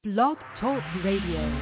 Blog Talk Radio.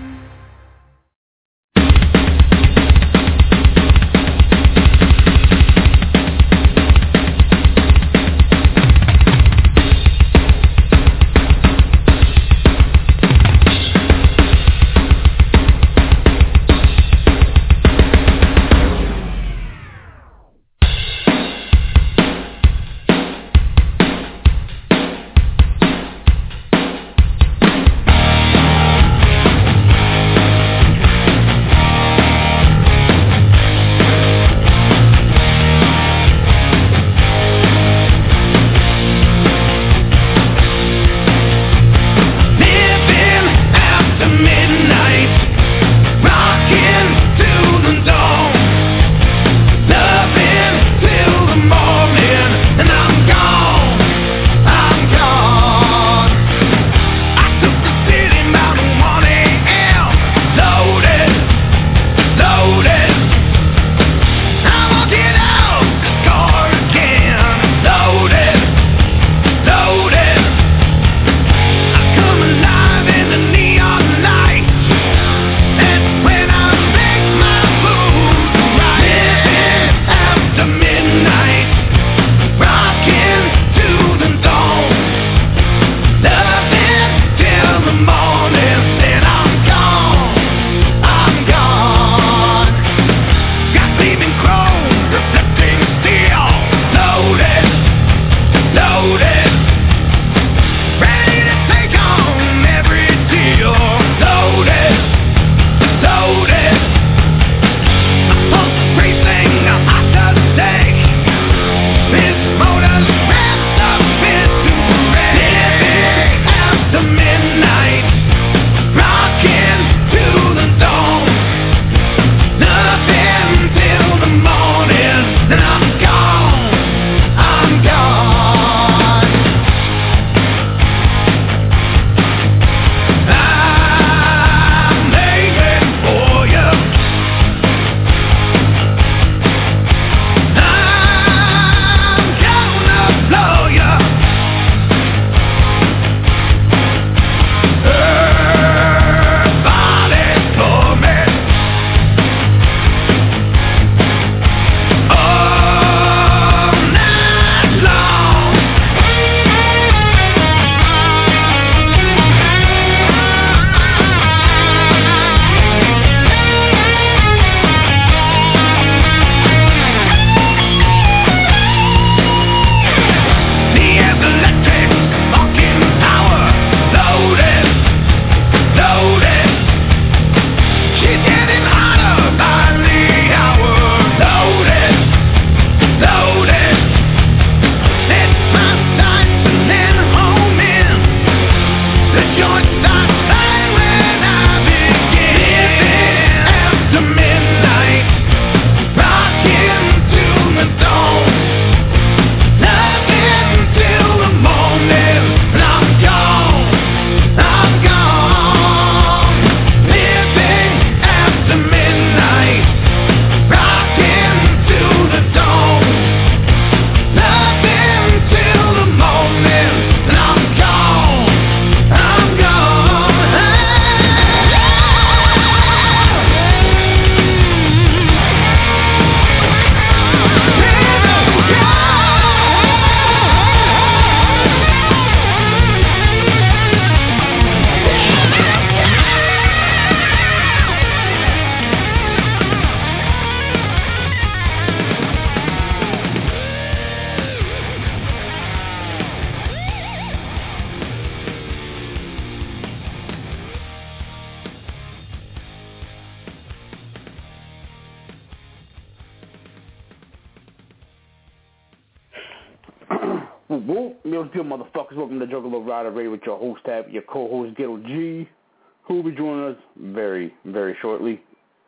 Motherfuckers, welcome to Juggalo Rider Radio with your host, Tab, your co-host, Ghetto G, who will be joining us very, very shortly.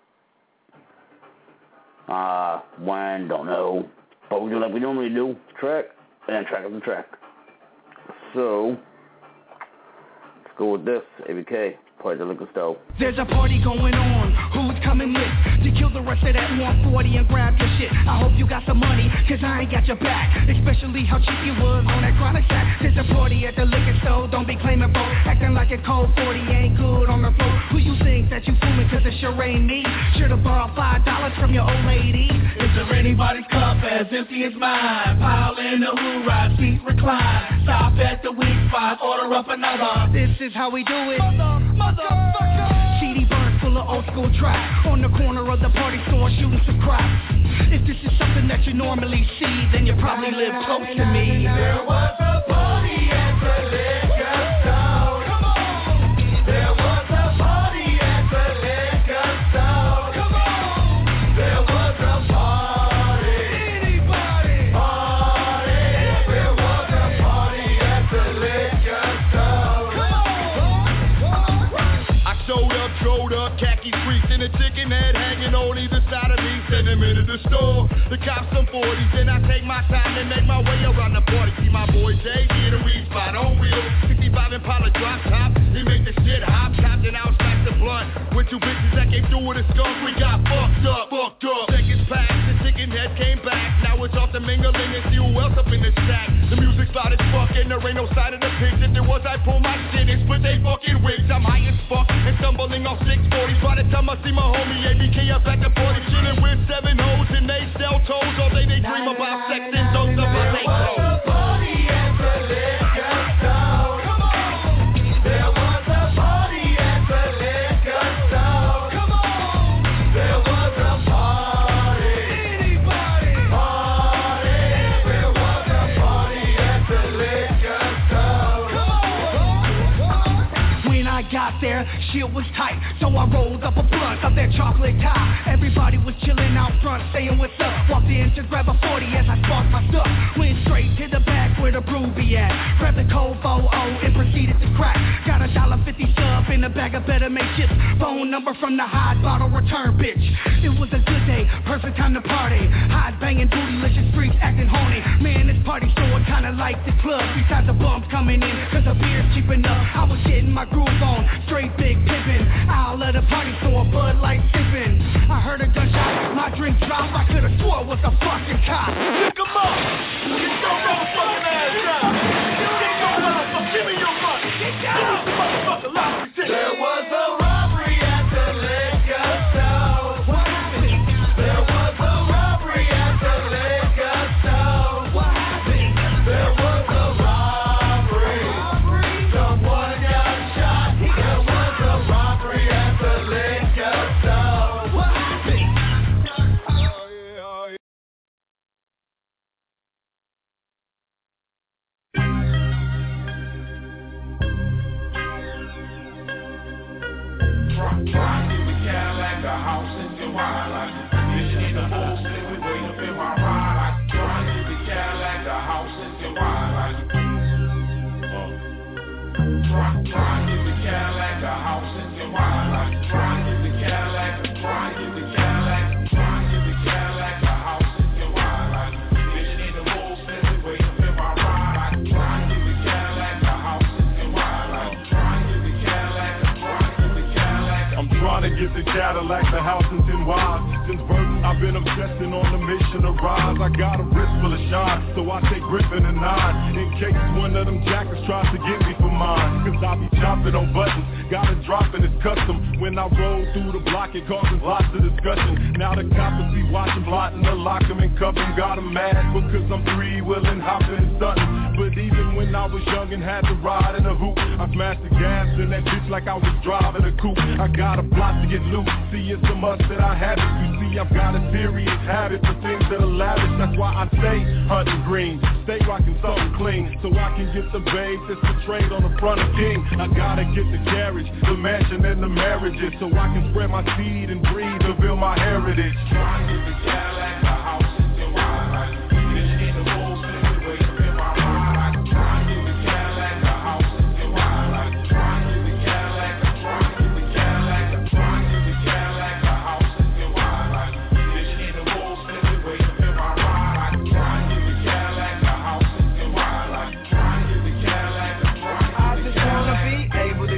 When, don't know, but we do like we normally do, track, and track after track. So, let's go with this, ABK, Party the Liquor Stove. There's a party going on, who's coming with? to kill the rest of that 140 and grab your shit. I hope you got some money, cause I ain't got your back. Especially how cheap you was on that chronic sack. There's a party at the liquor store, don't be claiming for acting like a cold 40 ain't good on the floor. Who you think that you fooling, cause it sure ain't me. Should've borrowed $5 from your old lady. Is there anybody's cup as empty as mine? Pile in the hood ride, seat recline. Stop at the weak spot, order up another. This is how we do it. Motherfucker. CD burns full of old school trap. On the corner of the party store shooting some crap. If this is something that you normally see, then you probably live close to me. There was a party at the liquor store. Come on. There was a party at the liquor store. Come on. There was a party. Anybody? Party. There was a party at the liquor store. Come on. I showed up, khaki streaks and a chicken head hanging on either side of me. Send them into the store. The cops some 40s, and I take my time and make my way around the party. See my boy Jay in a weed spot on wheels. 65 Impala drop top. He make the shit hop, chopped and out, smack the blunt. With two bitches that came through with a skunk, we got fucked up. Seconds passed, the chicken head came back. Now it's off the mingling and see who else up in the stack. The music's loud as fuck and there ain't no sign of the pigs. If there was, I pull my shit and split they fucking wigs. I'm high as fuck and stumbling off 640s. By the time I see my homie ABK up at the party, chilling with 7 hoes and they sell toes. All day they dream about sex and don't about they clothes. There was a party at the liquor store. Come on. There was a party at the liquor store. Come on. There was a party. Anybody? Party. There was a party at the liquor store. Come on. When I got there, shit was tight, so I rolled up a blunt of that chocolate tie. Everybody was chilling out front, saying what's up. Walked in to grab a 40 as I sparked my stuff. Went straight to the back where the brew be at. Grabbed the cold 4-0 and proceeded to crack. Got a $1.50 sub in a bag of better made chips. Phone number from the hot bottle return bitch. It was a good day, perfect time to party. Hot banging, bootylicious freaks acting horny. Man, this party store kinda like the club. Besides the bumps coming in, cause the beer's cheap enough. I was getting my groove on, straight big pimpin'. I'll let a party store, Bud Light sippin'. I heard a gunshot, my drink dropped. I could've swore it was a fucking cop. Pick 'em up. Get your motherfucking ass down. Get your motherfucker. Give me your money. Get down. Motherfucker, lock me. There was a robbery at the liquor store. What happened? There was a robbery at the liquor store. What happened? There was a robbery. Someone got shot. There was a robbery at the liquor store. What happened? Trying to get the Cadillac, the house in the wild. Mission in the whole city, we wait up in my ride. Trying to get the Cadillac, the house in the wild. Trying to get the Cadillac, the house in the wild. Trying to get the Cadillac, trying to get the Cadillac, trying to get the Cadillac, the house in the wild. Mission in the whole city, we wait up in my ride. Trying to get the Cadillac, the house in the wild. Trying to get the Cadillac, trying to get the Cadillac. I'm trying to get the Cadillac, the house is in wild. Since birth, I've been obsessing on the mission to rise. I got a wrist full of shine, so I take gripping and nine. In case one of them jackers tries to get me for mine. Cause I be chopping on buttons, got it dropping, it's custom. When I roll through the block, it causes lots of discussion. Now the coppers be watching, plotting to lock them and cuff them. Got them mad because I'm free-wheeling, hopping and stunting. But even when I was young and had to ride in a hoop, I smashed the gas in that bitch like I was driving a coupe. I got a plot to get loose, see it's a must that I have it. You see I've got a serious habit for things that are lavish. That's why I stay hunting green, stay rocking something clean, so I can get the babe that's portrayed on the front of King. I gotta get the carriage, the mansion and the marriages, so I can spread my seed and breed to build my heritage. Trying to get the Cadillac, the house in the wild. Mission in the whole city, we wait up in my ride. Trying to get the Cadillac, the house in the wild. Trying to get the Cadillac, trying to get the Cadillac, trying to get the Cadillac, the house in the wild. Mission in the whole city, we wait up in my ride. Trying to get the Cadillac, the house in the wild. Trying to get the Cadillac, trying to get the Cadillac. I just wanna be able to give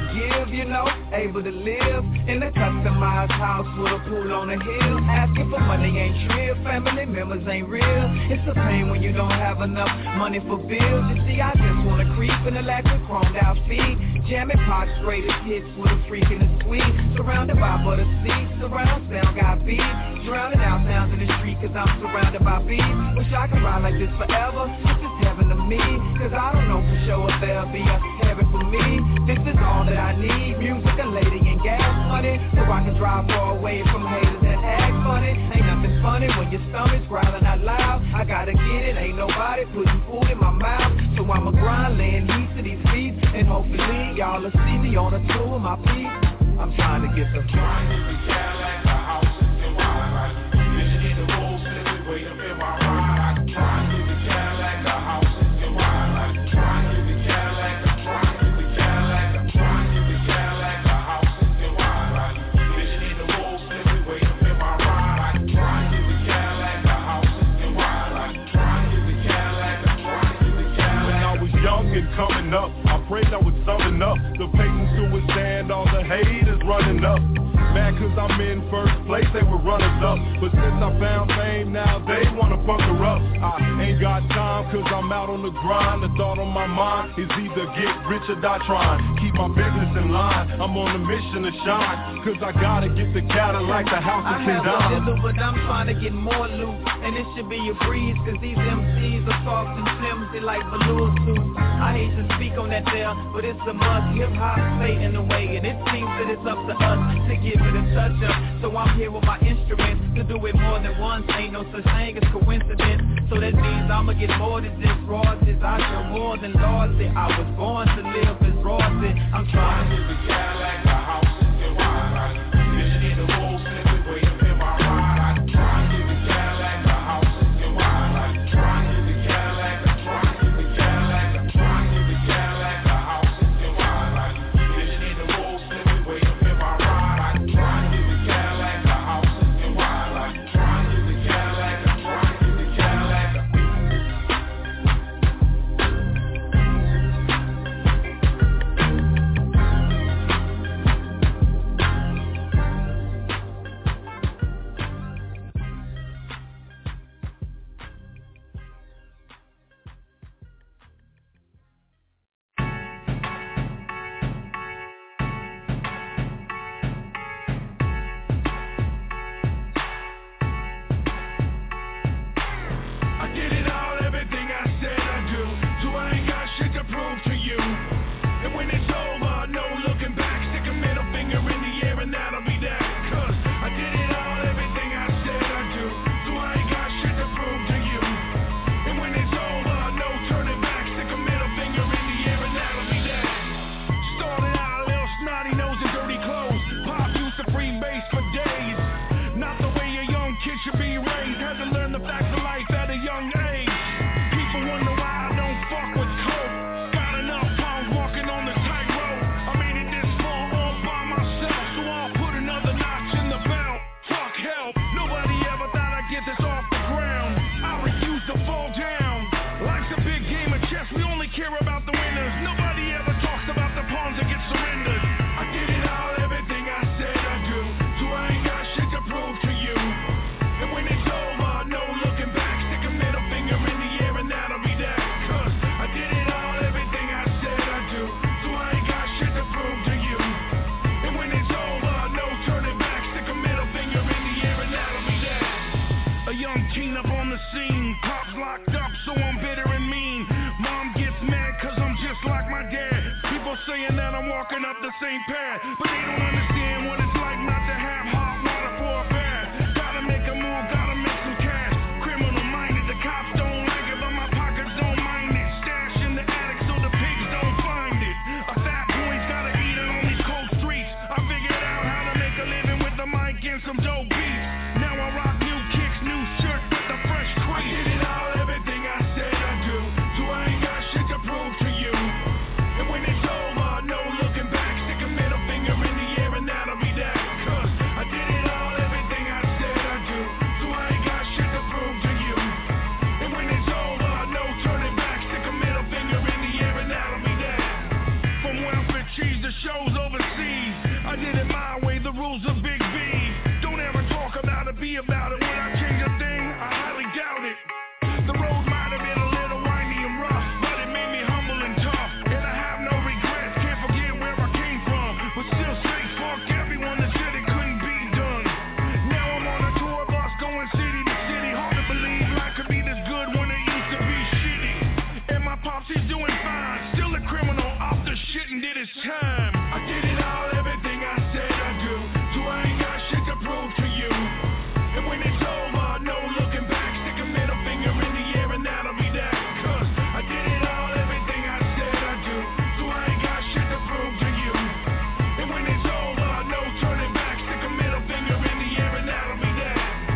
live, you know, able to live in a customized house with a pool on the hill. Asking for money ain't trill, family members ain't real. It's a pain when you don't have enough money for bills. You see, I just wanna creep in the lack of chromed out feet, jamming Pac's greatest hits with a freak in the suite. Surrounded by butter seats, surround sound got beat. Drowning out sounds in the street cause I'm surrounded by beats. Wish I could ride like this forever, this is heaven to me. Cause I don't know for sure if there'll be a heaven for me. This is all that I need, music, a lady, and gas money. So I can drive far away from haters that act funny. Ain't nothing funny when your stomach's growling out loud. I gotta get it, ain't nobody putting food in my mouth. So I'ma grind, laying heat to these beats. And hopefully y'all will see me on a tour of my feet. I'm trying to get the Cadillac, the house in wide. Living in the road, flipping way up in my ride. Trying to get the Cadillac, the house in wide. Trying to get the Cadillac, trying to get the Cadillac, trying to get the Cadillac, the house in wide. Living in the road, flipping way up in my ride. Trying to get the Cadillac, the house in wide. Trying to get the Cadillac, trying to get the Cadillac. When I was young and coming up, I prayed I would summon up the patience to withstand all the haters running up. Mad cause I'm in first place, they were runners up. But since I found fame, now they wanna bunker up. I ain't got time cause I'm out on the grind. The thought on my mind is either get rich or die trying. Keep my business in line, I'm on a mission to shine. Cause I gotta get the Cadillac, the house and I have a little, but I'm trying to get more loot. And it should be a breeze cause these MCs are soft and flimsy like velour suits. I hate to speak on that there, but it's a must. Hip-hop stay in the way, and it seems that it's up to us to give it a touch-up. So I'm here with my instruments to do it more than once. Ain't no such thing as coincidence. So that means I'ma get more than just roses. I show more than Lord said. I was born to live as Raw said. I'm trying to get the Cadillac, the house in wide. Living in the road, flipping way up in my ride. Trying to get the Cadillac, the house in wide. Trying to get the Cadillac, trying to get the Cadillac, trying to get the Cadillac, the house in wide. Living in the road, flipping way up in my ride. Trying to get the Cadillac, the house in wide. Trying to get the Cadillac, trying to get the Cadillac. shows overseas. rules of Big B. Don't ever talk about it, be about it. Would I change a thing? I highly doubt it. The road might have been a little windy and rough, but it made me humble and tough. And I have no regrets, can't forget where I came from. But still straight fuck everyone that said it couldn't be done. Now I'm on a tour bus going city to city. Hard to believe life could be this good when it used to be shitty. And my pops, he's doing fine. Still a criminal, off the shit and did his time. I did it all, everything I said I do. So I ain't got shit to prove to you. And when it's over, no looking back. Stick a middle finger in the air and that'll be that. Cause I did it all, everything I said I do. So I ain't got shit to prove to you. And when it's over, no turning back. Stick a middle finger in the air and that'll be that.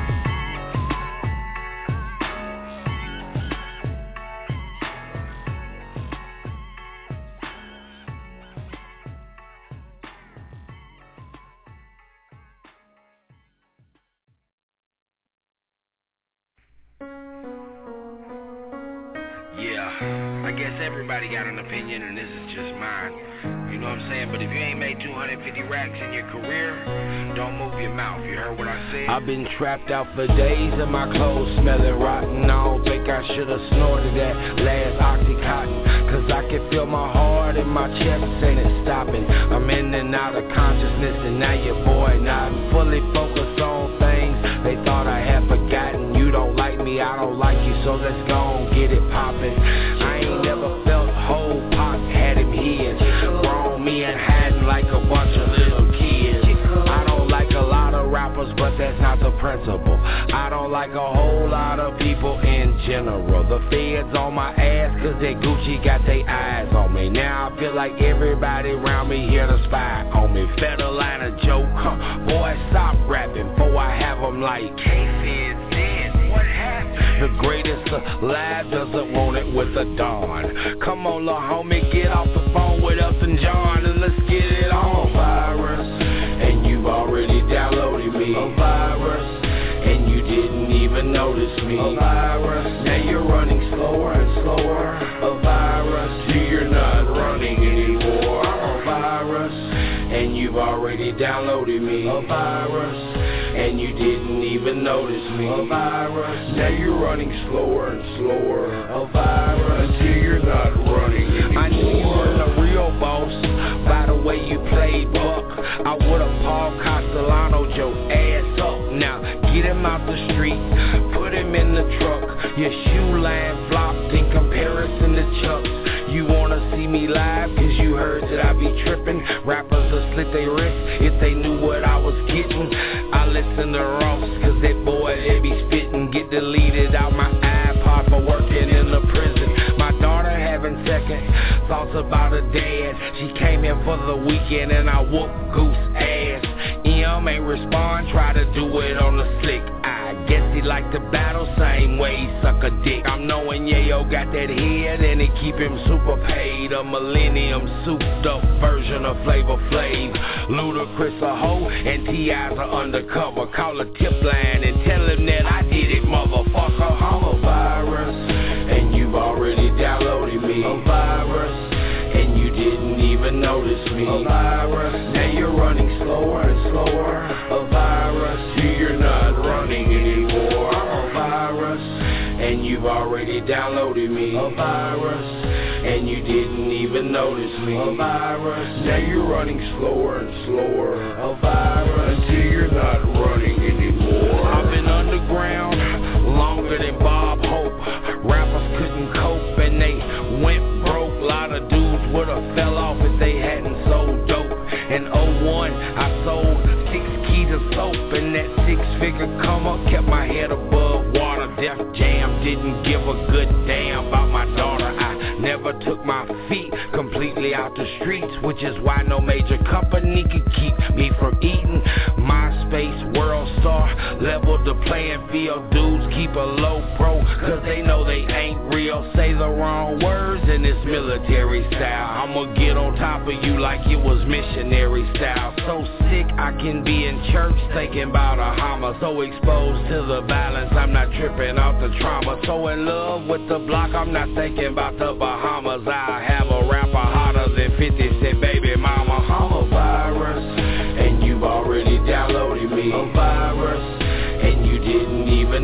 Yeah, I guess everybody got an opinion and this is just mine. You know what I'm saying? But if you ain't made 250 racks in your career, don't move your mouth. You heard what I said? I've been trapped out for days and my clothes smelling rotten. I don't think I should've snorted that last Oxycontin, cause I can feel my heart in my chest and it's stopping. I'm in and out of consciousness and now your boy nodding. Fully focused on things they thought I had forgotten. You don't like me, I don't like you, so let's go and get it poppin'. I ain't never felt whole Pac had him hid. Grown me and hiding like a bunch of little kids. I don't like a lot of rappers, but that's not the principle. I don't like a whole lot of people in general. The feds on my ass cause that Gucci got their eyes on me. Now I feel like everybody around me here to spy on me. Federal line of joke, boy stop rapping before I have them like K-Fed's dead. What happened? The greatest alive doesn't want it with a dawn. Come on, little homie, get off the phone with Elton John and let's get it on. Virus, and you've already downloaded me. A virus, and you didn't even notice me. A virus, now you're running slower and slower. A virus, see you're not running anymore. I'm a virus, and you've already downloaded me. A virus, and you didn't even notice me. A virus, now you're running slower and slower. A virus, until you're not running anymore. I knew you weren't a real boss by the way you played Buck. I would've Paul Castellano your ass up. Now get him out the street, put him in the truck. Your shoe line flopped in comparison to Chuck's. You wanna see me live cause you heard that I be trippin'. Rappers will slit their wrists if they knew what I was getting. I listen to Ross cause that boy they be spittin'. Get deleted out my iPod for working in the prison. My daughter having second thoughts about her dad. She came in for the weekend and I whooped Goose ass. M ain't respond, try to do it on the slick. I guess he like to battle same way he suck a dick. I'm knowing Yayo got that head and it keep him super paid. A millennium souped up version of Flavor Flav. Ludacris a hoe and T.I.'s are undercover. Call a tip line and tell him that I did it, motherfucker. I'm a virus and you've already downloaded me. A virus and you didn't even notice me. A virus, now you're running slower and slower. A virus, see you're not running anymore. I'm a virus, and you've already downloaded me. A virus, and you didn't even notice me. A virus, now you're running slower and slower. A virus, until you're not running anymore. I've been underground longer than Bob Hope. Rappers couldn't cope and they went broke. Lot of dudes would've fell off if they hadn't sold dope. In 01, I sold 6 keys of soap, and that 6-figure come up kept my head above water. Def Jam didn't give a good damn about my daughter. I never took my feet completely out the streets, which is why no major company could keep me from eating. MySpace, World Star, leveled the playing field. Dudes keep a low pro, cause they know they ain't real. Say the wrong words and it's military style. I'ma get on top of you like it was missionary style. So sick I can be in church thinking about a homma. So exposed to the violence, I'm not tripping off the trauma. So in love with the block, I'm not thinking about the Bahamas. I have a rapper hotter than 50 Cent, baby mama. I'm a virus, and you've already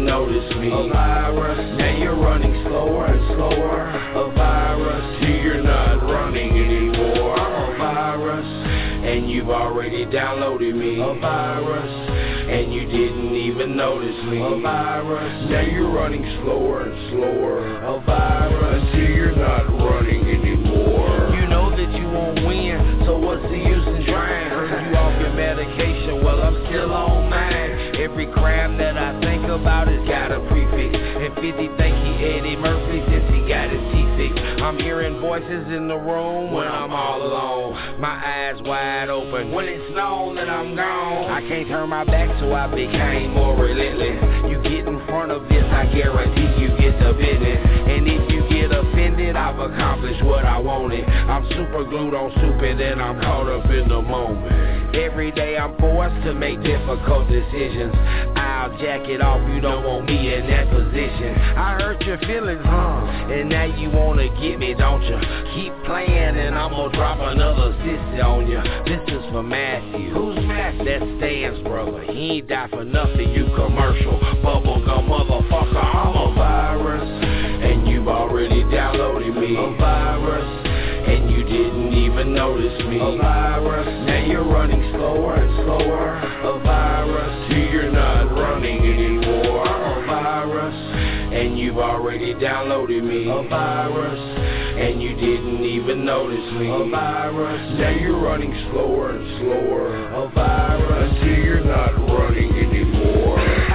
notice me. A virus, now you're running slower and slower. A virus, see you're not running anymore. I'm a virus, and you've already downloaded me. A virus, and you didn't even notice me. A virus, now you're running slower and slower. A virus, see you're not running anymore. You know that you won't win, so what's the use in trying? Heard you off your medication, well I'm still on mine. Every crime that I think about has got a prefix. And 50 think he Eddie Murphy since he got his teeth fixed. I'm hearing voices in the room when I'm all alone. My eyes wide open when it's known that I'm gone. I can't turn my back, so I became more relentless. You get in front of this, I guarantee you get the business. And if you get offended, I've accomplished what I wanted. I'm super glued on stupid and I'm caught up in the moment. Every day I'm forced to make difficult decisions. I'll jack it off, you don't want me in that position. I hurt your feelings, and now you wanna get me, don't you? Keep playing and I'm gonna drop another sissy on you. This is for Matthew. Who's Matthew? That's Stan's brother. He ain't die for nothing, you commercial bubblegum motherfucker. I'm a virus, and you've already downloaded me. A virus, and you didn't even notice me. A virus, now you're running slower and slower. A virus, see you're not running anymore. I'm a virus, and you've already downloaded me. A virus, and you didn't even notice me. A virus, now you're running slower and slower. A virus, see you're not running anymore.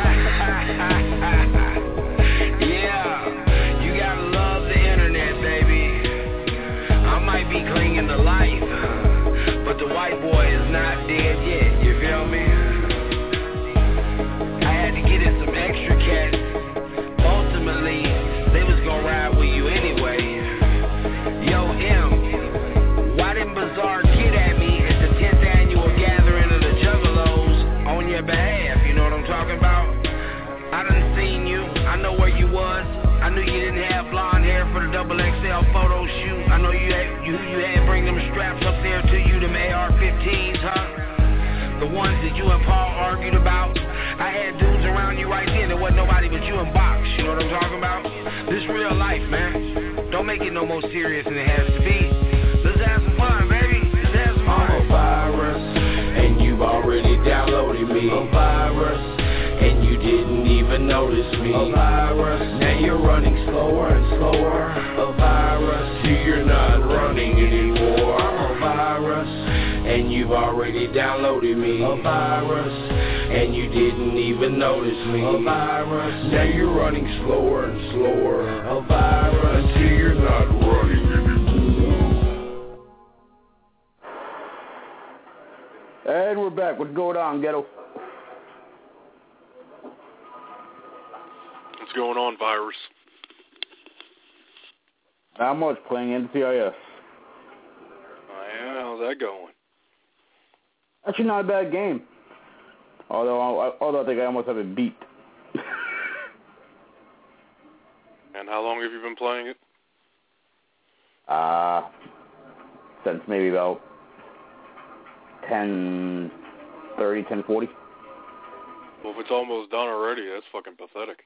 Yeah, you gotta love the internet, baby. I might be clinging to life, but the white boy is not dead yet, you feel me? I had to get in some extra cats. Ultimately, they was gonna ride with you anyway. Yo, M, why didn't Bizarre get at me at the 10th annual gathering of the Juggalos on your behalf? You know what I'm talking about? I done seen you, I know where you was. I knew you didn't have blonde hair for the XXL photo shoot. I know you had bring them straps up there to you, them AR-15s, huh? The ones that you and Paul argued about. I had dudes around you right then. There wasn't nobody but you and Box. You know what I'm talking about? This real life, man. Don't make it no more serious than it has to be. Let's have some fun, baby. Let's have some fun. I'm a virus, and you've already downloaded me. A virus, and you didn't even notice me. A virus, now you're running slower and slower. A virus, see you're not running anymore. I'm a virus, and you've already downloaded me. A virus, and you didn't even notice me. A virus, now you're running slower and slower. A virus, see you're not running anymore. And we're back. What's going on, Ghetto? What's going on, Virus? Not much, playing NCIS. Oh, yeah, how's that going? Actually, not a bad game. Although I think I almost have it beat. And how long have you been playing it? Since maybe about 10:30, 10:40. Well, if it's almost done already, that's fucking pathetic.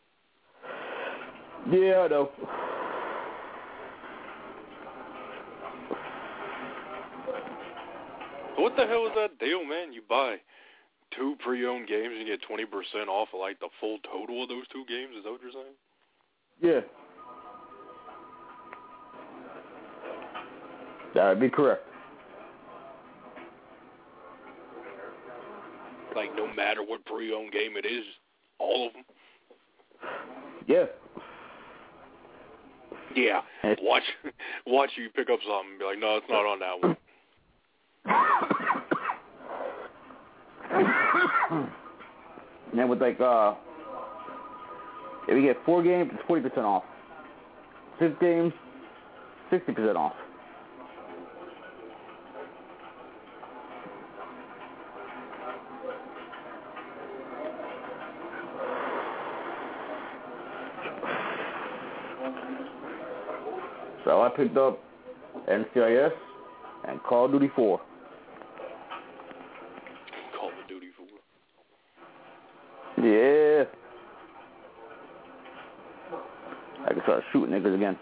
Yeah, I know. What the hell is that deal, man? You buy 2 pre-owned games and you get 20% off of, like, the full total of those 2 games? Is that what you're saying? Yeah. That would be correct. Like, no matter what pre-owned game it is, all of them? Yeah. Yeah. Watch you pick up something and be like, no, it's not on that one. And then with like, if you get 4 games, it's 40% off. 6 games, 60% off. So I picked up NCIS and Call of Duty 4. Call of Duty 4. Yeah. start shooting niggas again.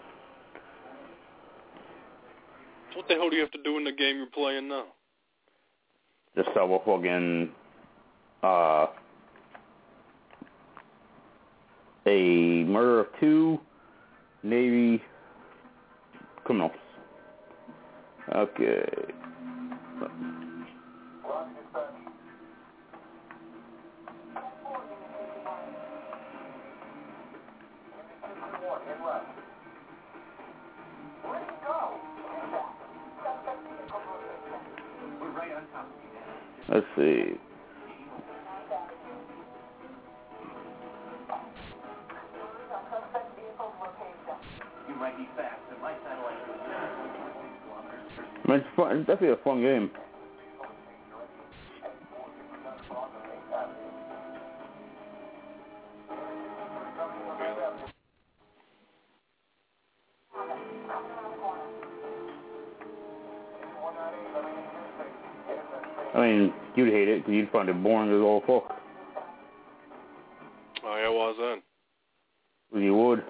So what the hell do you have to do in the game you're playing now? Just sell a fucking, a murder of 2 Navy criminals. Okay. Let's see. You might be fast, but my satellite I mean, it's fun. It's definitely a fun game. I mean, you'd hate it because you'd find it boring as all fuck. Oh, yeah, why is that? You would.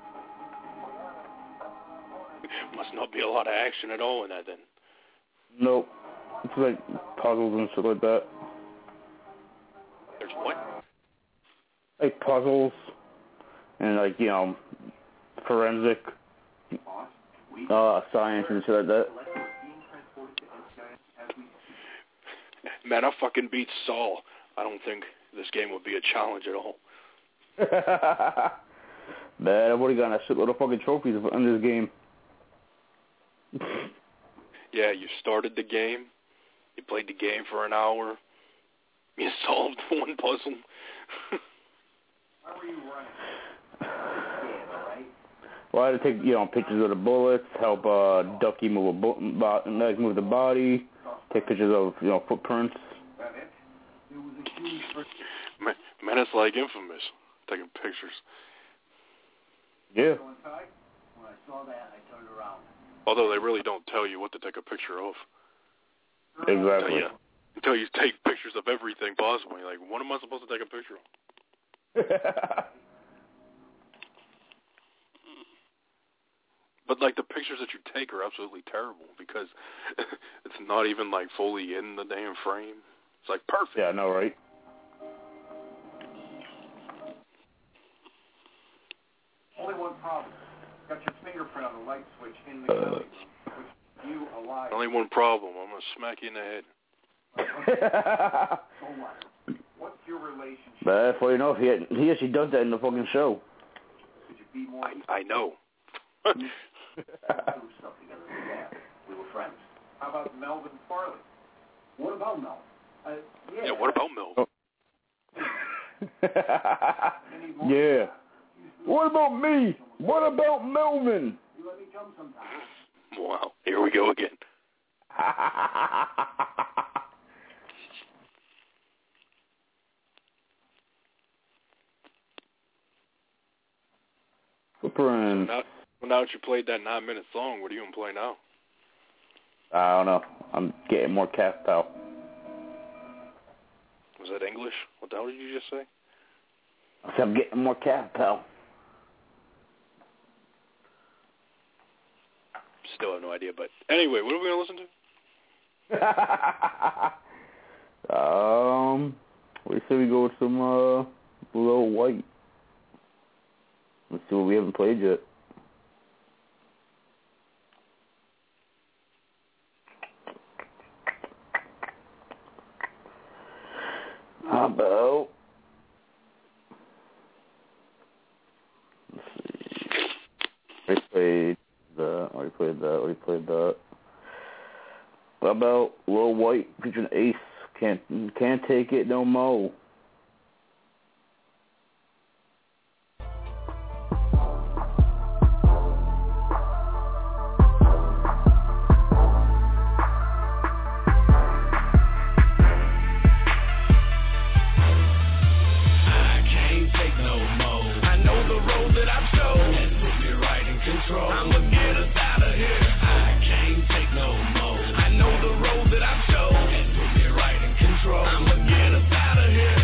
Must not be a lot of action at all in that then. Nope. It's like puzzles and shit like that. There's what? Like puzzles and like, you know, forensic science and shit like that. Man, I fucking beat Saul. I don't think this game would be a challenge at all. Man, I've already gotten a shitload of fucking trophies in this game. Yeah, you started the game. You played the game for an hour. You solved one puzzle. How were you running? Well, I had to take, you know, pictures of the bullets, help Ducky move move the body, take pictures of, you know, footprints. Man, it's like Infamous, taking pictures. Yeah. When I saw that, I turned around. Although they really don't tell you what to take a picture of. Exactly. Until you take pictures of everything possible. You're like, what am I supposed to take a picture of? But, like, the pictures that you take are absolutely terrible because it's not even, like, fully in the damn frame. It's, like, perfect. Yeah, I know, right? Only one problem. Got your fingerprint on the light switch in the county room, which you alive. Only one problem. I'm going to smack you in the head. So what? What's your relationship? But before you know, he actually does that in the fucking show. Could you be more? I know. We stuff together. Yeah, we were friends. How about Melvin Farley? What about Melvin? Yeah, what about Melvin? Yeah. What about me? What about Melvin? You let me jump sometime. Wow, here we go again. Footprints. Now that you played that 9-minute song, what are you going to play now? I don't know. I'm getting more Cat Pal. Was that English? What the hell did you just say? I said I'm getting more Cat Pal. Still have no idea, but anyway, what are we going to listen to? We say we go with some Lil White. Let's see what we haven't played yet. How about? Let's see. Already played that. How about Lil White featuring Ace? Can't take it no more. I'ma get us out of here. I can't take no more. I know the road that I've chosen and put me right in control. I'ma get us out of here.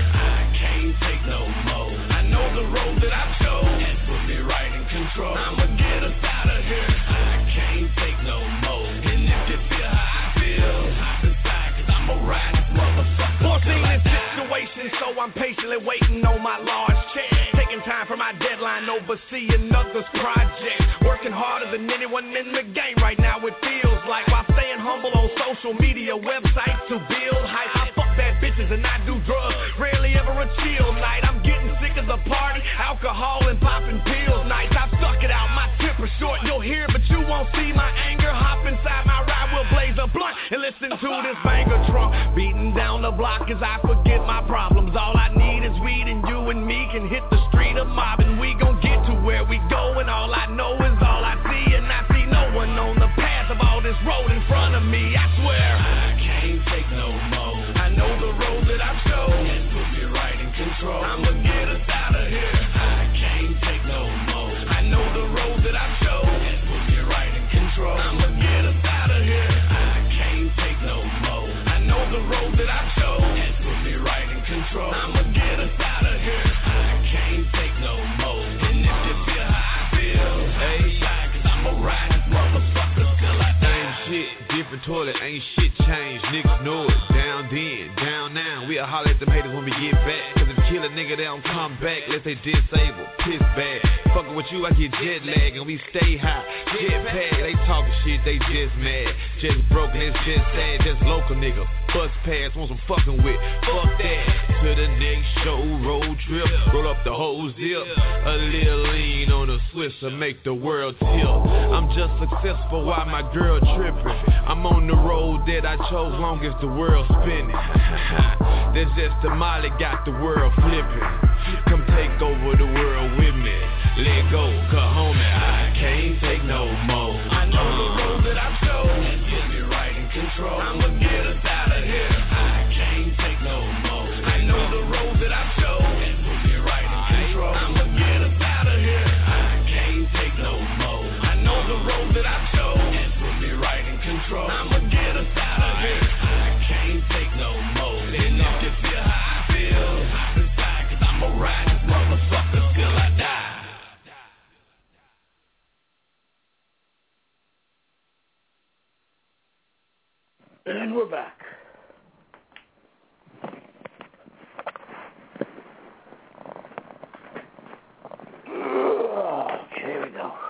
so I'm patiently waiting on my large check. Taking time for my deadline, overseeing others' projects. Working harder than anyone in the game right now, it feels like. While staying humble on social media websites to build hype. I fuck bad bitches and I do drugs, rarely ever a chill night. I'm getting sick of the party, alcohol and popping pills nights. I've stuck it out, my temper short, you'll hear but you won't see my anger. Hop inside my ride, we'll blaze a blunt and listen to this banger trunk. Beating down the block as I forget my problems. All I need is weed and you and me can hit the street of mob. And we gon' get to where we go, and all I know is all I see. And I see no one on the path of all this road in front of me. I swear I can't take no more. I know the road that I've chosen and put me right in control. I'ma get us out of here. I can't take no more. I know the road that I've chosen and put me right in control. I'ma get us out of here. I can't take no more. I know the road that I've chosen and put me right in control. I'ma get us out of here. I can't take no more. And if you feel how I feel, hey, cause I'ma ride this motherfucker till I die. Shit, different toilet, ain't shit changed. Niggas know it. Down then, down now. We'll holler at them haters when we get back. Cause if kill a nigga, they don't come back. Let's say disabled, piss bad. Fucking with you, I get jet lag and we stay high. Jet pad, they talking shit, they just mad. Just broken, it's just sad, just local nigga. Bus pass, want some fucking with. Fuck that. To the next show, road trip. Roll up the whole zip. A little lean on a Swisser, make the world tilt. I'm just successful while my girl tripping. I'm on the road that I chose long as the world spinning. That's just the Molly got the world flipping. Come take over the world with me. Let go, Cajon, I can't take no more. I know the road that I've chosen and get me right in control. I'ma get us out of here. I can't take no more. I know the road that I've chosen and put me right in control. I'ma get us out of here. I can't take no more. I know the road that I've chosen and put me right in control. I'ma get us out of here. I can't take no more. And if you feel how I feel, hop inside cause I'ma ride this motherfucker till I die. And we're back. Okay, here we go.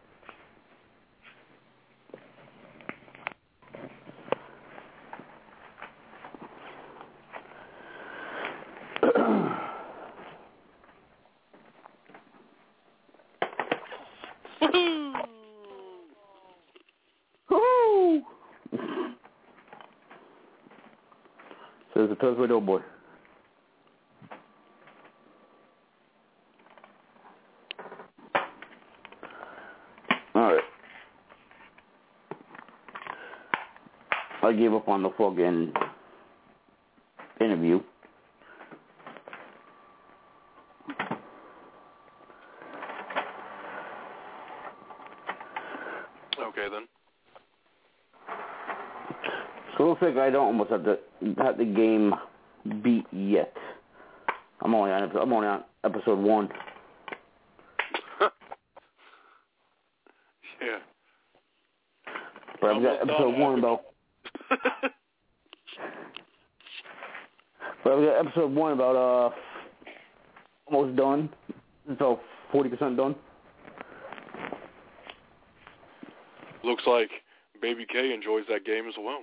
Says the Toes Widow Boy. Alright. I gave up on the fucking interview. Okay then. So it looks like I don't almost have the game beat yet. I'm only on episode 1. Yeah. But I've got episode 1 about. But I've got episode 1 about almost done. So 40% done. Looks like Baby K enjoys that game as well.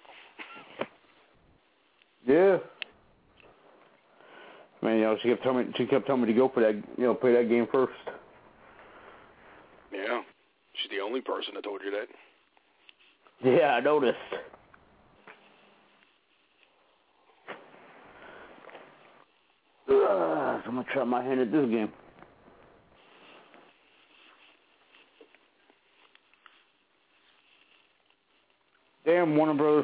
Yeah. I mean, she kept telling me to go for that, play that game first. Yeah. She's the only person that told you that. Yeah, I noticed. So I'm gonna try my hand at this game. Damn, Warner Bros.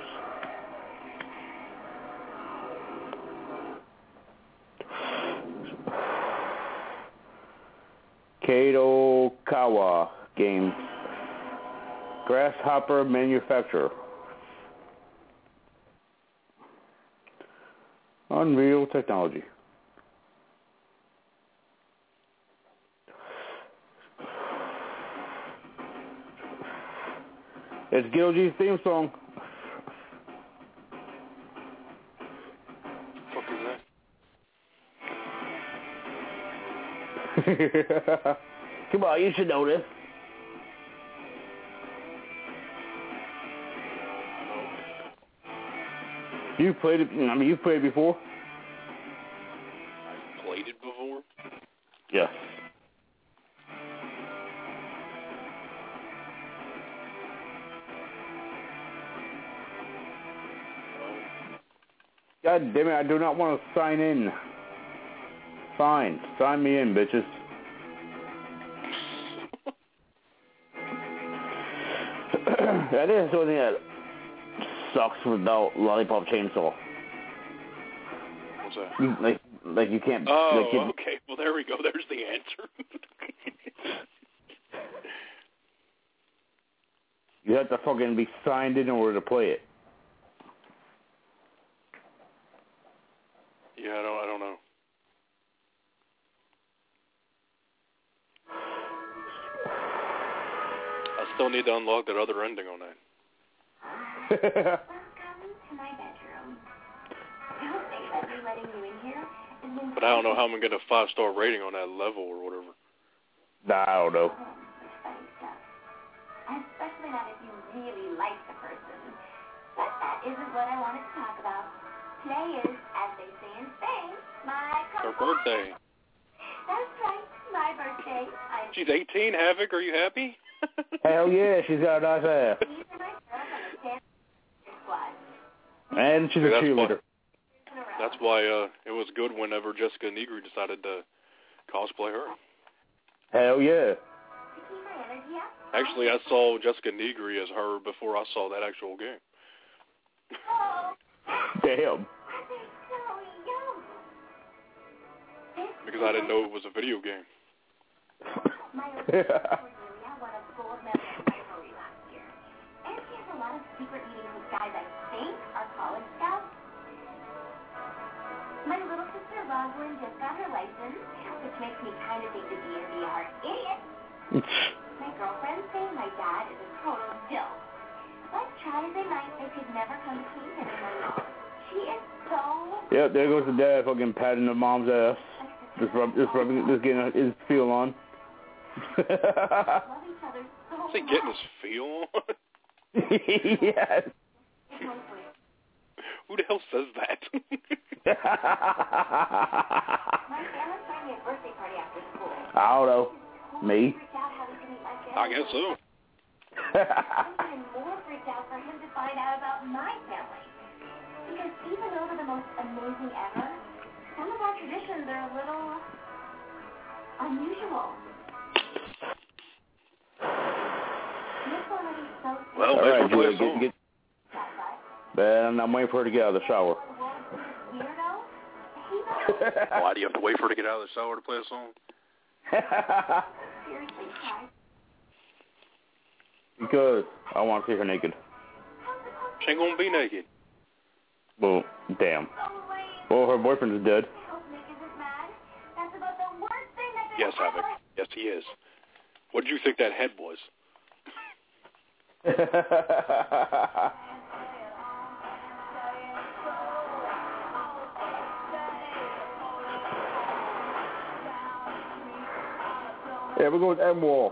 Kadokawa Games. Grasshopper Manufacturer. Unreal Technology. It's Gil G's theme song. What the fuck is that? Come on, you should know this. You played it. I mean, you've played it before. I've played it before. Yes. God damn it! I do not want to sign in. Fine, sign me in, bitches. That is the only thing that sucks without Lollipop Chainsaw. What's that? Like you can't. Oh, like you, okay. Well, there we go. There's the answer. You have to fucking be signed in order to play it. Yeah, I don't know. I still need to unlock that other ending on that. Welcome to my bedroom. I hope they let me letting you in here. But I don't know how I'm going to get a 5-star rating on that level or whatever. Nah, I don't know. Especially not if you really like the person. But that isn't what I wanted to talk about. Today is, as they say in Spain, my Her birthday. That's right, my birthday. She's 18, Havoc. Are you happy? Hell yeah, she's got a nice ass. These are my girls on the dance squad. And she's a cheerleader. That's why it was good whenever Jessica Negri decided to cosplay her. Hell yeah. Actually, I saw Jessica Negri as her before I saw that actual game. Damn. Because I didn't know it was a video game. And she has a lot of secret meetings with guys I think are college scouts. My little sister Rosalind just got her license, which makes me kind of think the DMV are idiots. My girlfriends say my dad is a total dill. But try as they might, they could never come clean anymore. She is so... Yep, there goes the dad fucking patting the mom's ass. Just getting his feel on. Is he getting his feel on? Yes. Who the hell says that? My family's throwing me a birthday party after school. I don't know. Me? I guess so. I'm even more freaked out for him to find out about my family. Because even though they're the most amazing ever, some of our traditions are a little unusual. Well, all right, Julia, get. Man, I'm waiting for her to get out of the shower. Why do you have to wait for her to get out of the shower to play a song? Because I want to see her naked. She ain't gonna be naked. Well, damn. Well, her boyfriend is dead. Yes, Havoc. Yes, he is. What did you think that head was? Yeah, we're going with M-Wall.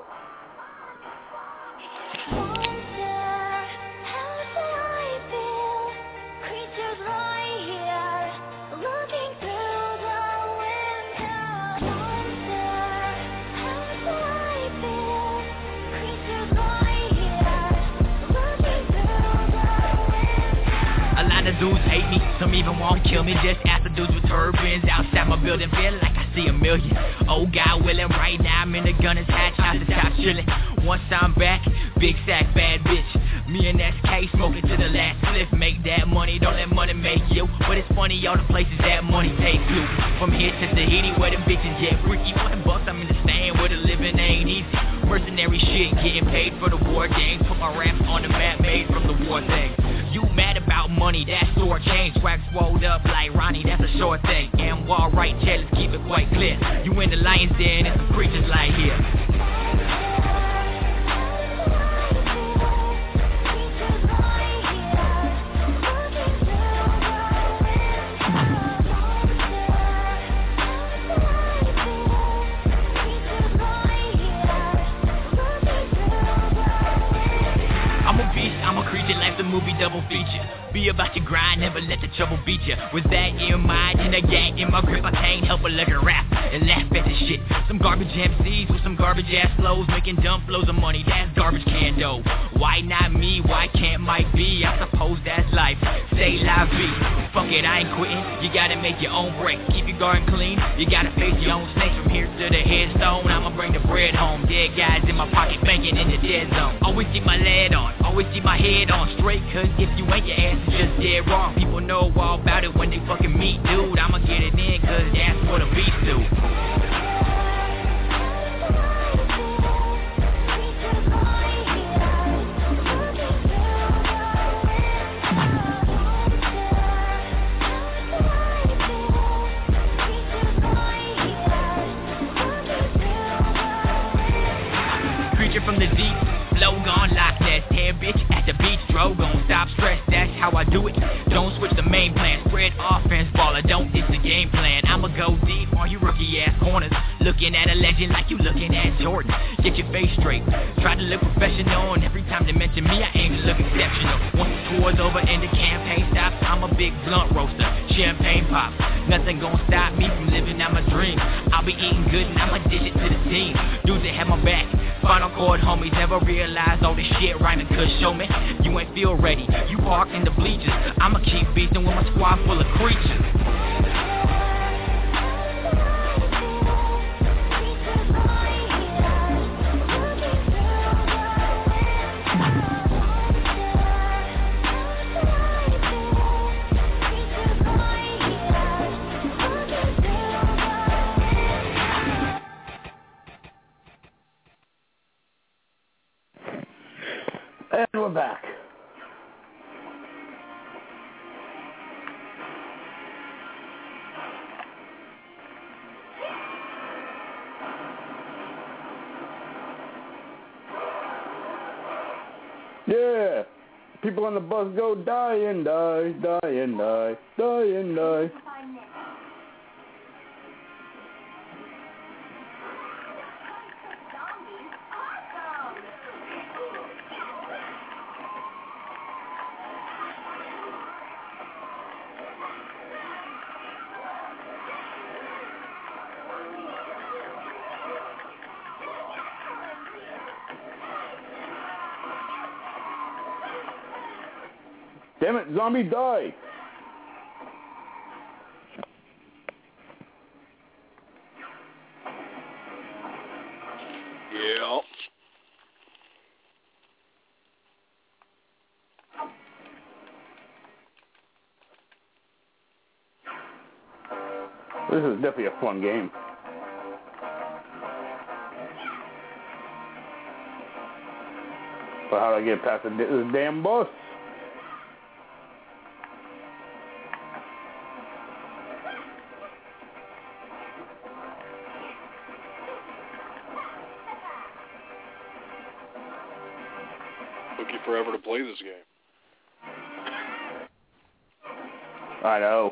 Dudes hate me, some even won't kill me. Just ask the dudes with turbans outside my building, feeling like I see a million. Oh God willing, right now I'm in the gunner's hatch, out the top chilling. Once I'm back, big sack, bad bitch. Me and SK smoking to the last cliff. Make that money, don't let money make you. But it's funny, all the places that money takes you. From here to Tahiti, where the bitches get freaky. For the bucks, I'm in the stand where the living ain't easy. Mercenary shit, getting paid for the war games. Put my raps on the map, made from the war thing. You mad about money, that store change. Wax swelled up like Ronnie, that's a short thing. And wall right, yeah, let's keep it quite clear. You in the lion's den, and some creatures like here. Be about your grind, never let the trouble beat you. With that in mind and a gag in my grip, I can't help but look at rap and laugh at this shit. Some garbage MCs with some garbage ass flows, making dumb flows of money, that's garbage can dough. Why not me? Why can't Mike be? I suppose that's life. Say la vie. Fuck it, I ain't quitting. You gotta make your own break. Keep your garden clean. You gotta face your own snakes from here to the headstone. I'ma bring the bread home. Dead guys in my pocket banking in the dead zone. Always keep my lead on. Always keep my head on straight. Cause if you ain't, your ass is just dead wrong. People know all about it when they fucking meet, dude. I'ma get it in cause that's what a beast do. From the deep, flow gone lock that hair bitch at the beach, dro gon' stop stress, that's how I do it. Don't switch the main plan, spread offense, baller, don't ditch the game plan. I'ma go deep on you rookie ass corners, looking at a legend like you looking at Jordan. Get your face straight, try to look professional, and every time they mention me, I aim to look exceptional. Once the tour's over and the campaign stops, I'm a big blunt roaster, champagne pop. Nothing gon' stop me from living out my dream. I'll be eating good and I'ma dish it to the team. Dudes that have my back, Final chord homies, never realize all this shit rhyming could show me. You ain't feel ready, you parked in the bleachers. I'ma keep beastin' with my squad full of creatures. And we're back. Yeah. People on the bus go die and die, die and die, die and die. Damn it, zombie, die! Yeah. This is definitely a fun game. But how do I get past this damn bus? Took you forever to play this game. I know.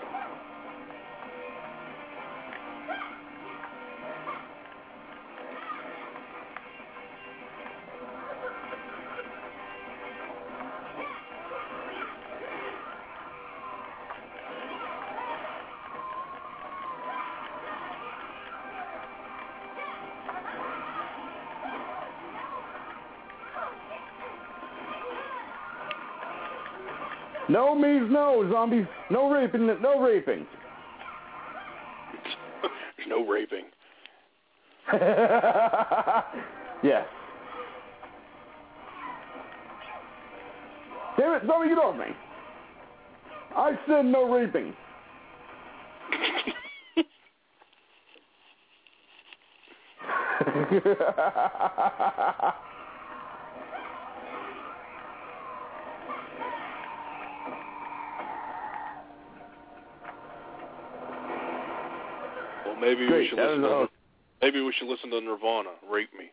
No means no, zombies. No raping. No raping. There's no raping. Yes. Damn it, zombie, get off me. I said no raping. Well, maybe we should listen to. Maybe we should listen to Nirvana. Rape me.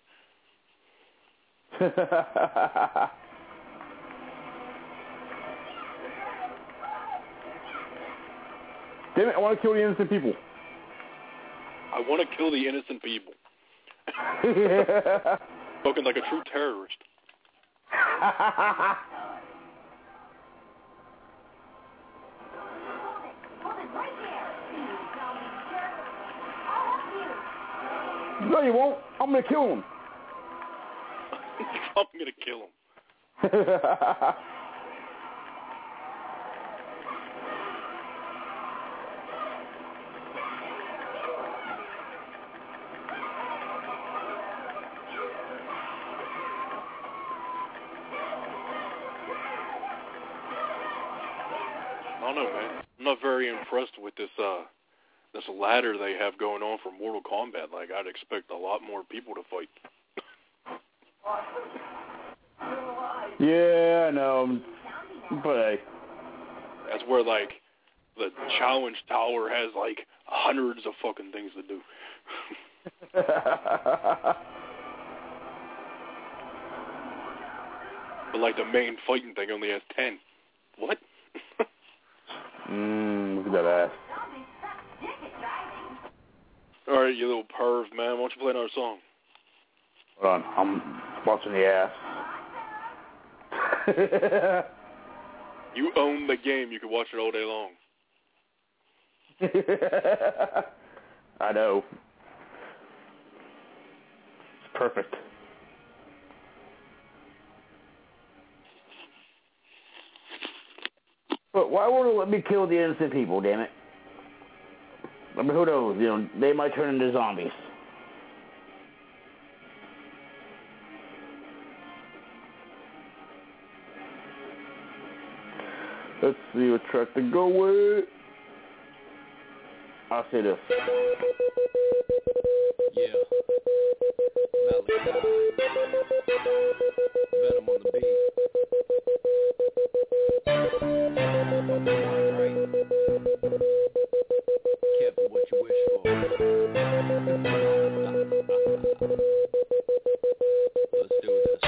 Damn it, I want to kill the innocent people. I want to kill the innocent people. Spoken like a true terrorist. No, you won't. I'm gonna kill him. I'm gonna kill him. I don't know, man. I'm not very impressed with this ladder they have going on for Mortal Kombat. Like, I'd expect a lot more people to fight. Yeah, I know. But hey. That's where, like, the challenge tower has, like, hundreds of fucking things to do. But, like, the main fighting thing only has 10. What? Look at that ass. All right, you little perv, man. Why don't you play another song? Hold on. I'm watching the ass. You own the game. You can watch it all day long. I know. It's perfect. But why won't it let me kill the innocent people, damn it? I mean, who knows? You know, they might turn into zombies. Let's see what track to go with. I'll say this. Yeah. Malachi. Venom on the beat. Right. Careful what you wish for. Let's do this.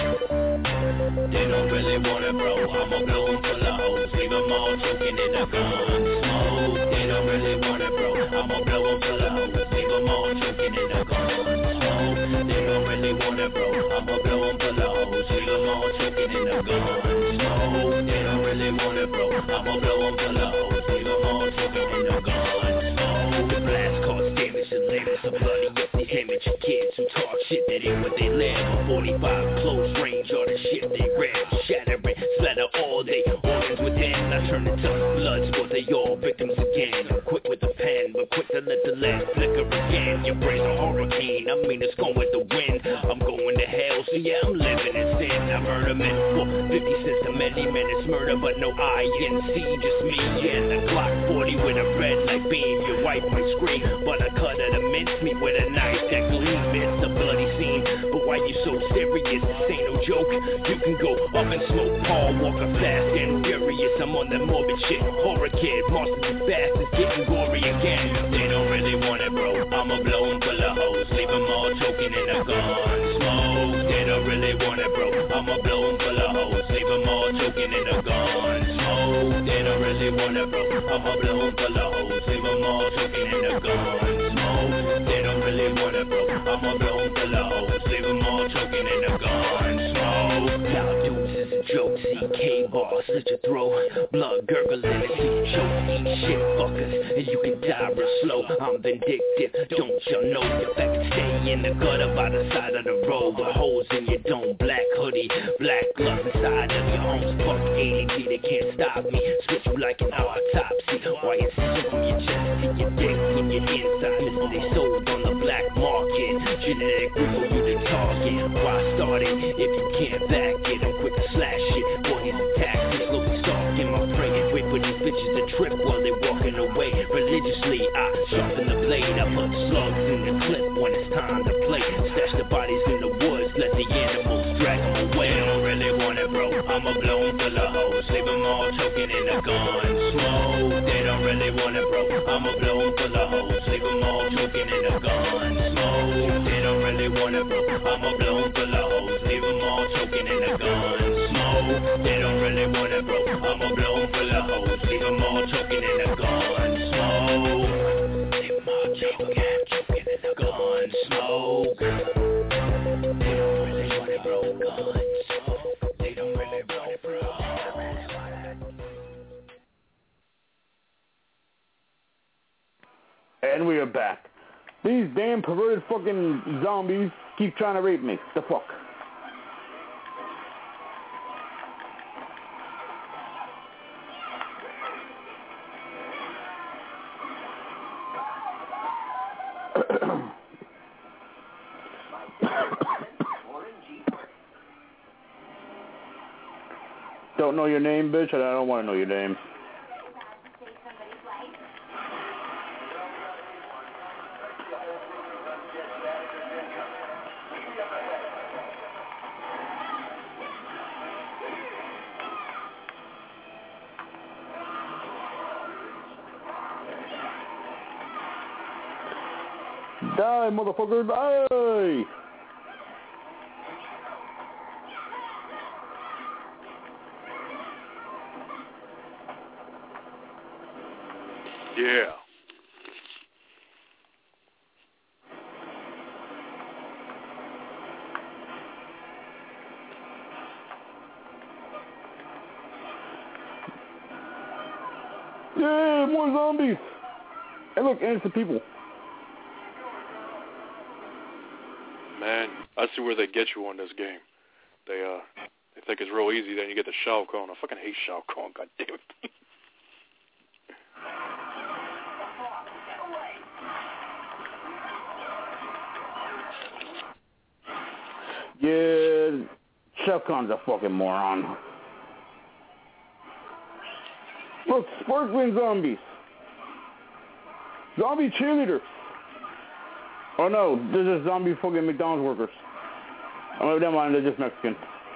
They don't really want it, bro. I'm a blow 'em full of hoes. Leave them all choking in the gun smoke. They don't really want it, bro. I'm a blow 'em full of hoes. Leave them all choking in the gun smoke. They don't really want it, bro. I'm a blow 'em full of hoes. Leave them all choking in the gun smoke. They don't really want it, bro. I'm a blow 'em full of hoes. Leave them all choking in the gun smoke. The blast cause damage and limbs. A bloody empty image of kids who talk shit that ain't what they live. A 45 close range, all the shit they read. Shattering, splatter all day. Organs within, I turn into blood sport. They all victims again. I'm quick with the pen, but quick to let the lead flicker again. Your brain's a hurricane, I mean it's going with the wind. I'm going to hell, so yeah, I'm living in sin. I murder men for 50 cents to many minutes. Murder, but no INC, just me and the Glock 40 with a red light beam. Your wife might scream, but I cut her to mincemeat with a knife that gleam. It's a bloody scene, but why you so serious? This ain't no joke. You can go up and smoke Paul Walker fast and furious. I'm on that morbid shit. Horror kid, monsters too fast, it's getting gory again. They don't really want it, bro. I'ma blow 'em full of hoes. Leave 'em all choking in the gun smoke. They don't really want it, bro. I'ma blow 'em full of hoes. Leave 'em all choking in the gun smoke. They don't really want it, bro. I'ma blow 'em full of hoes. Leave 'em all choking in the gun smoke. They don't really want it, bro. I'ma blow 'em full of hoes. Leave 'em all choking in the gun smoke. Y'all dudes is a joke. CK ball, slit your throat. Blood gurgling as you choke. Eat shit fuckers, and you can die real slow. I'm vindictive, don't you know? Your back stay in the gutter by the side of the road. The holes in your dome, black hoodie, black gloves inside of your homes. Fuck ADT, they can't stop me. Switch you like an autopsy. Why you sit from your chest to your dick and your insides? They sold on the black market. Genetic for you to target. Why start it if you can't back it? I'm quick to slash it. Boy, these attacks is slowly stalking my prey. Wait for these bitches to trip while they walking away. Religiously, I sharpen the blade. I put slugs in the clip when it's time to play. Stash the bodies in the woods, let the animals drag them away. They don't really want it, bro. I'ma blow 'em full of hoes. Leave 'em all choking in the gun smoke. They don't really want it, bro. I'ma blow 'em full of hoes. Leave 'em all choking in the gun smoke. They don't really want it, bro. I'ma blow 'em full of hoes. Leave 'em all choking in the gun smoke. They don't really want it, bro. I'ma blow 'em full of hoes. Leave 'em all choking in the gun smoke. Leave 'em all choking in the gun smoke. They don't really want it, bro. Gun smoke. They don't really want it, bro. And we are back. These damn perverted fucking zombies keep trying to rape me. The fuck? Don't know your name, bitch, and I don't want to know your name. Die, motherfucker, die! Yeah. Yeah, more zombies! Hey, look, innocent people. Man, I see where they get you on this game. They think it's real easy, then you get the Shao Kahn. I fucking hate Shao Kahn, god damn it. Yeah, Shao Kahn's a fucking moron. Look, sparkling zombies. Zombie cheerleaders. Oh no, they're just zombie fucking McDonald's workers. Oh, never mind, they're just Mexican.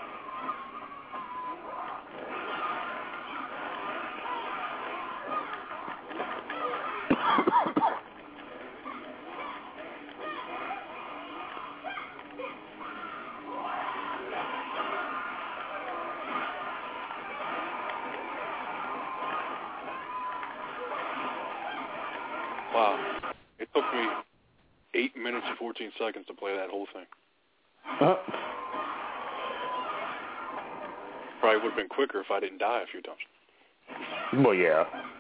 Wow. It took me 8 minutes and 14 seconds to play that whole thing. Probably would have been quicker if I didn't die a few times. Well, yeah.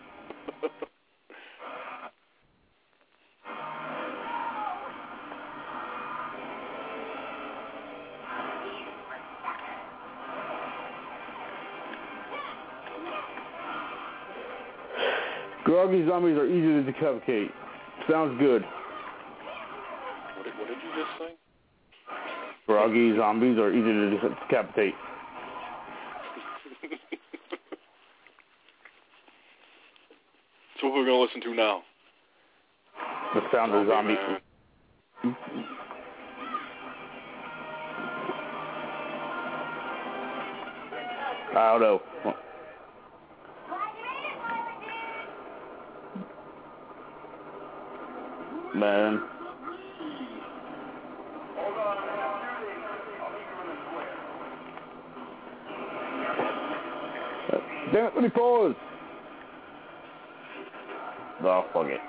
Groggy zombies are easy to decapitate. Sounds good. What did you just say? Groggy zombies are easy to decapitate. So what we're going to listen to now? The sound of zombies. I don't know. Man. Damn it, let me pause. Oh, fuck it.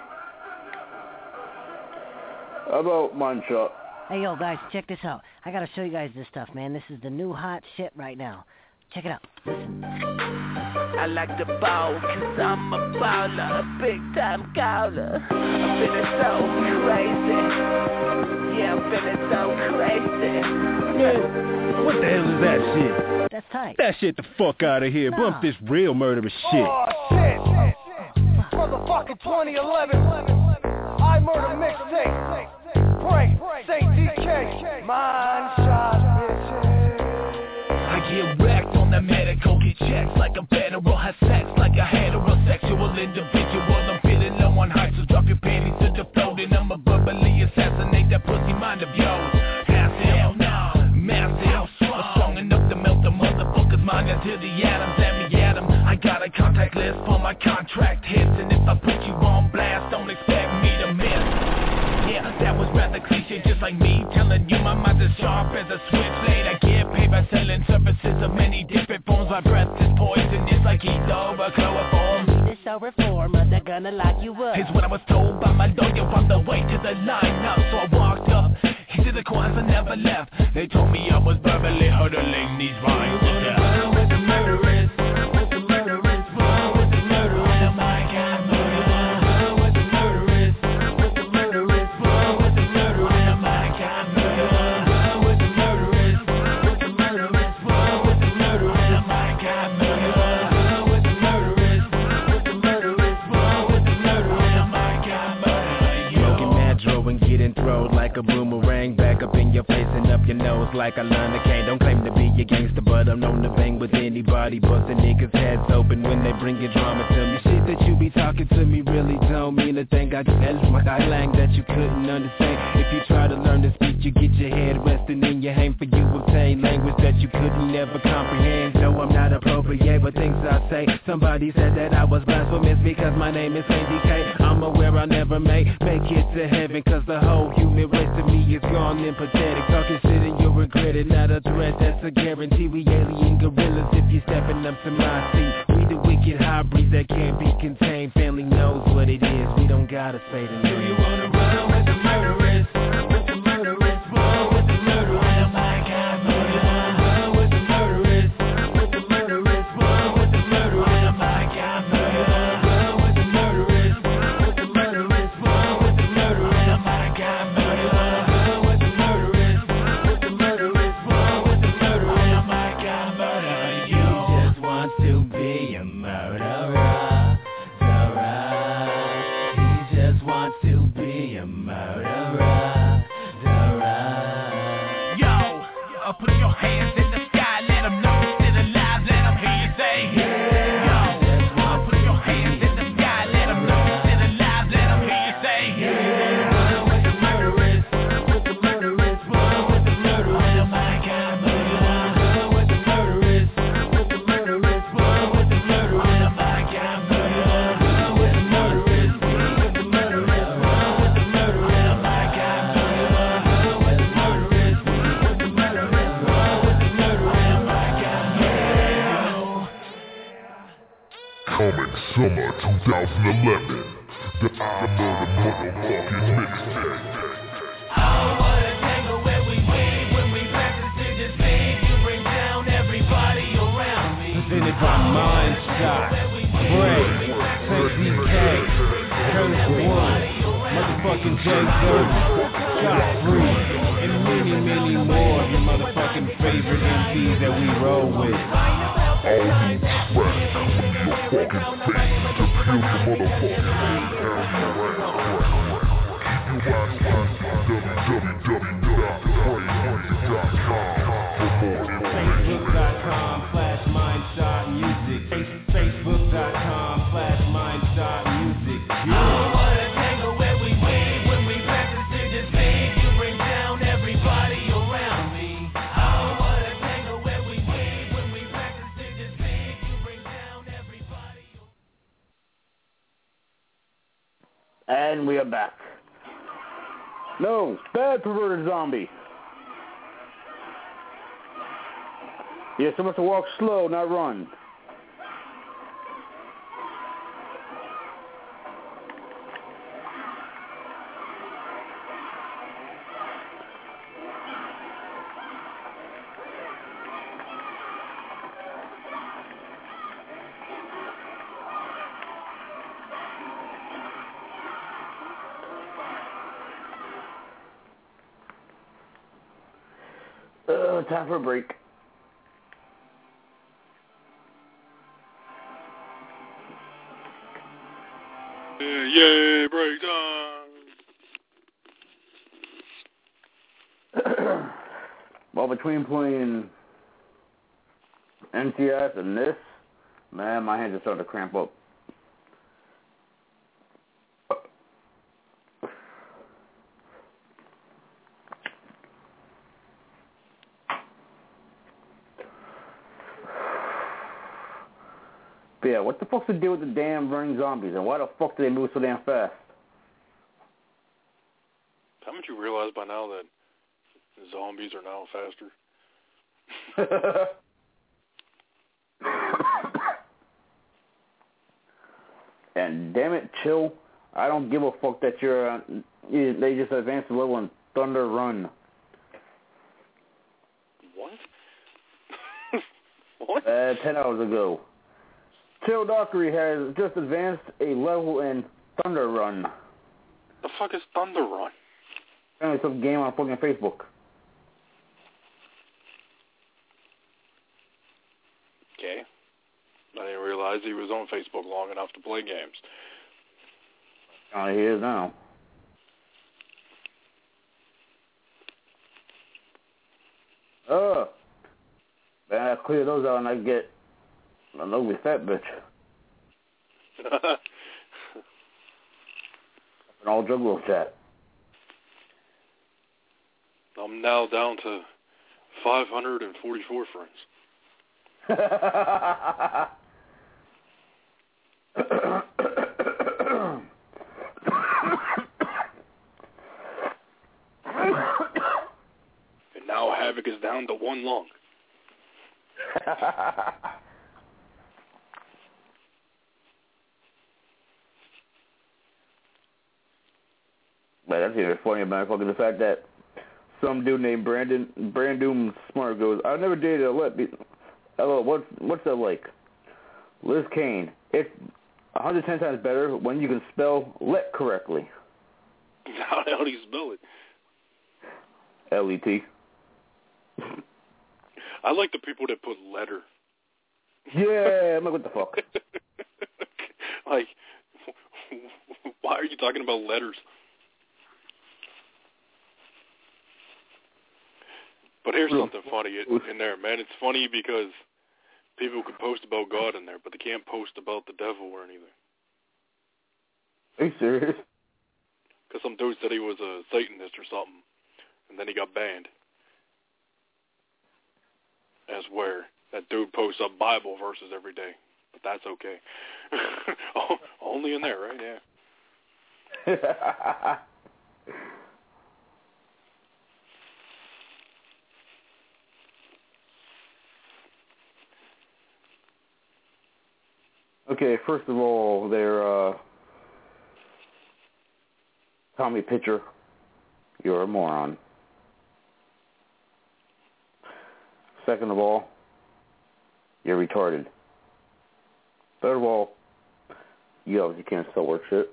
How about mine shot? Hey, yo, guys, check this out. I gotta show you guys this stuff, man. This is the new hot shit right now. Check it out. Listen. I like the ball, cause I'm a baller, a big time caller. I'm feeling so crazy. Yeah, I'm feeling so crazy. Man, what the hell is that shit? That's tight. That shit the fuck out of here. Bump this real murderous shit. Oh, shit. Motherfucking 2011. I Murder mixtape. Break. Say DK. Mine shot, bitches. I get wrecked on the medical, get checks like a federal, have sex like a heterosexual individual. I'm feeling low on heights, so drop your panties to the floor, and I'ma verbally assassinate that pussy mind of yours. Hell no, massive, strong enough to melt the motherfucker's mind until the atoms. Let me at him. I got a contact list for my contract hits, and if I put you on blast, don't expect me to miss. Yeah, that was rather cliche, just like me telling you my mind's as sharp as a switchblade. I get paid by selling services of many different forms. My breath is poisonous like ether over chloroform. This show reformer, they're gonna lock you up. It's what I was told by my lawyer on the way to the lineup. So I walked up into the corners and never left. They told me I was verbally hurdling these rhymes to death. Run with the murderers, run with the murderers, run with the murderers. Oh my God, murder. Run with the murderers, run with the murderers, run like a boomerang, back up in your face and up your nose like a line of cane. Don't claim to be a gangster, but I'm known to bang with anybody, busting niggas' heads open when they bring your drama to me. Shit that you be talking to me really don't mean a thing. I just my slang that you couldn't understand. If you try to learn to speak, you get your head resting in your hand, for you obtain language that you couldn't never comprehend. No, I'm not appropriate, but things I say. Somebody said that I was blasphemous because my name is Andy K. I'm aware I'll never make it to heaven, cause the whole human race to me is gone and pathetic. Talking shit and you'll regret it, not a threat, that's a guarantee. We alien gorillas if you're stepping up to my seat. We the wicked hybrids that can't be contained. Family knows what it is, we don't gotta say the name. Do you wanna run with the murderers? With the murderers, run with the murderers. Oh my God, murderers. Run with the murderers. With the murderers, run with the murderers. Oh my God, murderers. Run with the murderers. With the murderers, run with the murderers. Oh my God, murderers. Run with the murderers. With the murderers, run with the murderers. Oh my God, murderers. You just want to be a murderer. Put your hands in the sky, let them know you're still alive, let them hear you say, yeah. Yo, put your hands in the sky, let them know you're still alive, let them hear you say, yeah. Run with the murderers, with the murderers, run with the murderers. Oh my God, murderers. Run with the murderers, with the murderers, run with the murderers. Oh my God, murderers. Run with the murderers, with the murderers, run with the murderers. Oh my God, murderers. Run with the murderers, with the murderers. Coming summer 2011, the I Murder motherfucking mixtape. Oh, what a tangle where we weave when we practice to deceive. You bring down everybody around me. Presented by Mind Shot, Bray, DK, Curtis Wood, motherfucking Jay Dirty, Scott Free, and many more of your motherfucking favorite MCs that we roll with. All these tracks coming to your fucking face to kill the motherfucking head down your ass. Keep your ass on www.spraymoney.com for more information. Facebook.com/MindShotMusic. Facebook.com/MindShotMusic. Oh, what a tangle where we weave when we practice to deceive. You bring down everybody around me. Oh, what a tangle where we weave when we practice to deceive. You bring down everybody. And we are back. No, bad perverted zombie. You're supposed to walk slow, not run. Time for a break. Yay, break time. Well, between playing NCS and this, man, my hands are starting to cramp up. Yeah, what the fuck's the deal with the damn running zombies, and why the fuck do they move so damn fast? Haven't you realized by now that zombies are now faster? And damn it, chill. I don't give a fuck that they just advanced a level in Thunder Run. What? What? 10 hours ago. Chill Dockery has just advanced a level in Thunder Run. The fuck is Thunder Run? Apparently some game on fucking Facebook. Okay. I didn't realize he was on Facebook long enough to play games. He is now. Man, I clear those out and I get an ugly fat bitch. An all juggalo chat. I'm now down to 544 friends. And now Havoc is down to one lung. Man, that's even funny about fucking the fact that some dude named Brandon Smart goes, I never dated a let be. Hello, what's that like? Liz Kane. It's 110 times better when you can spell let correctly. How the hell do you spell it? L-E-T. I like the people that put letter. Yeah, I'm like, what the fuck? Like, why are you talking about letters? But here's something funny in there, man. It's funny because people can post about God in there, but they can't post about the devil or anything. Are you serious? Because some dude said he was a Satanist or something, and then he got banned. As where that dude posts up Bible verses every day, but that's okay. Only in there, right? Yeah. Okay, first of all, they're Tommy Pitcher, you're a moron. Second of all, you're retarded. Third of all, you obviously can't spell word shit.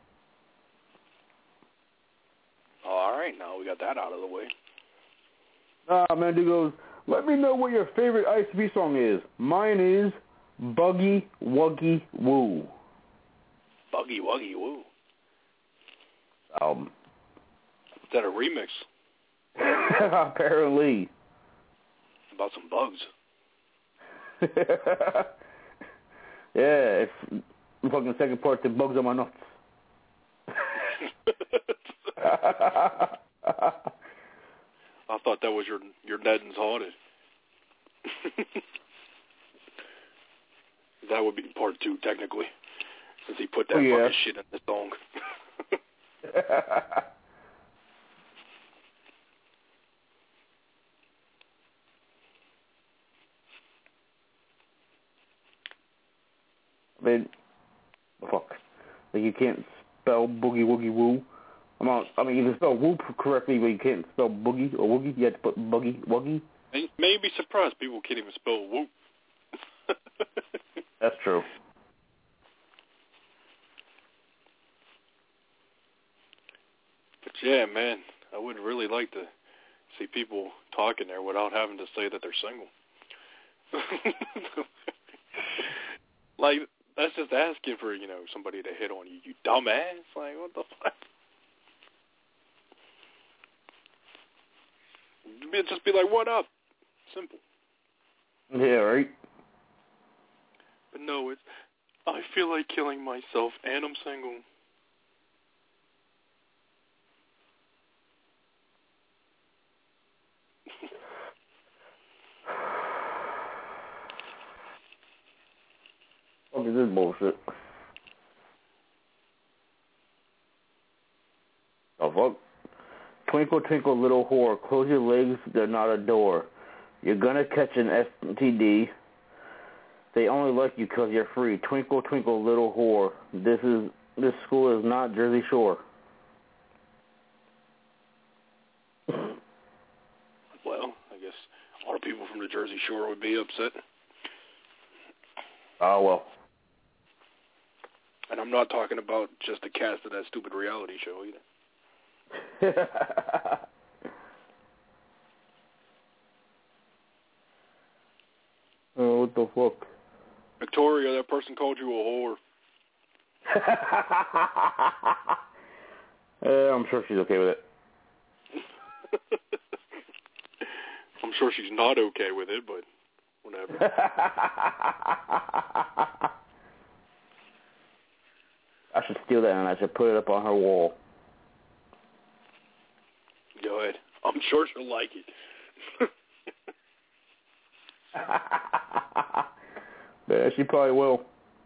All right, now we got that out of the way. Man, dude goes, let me know what your favorite ICP song is. Mine is Buggy Wuggy Woo. Buggy Wuggy Woo. Is that a remix? Apparently. About some bugs. Yeah, it's the fucking second part to Bugs on My Nuts. I thought that was your Ned and Haunted. That would be part 2, technically, since he put that fucking shit in the song. I mean, fuck. Like, you can't spell Boogie Woogie Woo. I mean, you can spell whoop correctly, but you can't spell boogie or woogie. You have to put buggy wuggy. You may be surprised people can't even spell whoop. That's true. But yeah, man, I would really like to see people talking there without having to say that they're single. Like, that's just asking for, somebody to hit on you, you dumbass. Like, what the fuck? Just be like, what up? Simple. Yeah, right? But no, it's, I feel like killing myself and I'm single. What is this bullshit? Oh, fuck. Twinkle, twinkle, little whore, close your legs, they're not a door. You're gonna catch an STD. They only like you 'cause you're free. Twinkle, twinkle, little whore. This school is not Jersey Shore. Well, I guess a lot of people from the Jersey Shore would be upset. Oh, well. And I'm not talking about just the cast of that stupid reality show either. Oh, what the fuck? Victoria, that person called you a whore. I'm sure she's okay with it. I'm sure she's not okay with it, but whatever. I should steal that and I should put it up on her wall. Go ahead. I'm sure she'll like it. Yeah, she probably will.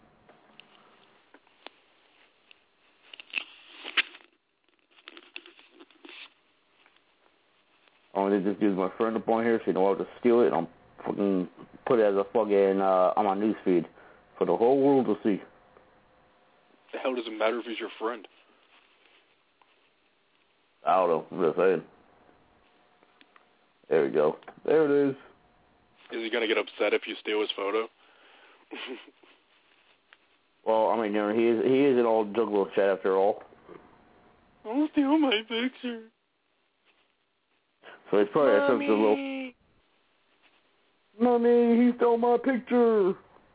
I'm gonna just use my friend up on here so you know I'll just steal it and I'll fucking put it as a fucking on my newsfeed for the whole world to see. The hell does it matter if he's your friend? I don't know. I'm just saying. There we go. There it is. Is he gonna get upset if you steal his photo? Well, I mean, you know, he is an old juggalo chat after all. Don't steal my picture. So it's probably Mommy. a little. Mommy, he stole my picture.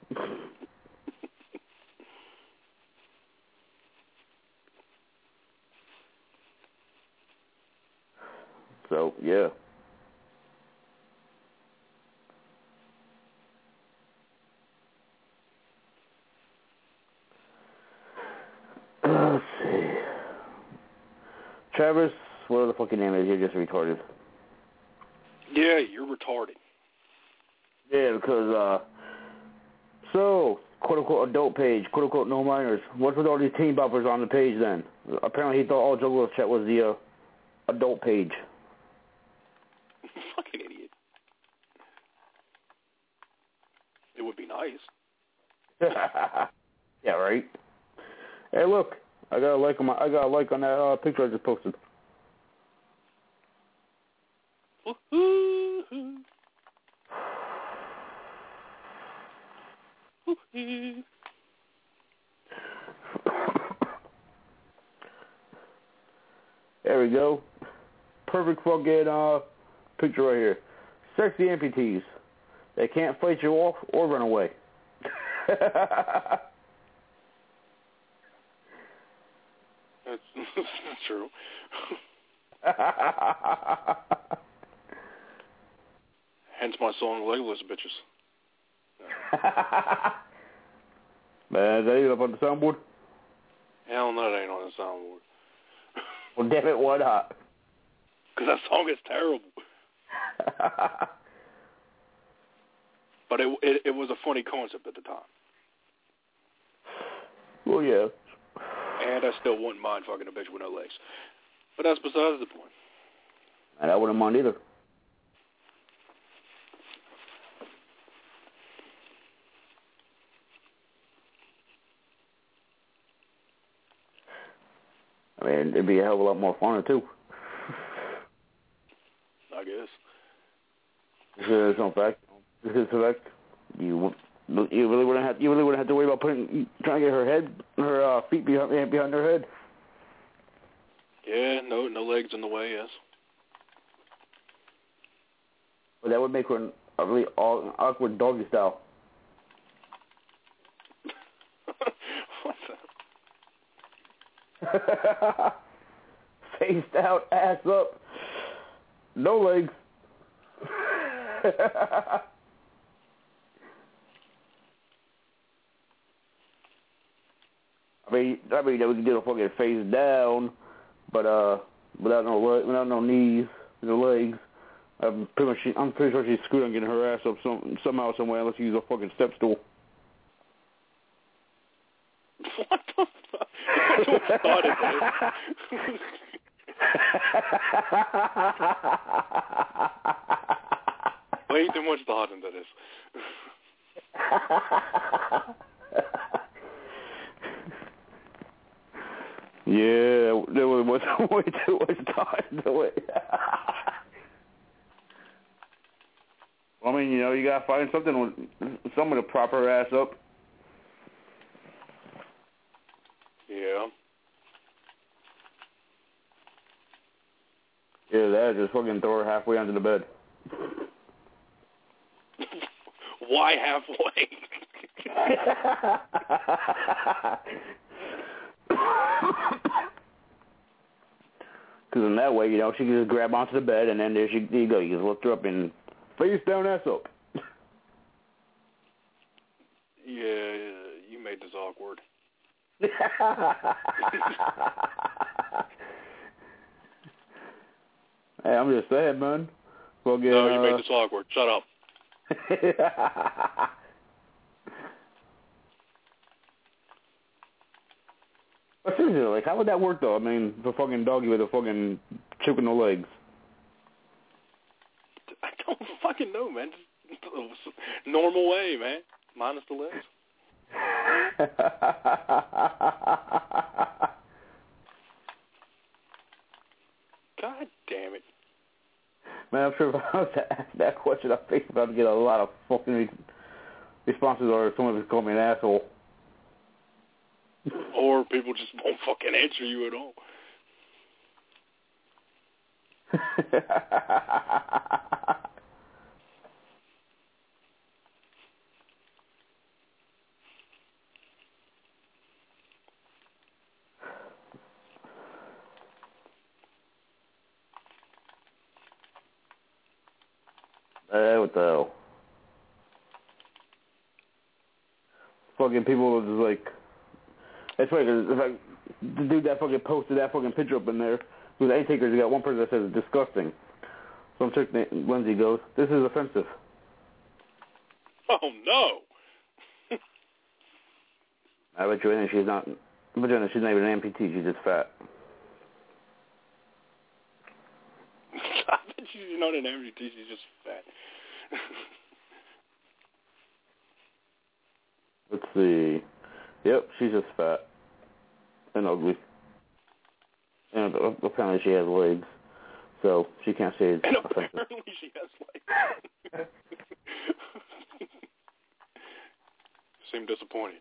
So yeah. Let's see. Travis, whatever the fucking name is, you're just retarded. Yeah, you're retarded. Yeah, because, so, quote-unquote adult page, quote-unquote no minors. What's with all these teen boppers on the page then? Apparently he thought all Juggalo Chat was the, adult page. Fucking idiot. It would be nice. Yeah, right? Hey, look, I got a like on that picture I just posted. There we go. Perfect fucking picture right here. Sexy amputees. They can't fight you off or run away. That's true. Hence my song, Legless Bitches. Man, is that even up on the soundboard? Hell no, that ain't on the soundboard. Well, damn it, why not? Because that song is terrible. But it was a funny concept at the time. Well, yeah. And I still wouldn't mind fucking a bitch with no legs. But that's besides the point. And I wouldn't mind either. I mean, it'd be a hell of a lot more fun, too. I guess. Because in fact, you really wouldn't have to worry about trying to get her feet behind her head. Yeah, no legs in the way, yes. But that would make her a really awkward doggy style. What's that? Faced out, ass up, no legs. I mean, we can do a fucking face down, but without no knees, no legs. I'm pretty sure she's screwed on getting her ass up somehow, somewhere, unless you use a fucking step stool. What the fuck? What started this? Way too much thought into this. Yeah, there was way too much thought into it. I mean, you know, you gotta find someone to prop her ass up. Yeah. Yeah, that just fucking throw her halfway onto the bed. Why halfway? Because in that way, you know, she can just grab onto the bed, and then there you go. You just lift her up and Face down, ass up. Yeah, you made this awkward. Hey, I'm just saying, man. No, you made this awkward. Shut up. But seriously, like, how would that work, though? I mean, the fucking doggy with a fucking choke in the legs. I don't fucking know, man. Just normal way, man. Minus the legs. God damn it. Man, I'm sure if I was to ask that question on Facebook, I'd get a lot of fucking responses, or someone would call me an asshole. Or people just won't fucking answer you at all. What the hell? Fucking people are just like... It's funny, because like, the dude that fucking posted that fucking picture up in there, who's any takers, you got one person that says it's disgusting. Some chick named Lindsay goes, this is offensive. Oh, no. I bet you anything she's not... I bet you anything she's not even an amputee, she's just fat. I bet she's not an amputee, she's just fat. Let's see. Yep, she's just fat and ugly. And apparently she has legs, so she can't say it's and offensive. Apparently she has legs. Seemed disappointed.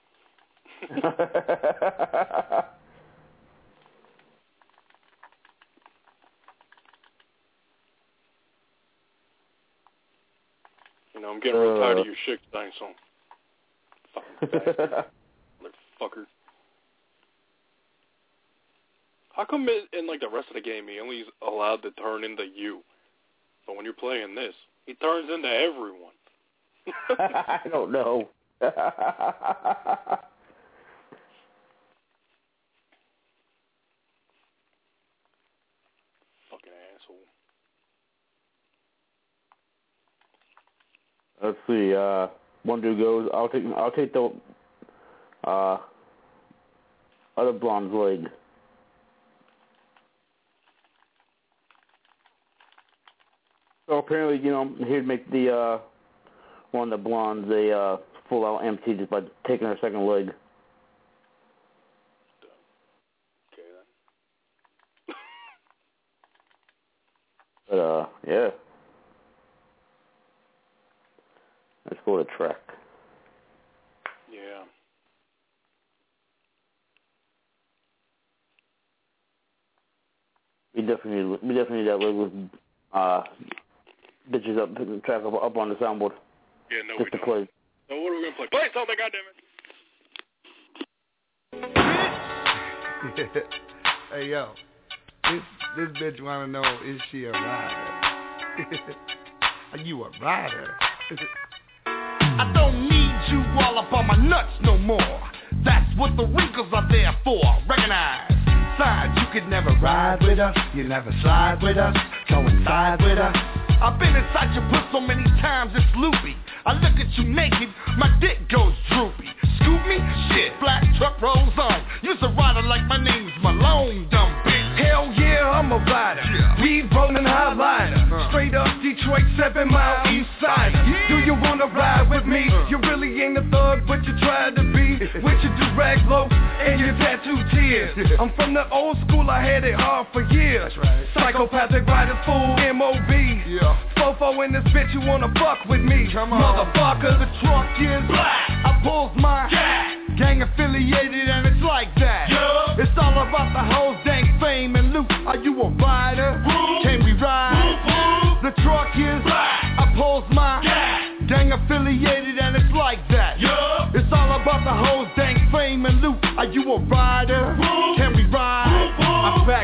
You know, I'm getting real tired of your shit thing, so motherfucker. How come in like the rest of the game he only is allowed to turn into you? But when you're playing this, he turns into everyone. I don't know. Fucking asshole. Let's see. One dude goes, I'll take the other blonde's leg. So apparently, you know, he'd make the one of the blondes a full out amputee just by taking her second leg. Okay then. But yeah. Let's go to track. Yeah. We definitely need that leg with bitches up, picking the track up on the soundboard. Yeah, no, just we to play. So what are we gonna play? Play something, goddammit. Hey yo, this bitch wanna know, is she a rider? Are you a rider? I don't need you all up on my nuts no more. That's what the wrinkles are there for. Recognize. Signs you could never ride with us. You never slide with us. Coincide with us. I've been inside your puss so many times it's loopy. I look at you naked, my dick goes droopy. Scoop me? Shit, black truck rolls on. You's a rider like my name's Malone, dumb bitch. Hell yeah, I'm a rider. Weed rolling highliner. Straight up Detroit, 7 Mile East Side. Do you wanna ride with me? You really ain't a thug, but you try to be. With your durag loaf and your tattoo tears. I'm from the old school, I had it hard for years. Psychopathic riders, fool, M.O.B. Fofo in this bitch, you wanna fuck with me. Motherfucker, the trunk is black. I pulls my gang affiliated and it's like that. It's all about the hoes, dank fame and loot. Are you a rider? Can we ride? The truck is black. I pulls my gang affiliated and it's like that. It's all about the hoes, dank fame and loot. Are you a rider? Can we ride? I'm back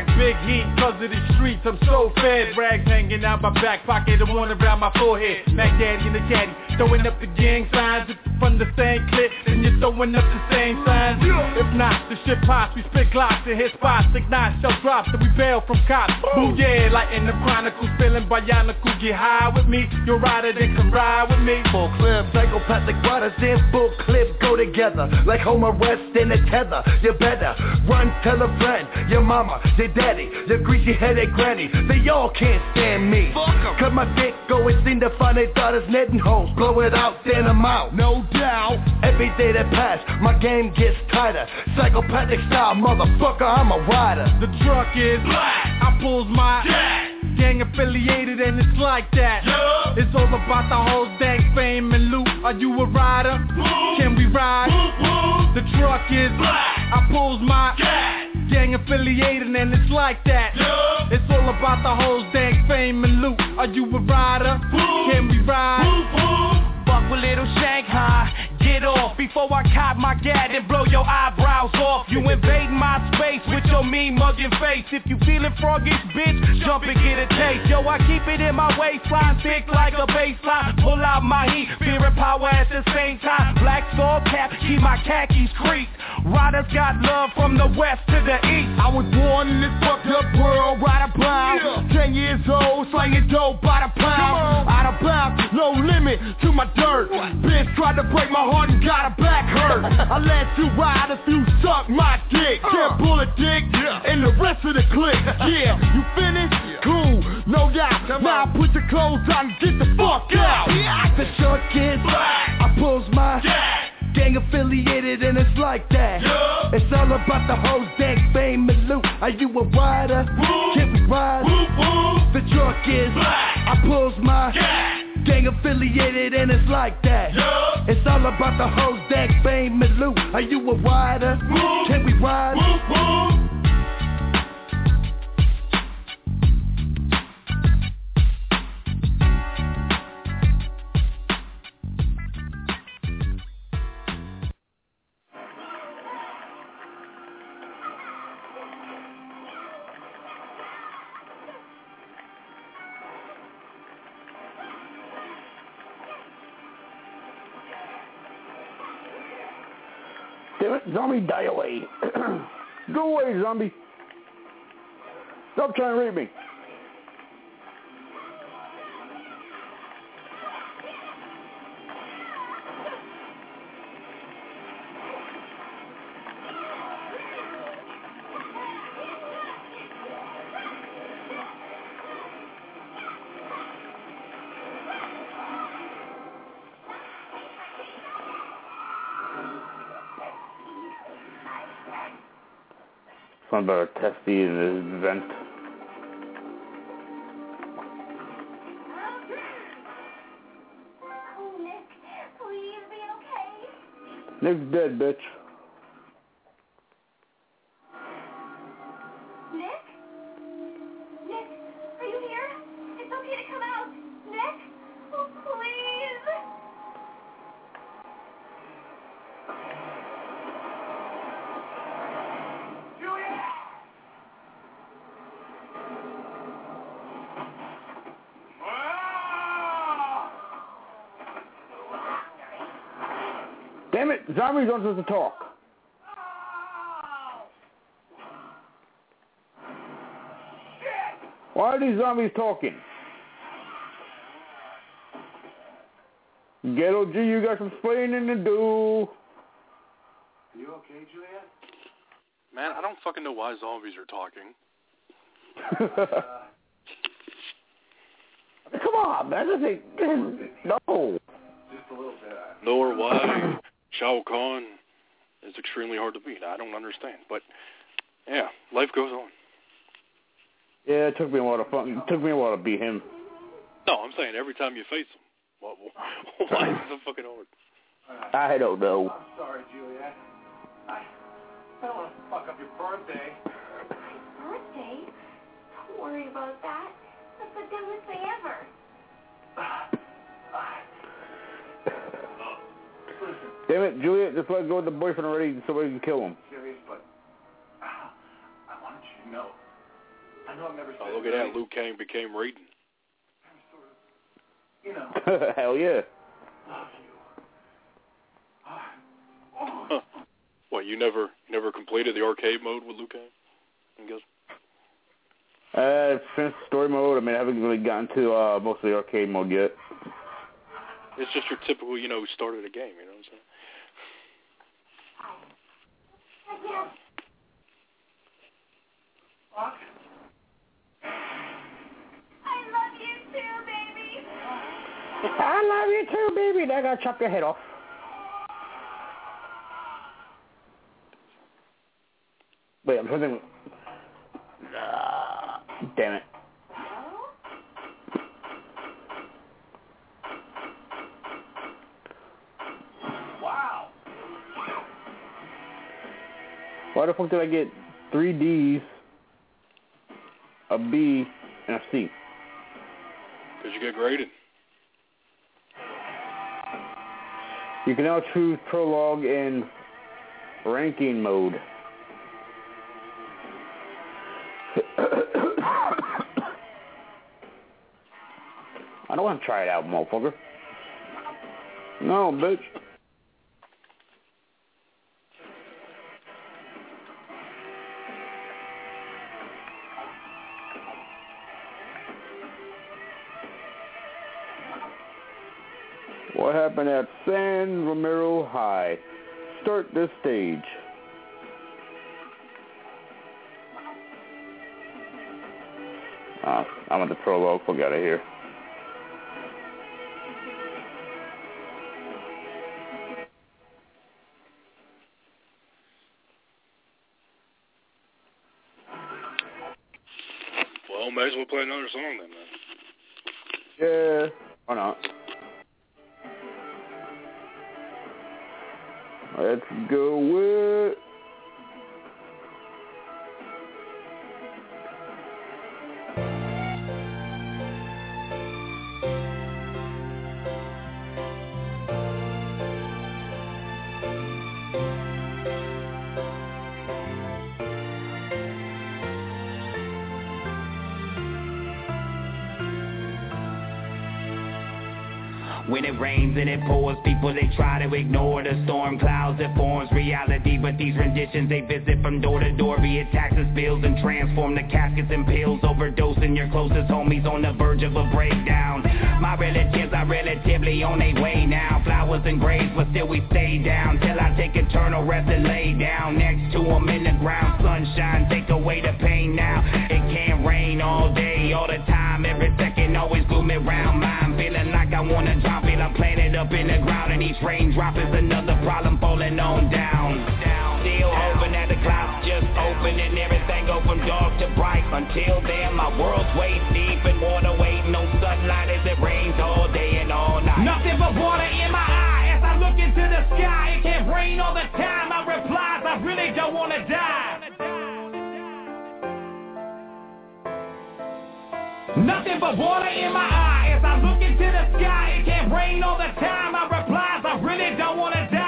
back, big heat, cause of the streets, I'm so fed. Rags hanging out my back pocket, the one around my forehead. Mac Daddy in the caddy, throwing up the gang signs. If you're from the same clip, then you're throwing up the same signs. If not, the shit pops, we spit glocks and hit spots. Ignite, shell drops, then we bail from cops. Ooh yeah, like in the Chronicles, feeling bionicle. Get high with me, you're rider, then come ride with me. Full clip, psychopathic riders and full clip go together. Like home arrest and a tether. You better run, tell a friend, your mama, your daddy, your greasy headed granny. They all can't stand me. Cause my dick always seem to find their daughters netting holes. Blow it out, then I'm out. No doubt. Every day that pass, my game gets tighter. Psychopathic style, motherfucker, I'm a rider. The truck is black, I pulls my gang affiliated and it's like that. It's all about the whole dang fame and loot. Are you a rider? Can we ride? The truck is black, I pulls my gang affiliated and it's like that. It's all about the whole dang fame and loot. Are you a rider? Can we ride? Fuck with little Shanghai, get off before I cop my gat and blow your eyebrows off. You invade my space with your mean mugging face. If you feeling froggy, bitch, jump and get a taste. Yo, I keep it in my waistline, thick like a baseline. Pull out my heat, fear and power at the same time. Black skull cap, keep my khakis creased. Riders got love from the west to the east. I was born in this fucked up world, right about 10 years old, slanging dope by the pound. Out of bounds, no limit to my dirt. Bitch tried to break my heart and got a back hurt. I let you ride if you suck my dick. Can't pull a dick and the rest of the clique. Yeah, you finished? Cool, no doubt. Now put your clothes on and get the fuck out. The short kid, I pulls my gang affiliated and it's like that. It's all about the whole dang fame and loot. Are you a rider? Can we ride? The truck is I pulls my gang affiliated and it's like that. It's all about the whole dang fame and loot. Are you a rider? Can we ride? Damn it, zombie, die away. Go away, zombie. Stop trying to rape me. Something about a testy in his vent. Oh, Nick, please be okay. Nick's dead, bitch. Nick? Nick, are you here? It's okay to come out. Nick? Oh, please. Damn it, zombies aren't supposed to talk. Why are these zombies talking? Ghetto G, you got some explaining to do. You okay, Juliet? Man, I don't fucking know why zombies are talking. Come on, man. This ain't, no. Just a little bit. Nor why Shao Kahn is extremely hard to beat. I don't understand. But, yeah, life goes on. Yeah, it took me a while to beat him. No, I'm saying every time you face him. Why is it so fucking hard? I don't know. I'm sorry, Juliet. I don't want to fuck up your birthday. Birthday? Don't worry about that. That's the dumbest thing ever. Damn it, Juliet, just let go of the boyfriend already so we can kill him. Serious, but I wanted you to know I know I've never said Oh, look at that. Liu Kang became Raiden. You know. Hell yeah. Love you. Huh. What, you never completed the arcade mode with Liu Kang? I guess. Finished story mode. I mean, I haven't really gotten to most of the arcade mode yet. It's just your typical, started a game, you know what I'm saying? Fuck. I love you too, baby. I love you too, baby. Now I gotta chop your head off. Wait, I'm trying to... damn it. Wow. Why the fuck did I get 3 Ds, a B, and a C? Because you get graded. You can now choose prologue in ranking mode. I don't want to try it out, motherfucker. No, bitch. What happened at San Ramiro High? Start this stage. I want the prologue. Fuck out of here. Well, may as well play another song then, man. Yeah. Why not? Let's go with... When it rains and it pours, people they try to ignore the storm clouds that forms reality. But these renditions they visit from door to door, be it taxes, bills, and transform the caskets and pills. Overdosing your closest homies on the verge of a breakdown. My relatives are relatively on their way now. Flowers and graves, but still we stay down till I take eternal rest and lay down next to them in the ground. Sunshine, take away the pain now. It can't rain all day, all the time, every second, always gloomy around mine. Feeling like I wanna drop it, I'm planted up in the ground, and each raindrop is another problem falling on down. Still hoping that the clouds just open and everything go from dark to bright. Until then, my world's waist deep in water, waiting on sunlight as it rains all day and all night. Nothing but water in my eye as I look into the sky. It can't rain all the time. I replies, I really don't wanna die. Nothing but water in my eye as I look into the sky. It can't rain all the time. I replies, I really don't wanna die.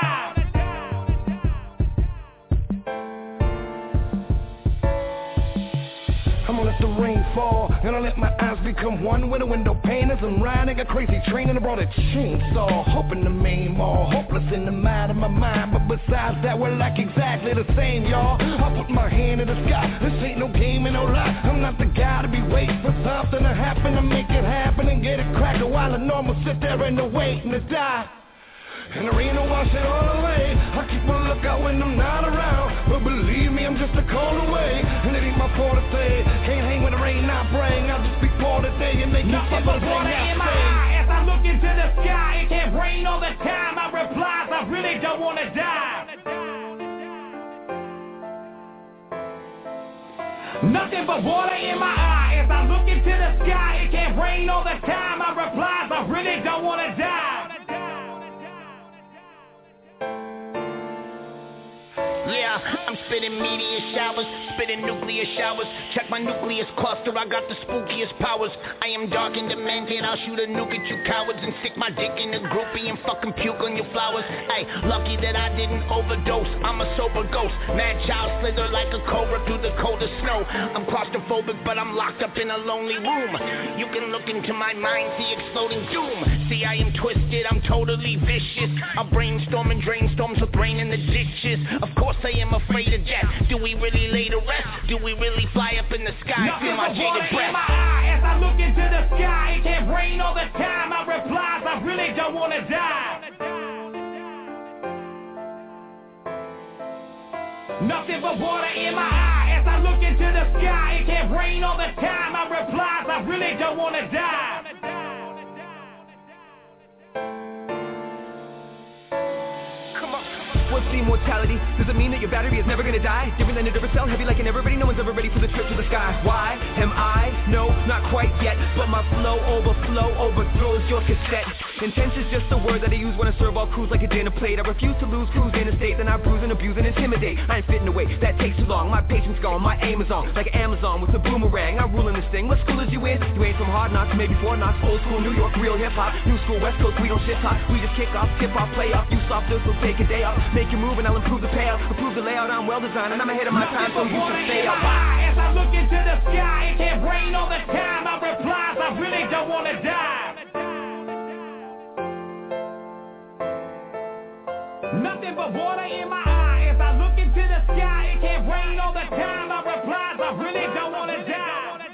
I'm gonna let the rain fall, and I let my eyes become one with a window pane as I'm riding a crazy train, and I brought a chainsaw, hoping to maim all, hopeless in the mind of my mind. But besides that, we're like exactly the same, y'all. I put my hand in the sky, this ain't no game and no lie. I'm not the guy to be waiting for something to happen, to make it happen and get it cracked, while I normal sit there and waiting to die. And the rain will wash it all away. I keep a lookout when I'm not around, but believe me, I'm just a call away. And it ain't my fault to say, can't hang with the rain I bring. I'll just be poor today and make nothing but water in my eye as I look into the sky. It can't rain all the time. I replies, I really don't wanna die. Nothing but water in my eye as I look into the sky. It can't rain all the time. I replies, I really don't wanna die. Yeah, I'm I'm spitting meteor showers, spitting nuclear showers. Check my nucleus cluster, I got the spookiest powers. I am dark and demented, I'll shoot a nuke at you cowards and stick my dick in a groupie and fucking puke on your flowers. Ay, lucky that I didn't overdose, I'm a sober ghost. Mad child slither like a cobra through the coldest snow. I'm claustrophobic, but I'm locked up in a lonely room. You can look into my mind, see exploding doom. See, I am twisted, I'm totally vicious. I'll brainstorm and drain storms with rain in the ditches. Of course I am afraid of death. Do we really lay to rest? Do we really fly up in the sky? Feel my jaded breath. In my eye as I look into the sky. It can't rain all the time. I replies, I really don't wanna die. Nothing but water in my eye as I look into the sky. It can't rain all the time. I replies, I really don't wanna die. What's the immortality? Does it mean that your battery is never gonna die? Different than a Duracell, heavy like an everybody. No one's ever ready for the trip to the sky. Why am I? No, not quite yet. But my flow overthrows your cassette. Intense is just a word that I use when I serve all crews like a dinner plate. I refuse to lose crews in a state, then I bruise and abuse and intimidate. I ain't fitting away, that takes too long. My patience gone, my aim is on, like Amazon with a boomerang. I'm ruling this thing. What school is you in? You ain't from Hard Knocks, maybe Fort Knox. Old school New York, real hip hop. New school West Coast, we don't shit talk. We just kick off, tip off, play off. You soft this will take a day off. Make you move and I'll improve the payout. Improve the layout, I'm well designed and I'm ahead of my time, so you should stay up. As I look into the sky, it can't rain all the time. I replies, I really don't wanna die. Nothing but water in my eye. As I look into the sky, it can't rain all the time. I replies, I really don't wanna die.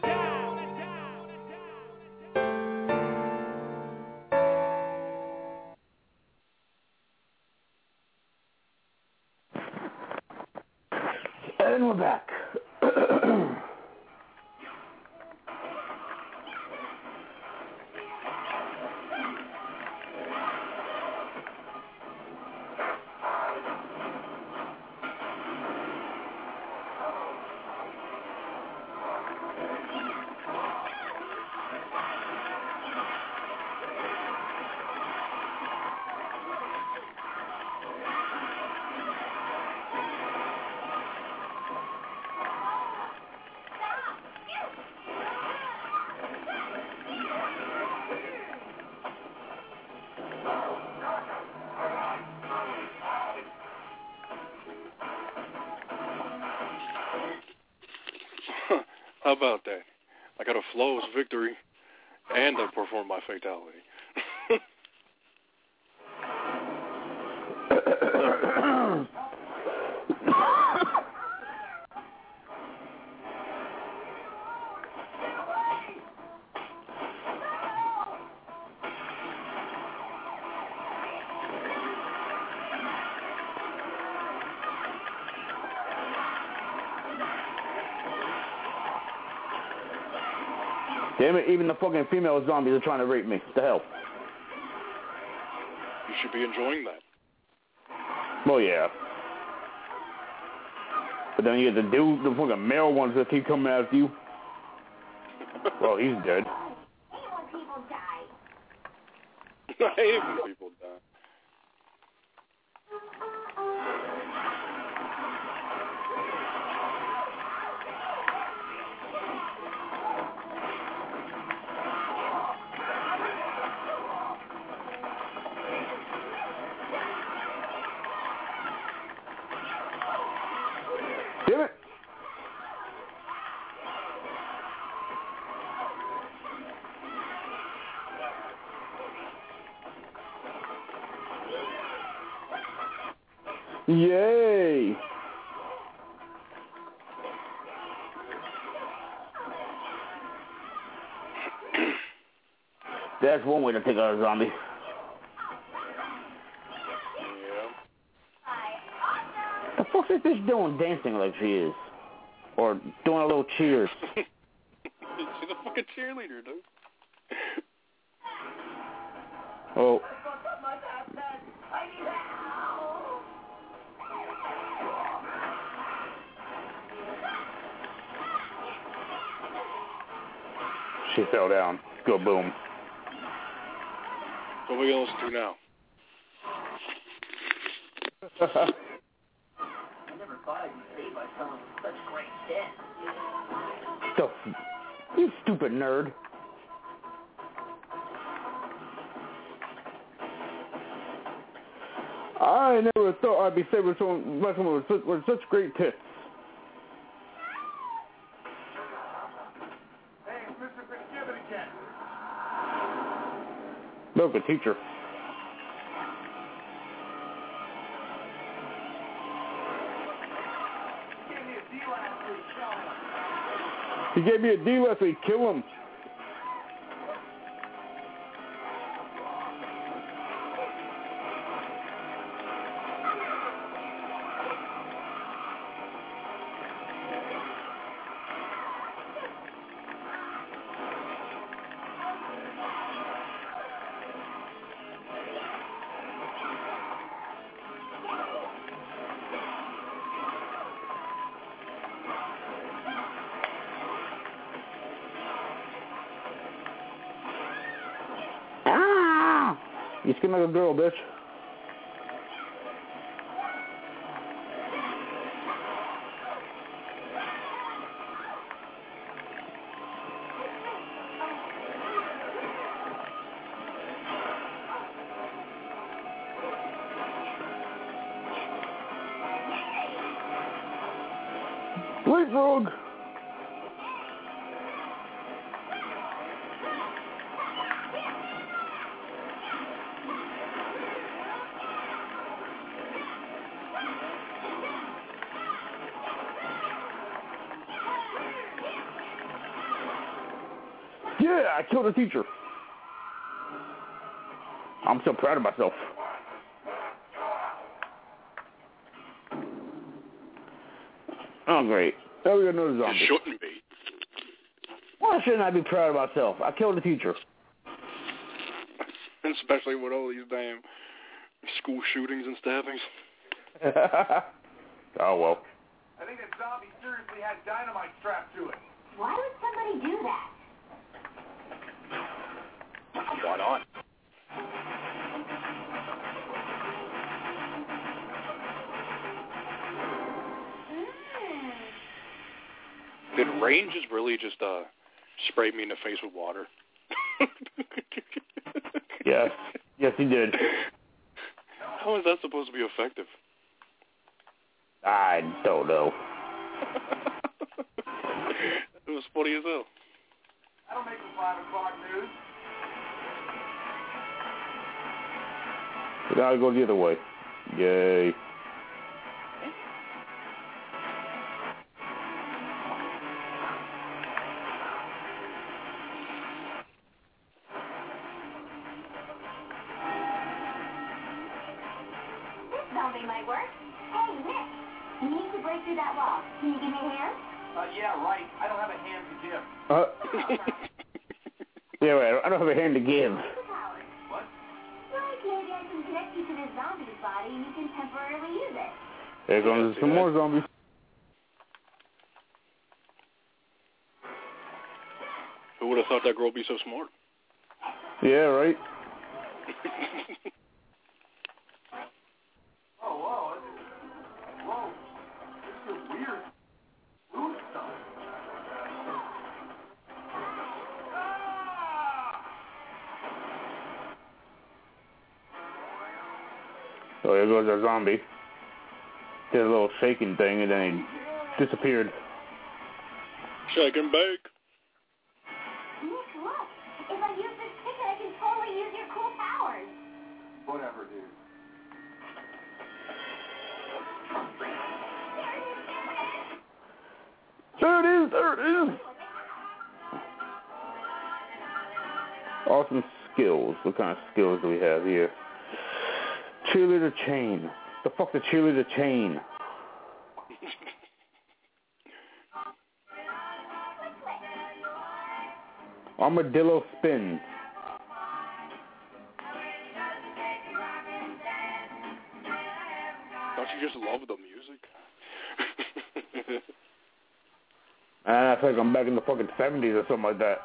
And we're back. How about that? I got a flawless victory, and I performed my fatality. Damn it, even the fucking female zombies are trying to rape me. What the hell? You should be enjoying that. Well, yeah. But then you get the fucking male ones that keep coming after you. Well, he's dead. I hate when people die. Damn it. Yay. That's one way to take out a zombie. The fuck is this doing dancing like she is? Or doing a little cheers? She's a fucking cheerleader, dude. Oh. She fell down. Go boom. What are we going to listen to now? I never thought I'd be selling such great tits. You stupid nerd. I never thought I'd be saved with someone with such great tits. Hey, it's Mr. Fitzgibbon again. Look, a teacher. He gave me a D last week. Kill him. You skin like a girl, bitch. Leapfrog. Yeah, I killed a teacher. I'm so proud of myself. Oh, great. Now we got another zombie. It shouldn't be. Why shouldn't I be proud of myself? I killed a teacher. Especially with all these damn school shootings and stabbings. Oh, well. I think that zombie seriously had dynamite strapped to it. Why would somebody do that? Why not? Did Rain just really just spray me in the face with water? Yes. Yes, he did. How is that supposed to be effective? I don't know. It was funny as hell. That'll make the 5 o'clock news. We gotta go the other way. Yay. This zombie might work. Hey, Nick, you need to break through that wall. Can you give me a hand? Yeah, right. I don't have a hand to give. Yeah, right. I don't have a hand to give. What? Well, maybe I can connect you to this zombie's body and you can temporarily use it. There goes some more zombies. Who would have thought that girl would be so smart? Yeah, right. Whoa. This is weird. Food stuff. So here goes our zombie. Did a little shaking thing and then he disappeared. Shake and bake. Nick, look. If I use this ticket, I can totally use your cool powers. Whatever, dude. There it is. Awesome skills. What kind of skills do we have here? Cheerleader chain. The fuck's a cheerleader chain? Armadillo spin. Don't you just love the music? I feel like I'm back in the fucking 70s or something like that.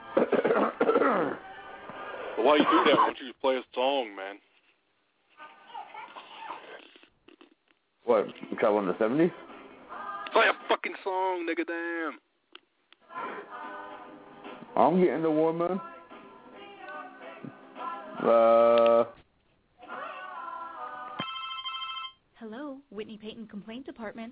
Well, why you do that? Why don't you just play a song, man? What? You travel in the 70s? Play a fucking song, nigga, damn. I'm getting the woman. Hello, Whitney Payton Complaint Department.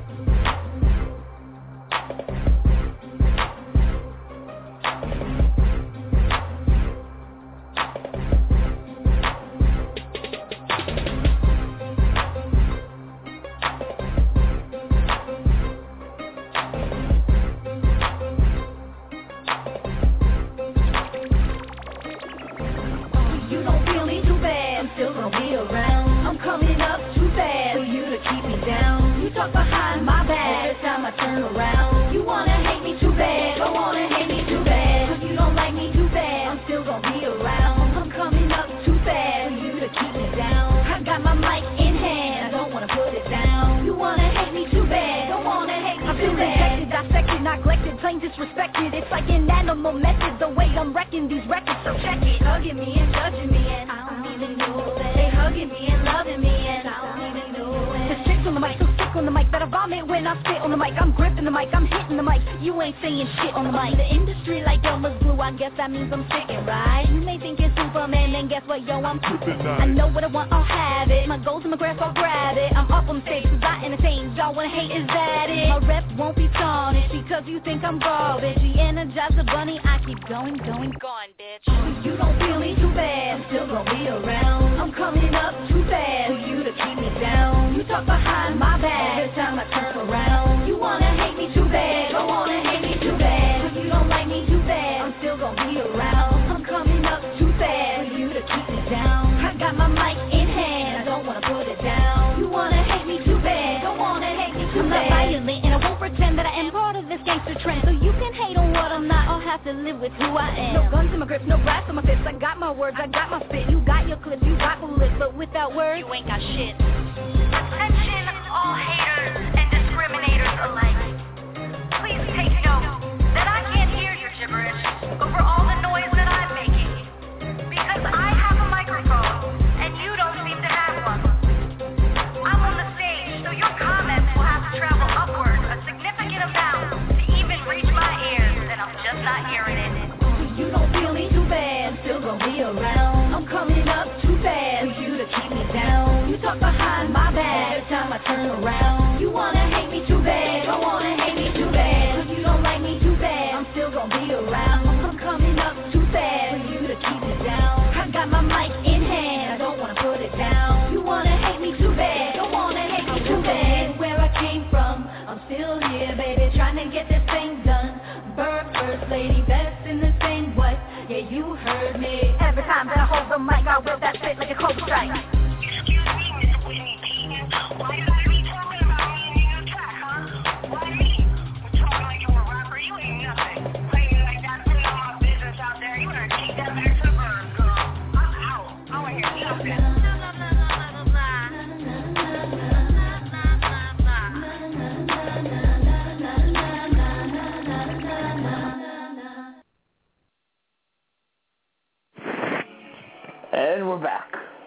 You don't feel me too bad, I'm still gonna be around. I'm coming up too fast for you to keep me down. You talk behind my back every time I turn around. You wanna hate me too bad, don't wanna hate me too bad. But you don't like me too bad, I'm still gonna be around. I'm coming up too fast for you to keep me down. I got my mic in hand, I don't wanna put it down. You wanna hate me too bad, don't wanna hate me too bad. Rejected, dissected, neglected, plain disrespected. It's like an animal method, the way I'm wrecking these records. So check it, Hugging me and judging me and I don't even know it. They hugging me and loving me and I don't even know it. the shit's on the mic, so sick on the mic that I vomit when I spit on the mic. I'm gripping the mic, I'm hitting the mic. You ain't saying shit on the mic. The industry like Elmer's glue, I guess that means I'm sticking, right? You may think it's Superman, then guess what, yo, I'm Superman. I know what I want, I'll have it. My goals in my grasp, I'll grab it. I'm up on stage, cause I entertain. Y'all wanna hate, is that it? My rep won't be tarnished because you think I'm garbage. The Energizer Bunny, I keep going, gone, bitch. You don't feel me too bad, I'm still gonna be around. I'm coming up too fast for you to keep me down. You talk behind my back every time I turn around. You wanna hate me too bad, don't wanna hate me too bad. But you don't like me too bad, I'm still gonna be around. I'm coming up too fast for you to keep me down. I got my mic in hand, I don't wanna put it down. You wanna hate me too bad, don't wanna hate me too I'm bad. not violent and I won't pretend that I am part of this gangster trend. So you can hate on what I'm not, I'll have to live with who I am. No guns in my grip, no brass on my fist. I got my words, I got my spit. You got your clips, you got bullets, but without words, you ain't got shit. Attention all haters and discriminators alike. Please take note that I can't hear your gibberish over all the noise that I'm making. Because I have a microphone and you don't seem to have one. I'm on the stage, so your comments will have to travel upward a significant amount to even reach my ears, and I'm just not hearing it. You don't feel me too bad, I'm still gonna be around. I'm coming up too fast for you to keep me down. You talk behind my back every time I turn around. You wanna hate me too bad, don't wanna hate me too bad. But you don't like me too bad, I'm still gonna be around. I'm coming up too fast for you to keep me down. I got my mic in hand, I don't wanna put it down. You wanna hate me too bad, don't wanna hate me too bad. Where I came from, I'm still here, baby, trying to get this thing done. Bird first lady, best in the same way. Yeah, you heard me. Every time that I hold the mic, I whip that shit like a cobra strike. Excuse me, Miss Whitney Payton. Why you gotta be talking about me in your new track, huh? Why me? You're talking like you're a rapper. You ain't nothing. Playing me like that, putting all my business out there. You better take that back to the bird, girl. I'm out. I wanna hear nothing. And we're back.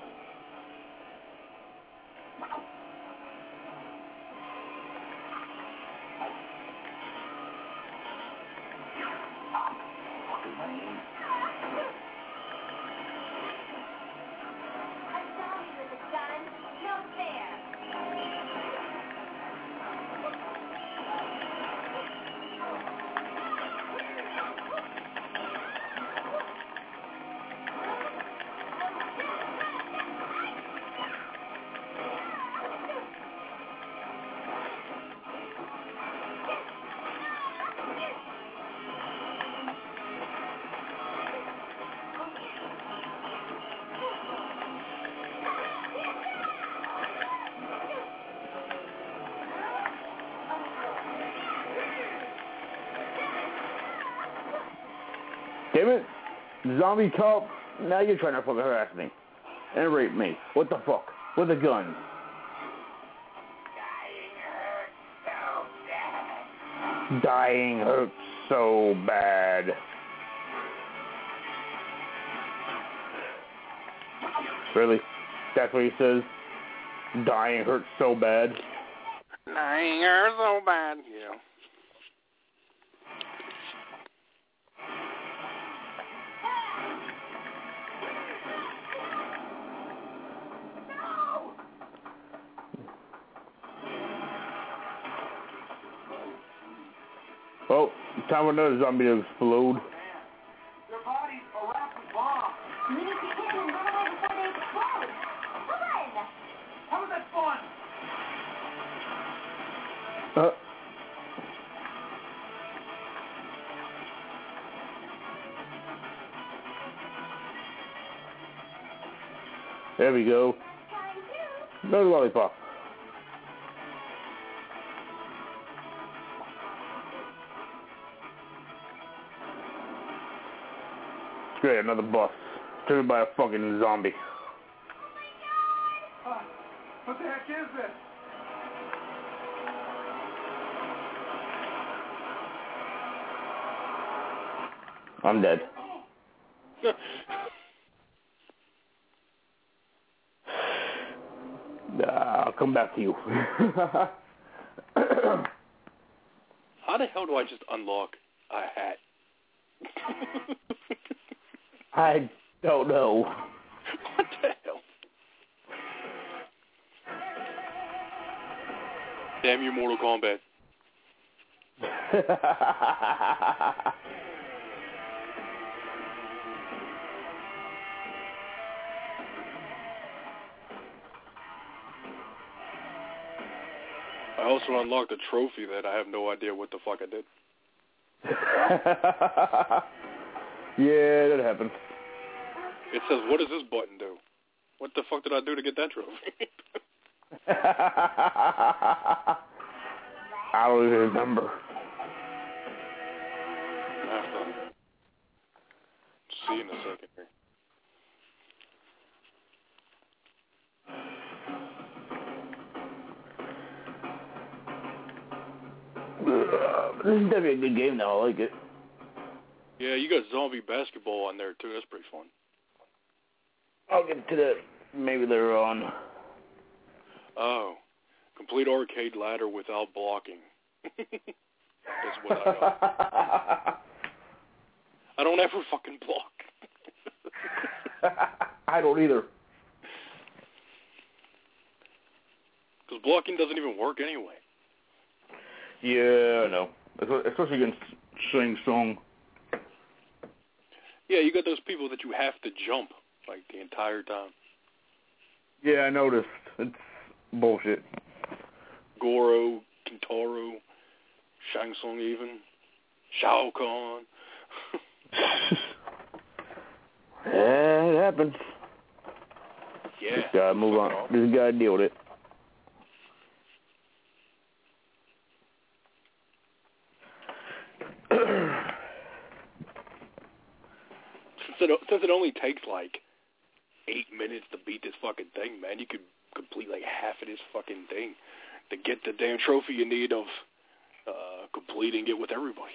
Damn it, zombie cop, now you're trying to fucking harass me and rape me. What the fuck? With a gun. Dying hurts so bad. Really? That's what he says? Dying hurts so bad? Nine hours so bad. Yeah. Oh, time for another zombie to explode. Their bodies are wrapped with bombs. We need to hit them and run away before they explode. Fun! How was that fun? There we go. Another lollipop. Great, another bus. Driven by a fucking zombie. What the heck is this? I'm dead. I'll come back to you. How the hell do I just unlock a hat? I don't know. What the hell? Damn you, Mortal Kombat. I also unlocked a trophy that I have no idea what the fuck I did. Yeah, that happened. It says, what does this button do? What the fuck did I do to get that trophy? I don't even remember. I have to see in a second here. This is definitely a good game now. I like it. Yeah, you got zombie basketball on there, too. That's pretty fun. I'll get to that maybe later on. Oh. Complete arcade ladder without blocking. That's what I know. I don't ever fucking block. I don't either. Because blocking doesn't even work anyway. Yeah, I know. Especially against Shang Tsung. Yeah, you got those people that you have to jump, like, the entire time. Yeah, I noticed. It's bullshit. Goro, Kintaro, Shang Tsung even, Shao Kahn. Yeah, it happens. Yeah. Just gotta move on. Just gotta deal with it. Since it only takes like 8 minutes to beat this fucking thing, man, you could complete like half of this fucking thing to get the damn trophy you need of completing it with everybody.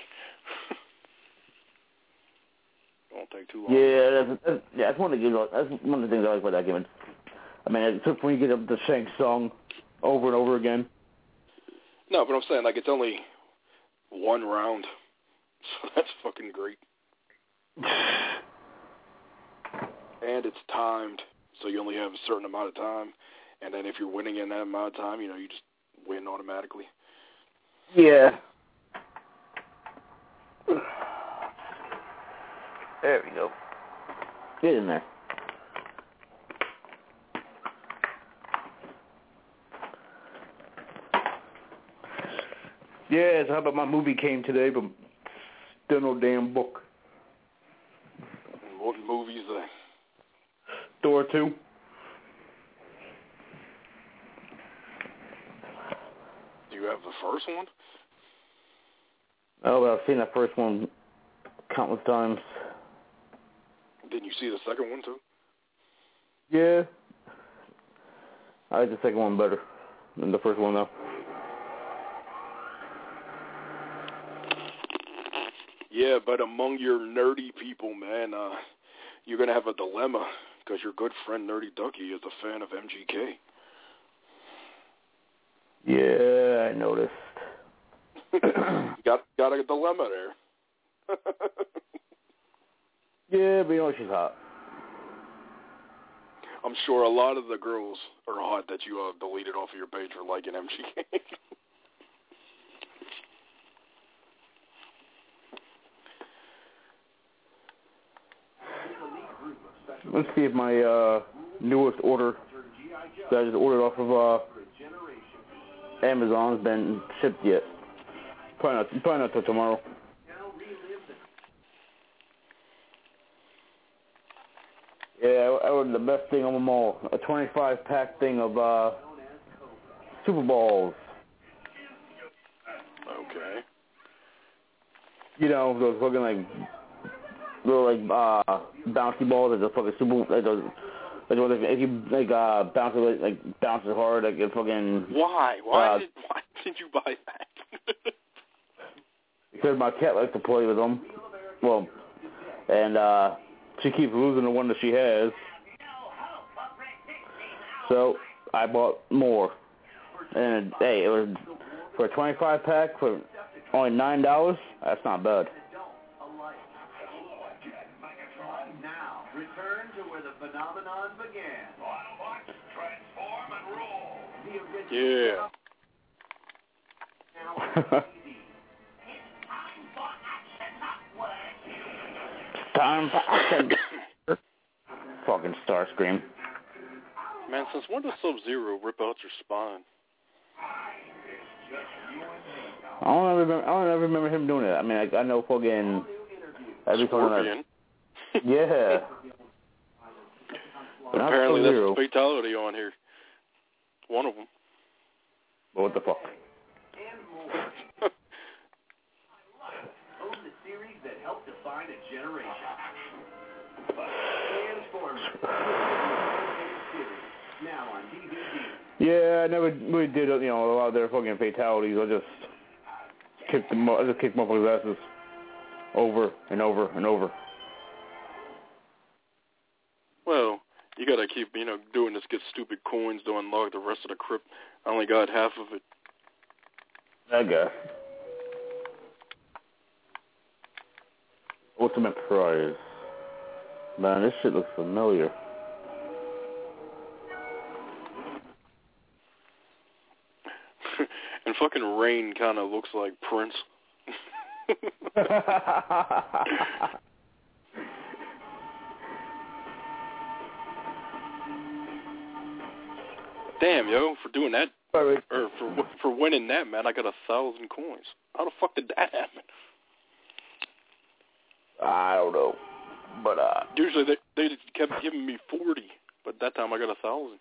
Won't take too long. Yeah, that's one of the games. That's one of the things I like about that game. I mean, except when you get up the Shang Tsung over and over again. No, but I'm saying like it's only one round, so that's fucking great. And it's timed, so you only have a certain amount of time. And then if you're winning in that amount of time, you know, you just win automatically. Yeah. There we go. Get in there. Yeah, so how about my movie came today, but still no damn book. What movie is that? Thor 2. Do you have the first one? Oh, well, I've seen that first one countless times. Didn't you see the second one, too? Yeah. I like the second one better than the first one, though. Yeah, but among your nerdy people, man, you're going to have a dilemma because your good friend Nerdy Ducky is a fan of MGK. Yeah, I noticed. got a dilemma there. Yeah, but you know she's hot. I'm sure a lot of the girls are hot that you deleted off of your page for liking MGK. Let's see if my newest order that I just ordered off of Amazon has been shipped yet. Probably not till tomorrow. Yeah, I ordered the best thing of them all. A 25-pack thing of Super Balls. Okay. You know, those fucking little bouncy balls that the fucking Super if you bounce it bounce it hard it fucking. Why? Why did you buy that? Because my cat likes to play with them. Well, and she keeps losing the one that she has. So I bought more. And hey, it was for a 25-pack for only $9. That's not bad. Now, return to where the phenomenon began. Autobots, transform and roll. Yeah. Time for action. Fucking Starscream. Man, since when does Sub-Zero rip out your spine? I don't remember him doing it. I mean, I know fucking every Scorpion. Yeah. Apparently that's a fatality on here. One of them. But what the fuck? Own the series that helped define a generation. Transformers. Now on DVD. Yeah, I never really did, a lot of their fucking fatalities. I just kicked motherfuckers' asses over and over and over. Well, you gotta keep, doing this, get stupid coins to unlock the rest of the crypt. I only got half of it. I guess. Ultimate Prize. Man, this shit looks familiar. And fucking Rain kind of looks like Prince. Damn, yo, for doing that, or for winning that, man, I got 1,000 coins. How the fuck did that happen? I don't know, but usually they just kept giving me 40, but that time I got 1,000.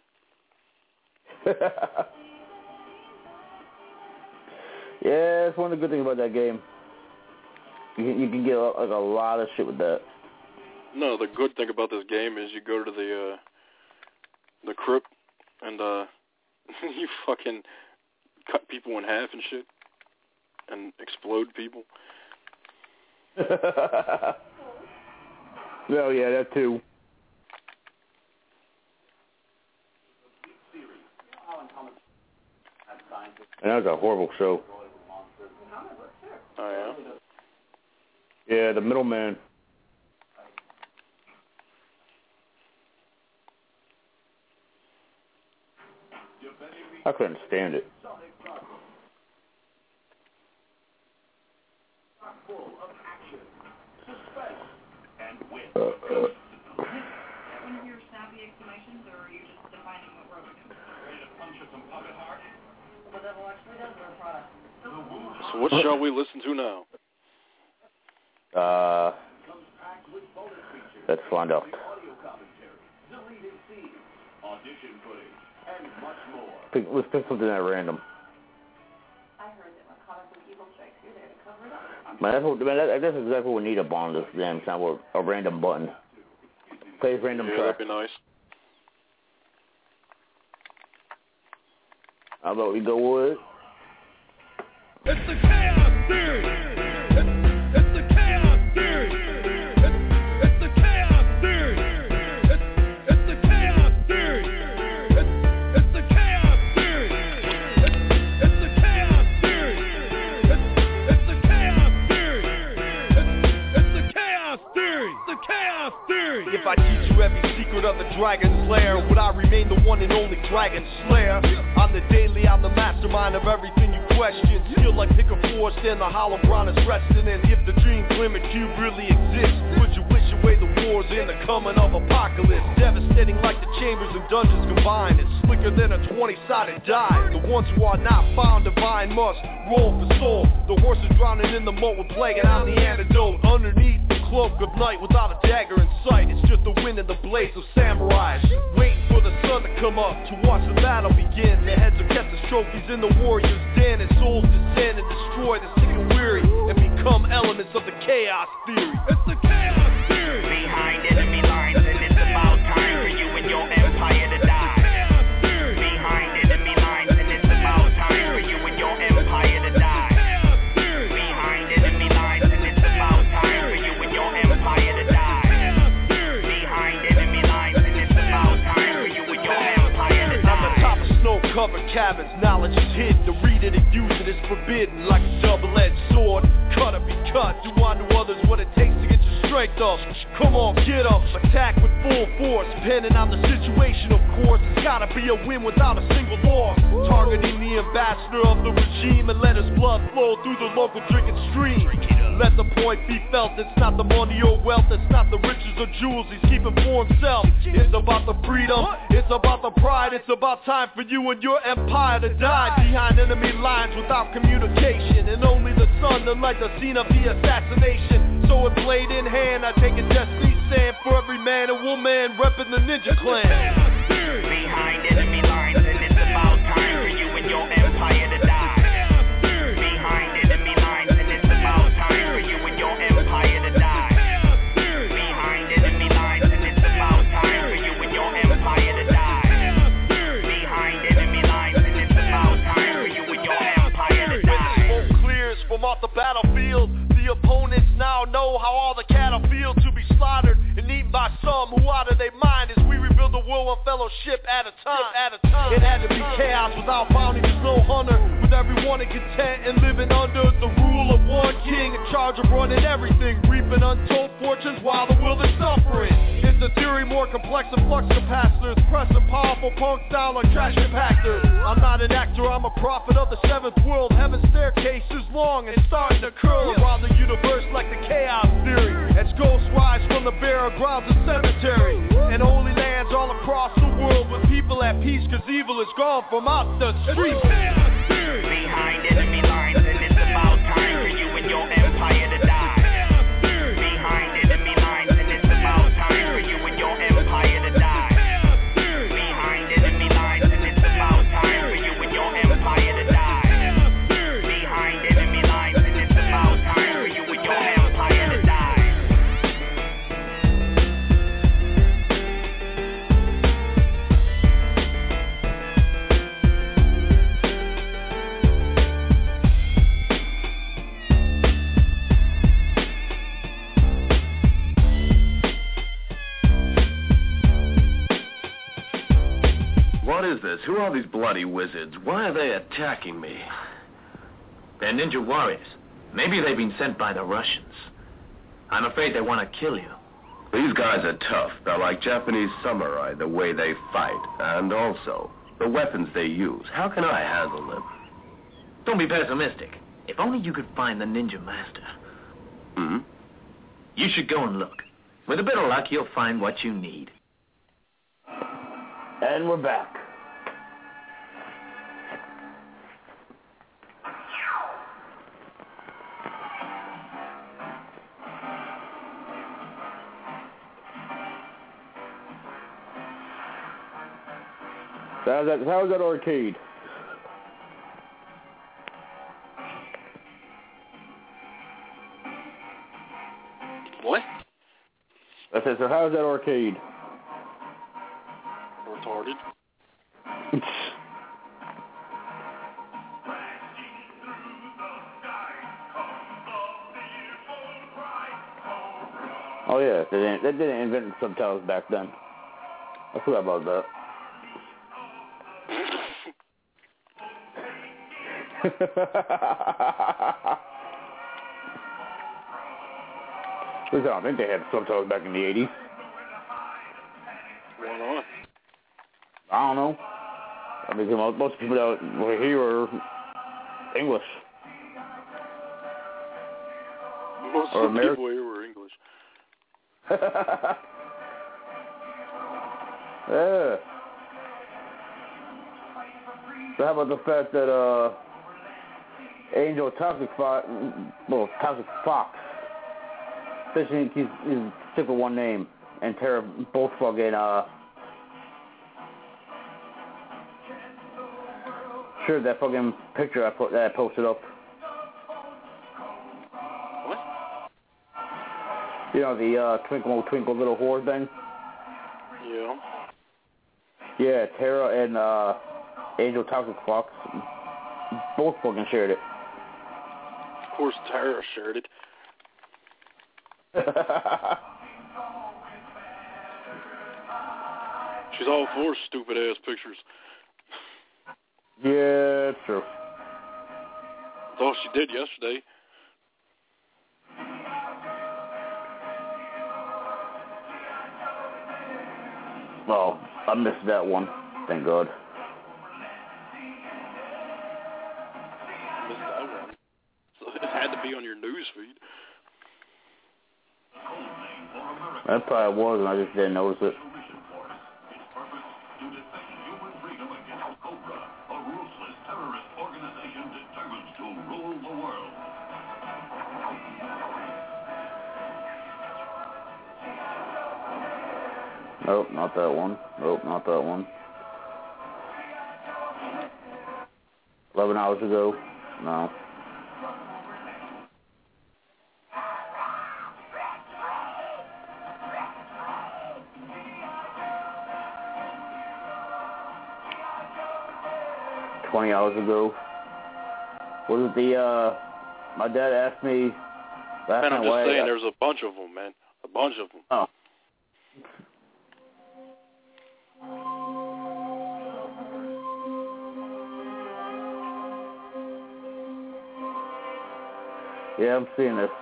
Yeah, it's one of the good things about that game. You can get a lot of shit with that. No, the good thing about this game is you go to the crypt and you fucking cut people in half and shit and explode people. Oh yeah, that too. And that was a horrible show. Oh yeah? Yeah, the Middleman. I couldn't stand it. One of your snappy exclamations, or are you just defining what we're looking for? Ready to puncture some puppet heart? The devil actually does wear Prada. So what shall we listen to now? Let's find out. Let's pick something at random. I heard that when comic book evil strikes, you're there to cover it up. That's exactly what we need up on this damn sound. A random button. Play random track. That'd be nice. How about we go with? It's the Chaos Theory! It's the Chaos Theory! It's the Chaos Theory! It's the Chaos Theory! It's the Chaos Theory! Chaos Theory. If I teach you every secret of the Dragon's Lair, would I remain the one and only Dragon Slayer? I'm the daily, I'm the mastermind of everything you question. Still like pick a force, then the hollow ground is resting. And if the dream glimmer cube really exists, would you wish away the wars and the coming of apocalypse? Devastating like the chambers and dungeons combined. It's slicker than a 20-sided die. The ones who are not found divine must roll for soul. The horse is drowning in the moat with plague, and I'm the antidote. Underneath the cloak of night without a dagger in sight, it's just the wind and the blades of samurais, waiting for the sun to come up to watch the battle begin. Their heads are kept as trophies in the warrior's den, and souls descend and destroy the sick and weary and become elements of the chaos theory. It's the chaos theory. Behind enemy lines, and it's about time for you and your empire to die. Behind enemy lines, and it's about time for you and your empire to die. Behind enemy lines, and it's about time for you and your empire to die. Behind enemy lines, and it's about time for you and your empire to die. On the top of snow-covered cabins, knowledge is hidden. To read it and use it is forbidden, like a double-edged sword. Cut or be cut. Do unto others what it takes to get your strength up. Come on, get up. Attack with full force. Depending on the situation, of course. It's gotta be a win without a single loss. Targeting the ambassador of the regime and let his blood flow through the local drinking stream. Let the point be felt. It's not the money or wealth. It's not the riches or jewels he's keeping for himself. It's about the freedom. It's about the pride. It's about time for you and your empire to die behind enemy lines without communication. And only the sun to light the scene of the assassination. So with blade in hand, I take a destiny stand for every man and woman repping the Ninja Clan. Behind enemy lines, and it's about time for you and your empire to die. Behind enemy lines, and it's about time for you and your empire to die. Behind enemy lines, and it's about time for you and your empire to die. Behind enemy lines, and it's about time for you and your empire to die. When smoke clears from off the battlefield, the opponents now know how all the cattle feel to be slaughtered and eaten by some who out of their mind as we rebuild the world one fellowship at a time. It had to be chaos without bounty, there's no hunter, with everyone in content and living under the rule of one king in charge of running everything, reaping untold fortunes while the world is suffering. It's a theory more complex than flux capacitors, pressing powerful punks down like trash compactors. I'm not an actor, I'm a prophet of the seventh world. Heaven's staircase is long and starting to curl around the universe like the chaos theory. As ghosts rise from the burial grounds of cemetery and holy lands all across the world with people at peace, cause evil is gone from out the streets. Behind enemy lines, and it's about time for you and your empire to die. Behind enemy lines, and it's about time for you and your empire to die. Behind enemy lines, and it's about time for you and your empire to die. Behind enemy lines, and it's about time for you and your empire to die. What is this? Who are these bloody wizards? Why are they attacking me? They're ninja warriors. Maybe they've been sent by the Russians. I'm afraid they want to kill you. These guys are tough. They're like Japanese samurai, the way they fight. And also, the weapons they use. How can I handle them? Don't be pessimistic. If only you could find the ninja master. Hmm? You should go and look. With a bit of luck, you'll find what you need. And we're back. How's that arcade? What? I said, so how's that arcade? Retarded. Oh yeah, they didn't invent subtitles back then. I forgot about that. At least I don't think they had subtitles back in the 80s. Why not? I don't know. I mean, most people that were here were English. Most of the people here were English. Yeah. So how about the fact that Angel Toxic Fox, especially he's sick with one name, and Tara both fucking sure that fucking picture I posted up. What? You know the Twinkle Twinkle Little Whore thing. Yeah. Yeah, Tara and Angel Toxic Fox both fucking shared it. Of course, Tara shared it. She's all for stupid ass pictures. Yeah, true. That's all she did yesterday. Well, I missed that one. Thank God. Missed that one. So it had to be on your news feed. That probably was, and I just didn't notice it. Nope, not that one. Nope, not that one. 11 hours ago? No. $20 hours ago. Was it the, my dad asked me last Man, I'm night just why saying, there's a bunch of them, man. A bunch of them. Oh. Yeah, I'm seeing this.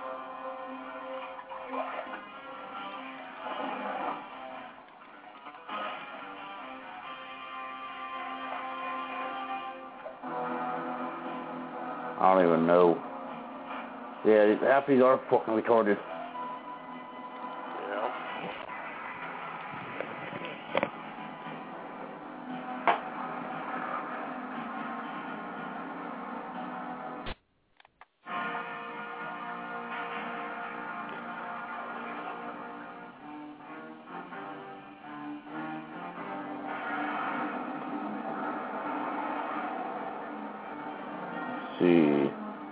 I don't even know. Yeah, half these are fucking retarded. Yeah. Let's see.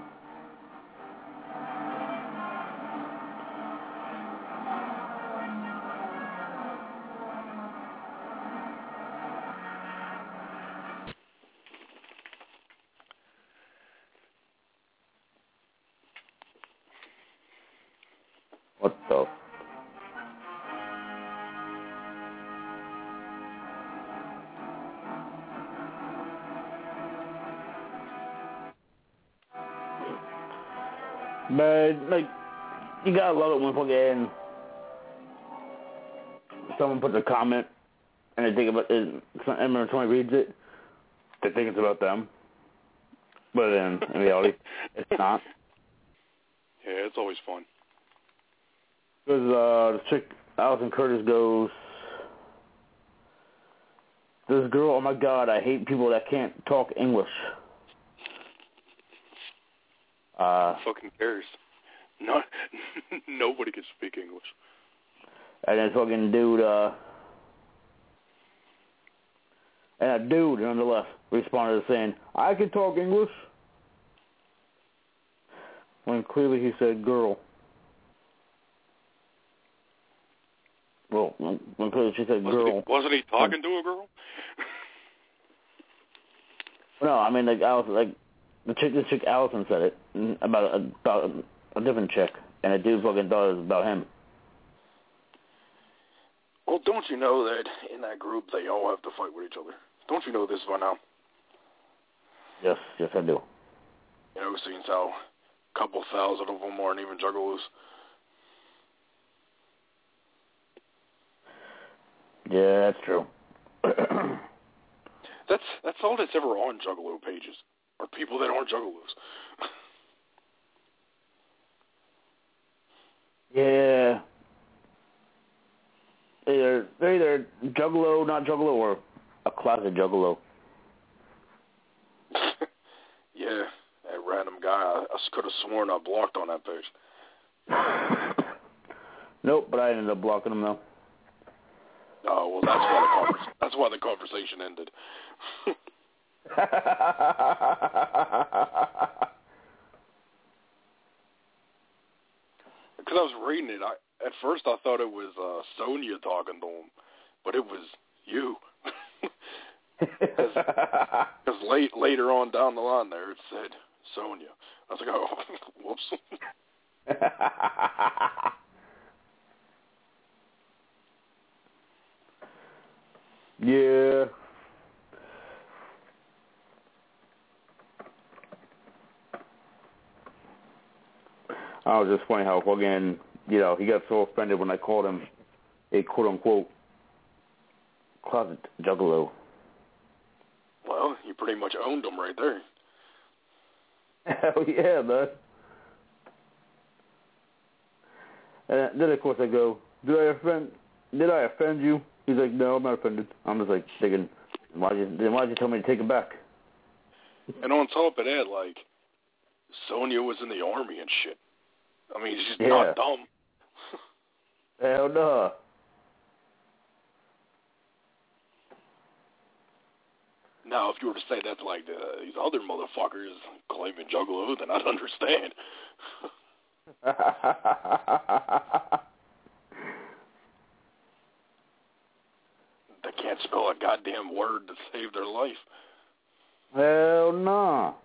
What the? But, like, you gotta love it when fucking someone puts a comment and they think about it, and when someone reads it, they think it's about them. But in reality, it's not. Yeah, it's always fun. Because the chick, Allison Curtis, goes, this girl, oh my God, I hate people that can't talk English. Fucking cares. No, nobody can speak English. And then fucking dude, and a dude on the left responded saying, I can talk English. When clearly he said girl. Well, when clearly she said girl. Wasn't he talking to a girl? No, I mean, like, Allison, like, the chick Allison said it about a different chick, and a dude fucking thought it was about him. Well, don't you know that in that group they all have to fight with each other? Don't you know this by now? Yes, I do. You know, since how a couple thousand of them aren't even juggalos. Yeah, that's true. That's all that's ever on Juggalo pages, are people that aren't Juggalos. Yeah. They're either Juggalo, not Juggalo, or a closet Juggalo. Yeah, that random guy, I could have sworn I blocked on that page. Nope, but I ended up blocking him, though. Oh, well, that's why the conversation ended. Because I was reading it, at first I thought it was Sonya talking to him, but it was you. Because later on down the line there, it said Sonya. I was like, oh, whoops. Yeah. I was just funny how fucking, he got so offended when I called him a quote-unquote closet Juggalo. Well, you pretty much owned him right there. Hell yeah, man. And then, of course, I go, did I offend you? He's like, no, I'm not offended. I'm just like thinking, why'd you tell me to take it back? And on top of that, like, Sonya was in the army and shit. I mean, she's Yeah. not dumb. Hell no. Now, if you were to say that's like these other motherfuckers claiming Juggalo, then I'd understand. They can't spell a goddamn word to save their life. Hell no.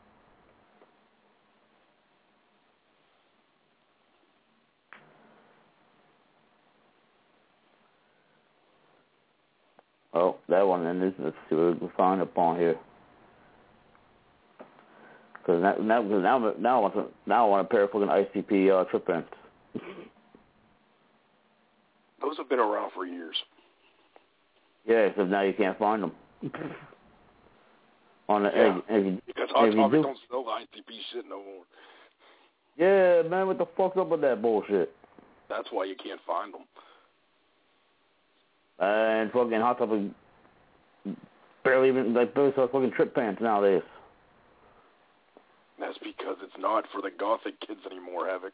Oh, that one ended. Let's see what we can find up on here. Because now I want a pair of fucking ICP trip pants. Those have been around for years. Yeah, except now you can't find them. Because Hot Topic don't sell the ICP shit no more. Yeah, man, what the fuck's up with that bullshit? That's why you can't find them. And fucking Hot Topic barely sells fucking trip pants nowadays. That's because it's not for the gothic kids anymore, Havoc.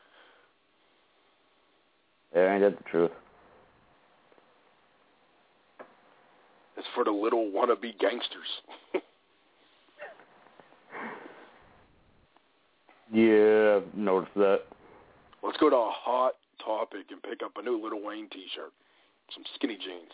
Yeah, ain't that the truth? It's for the little wannabe gangsters. Yeah, I've noticed that. Let's go to a Hot Topic and pick up a new Lil Wayne t-shirt. Some skinny jeans.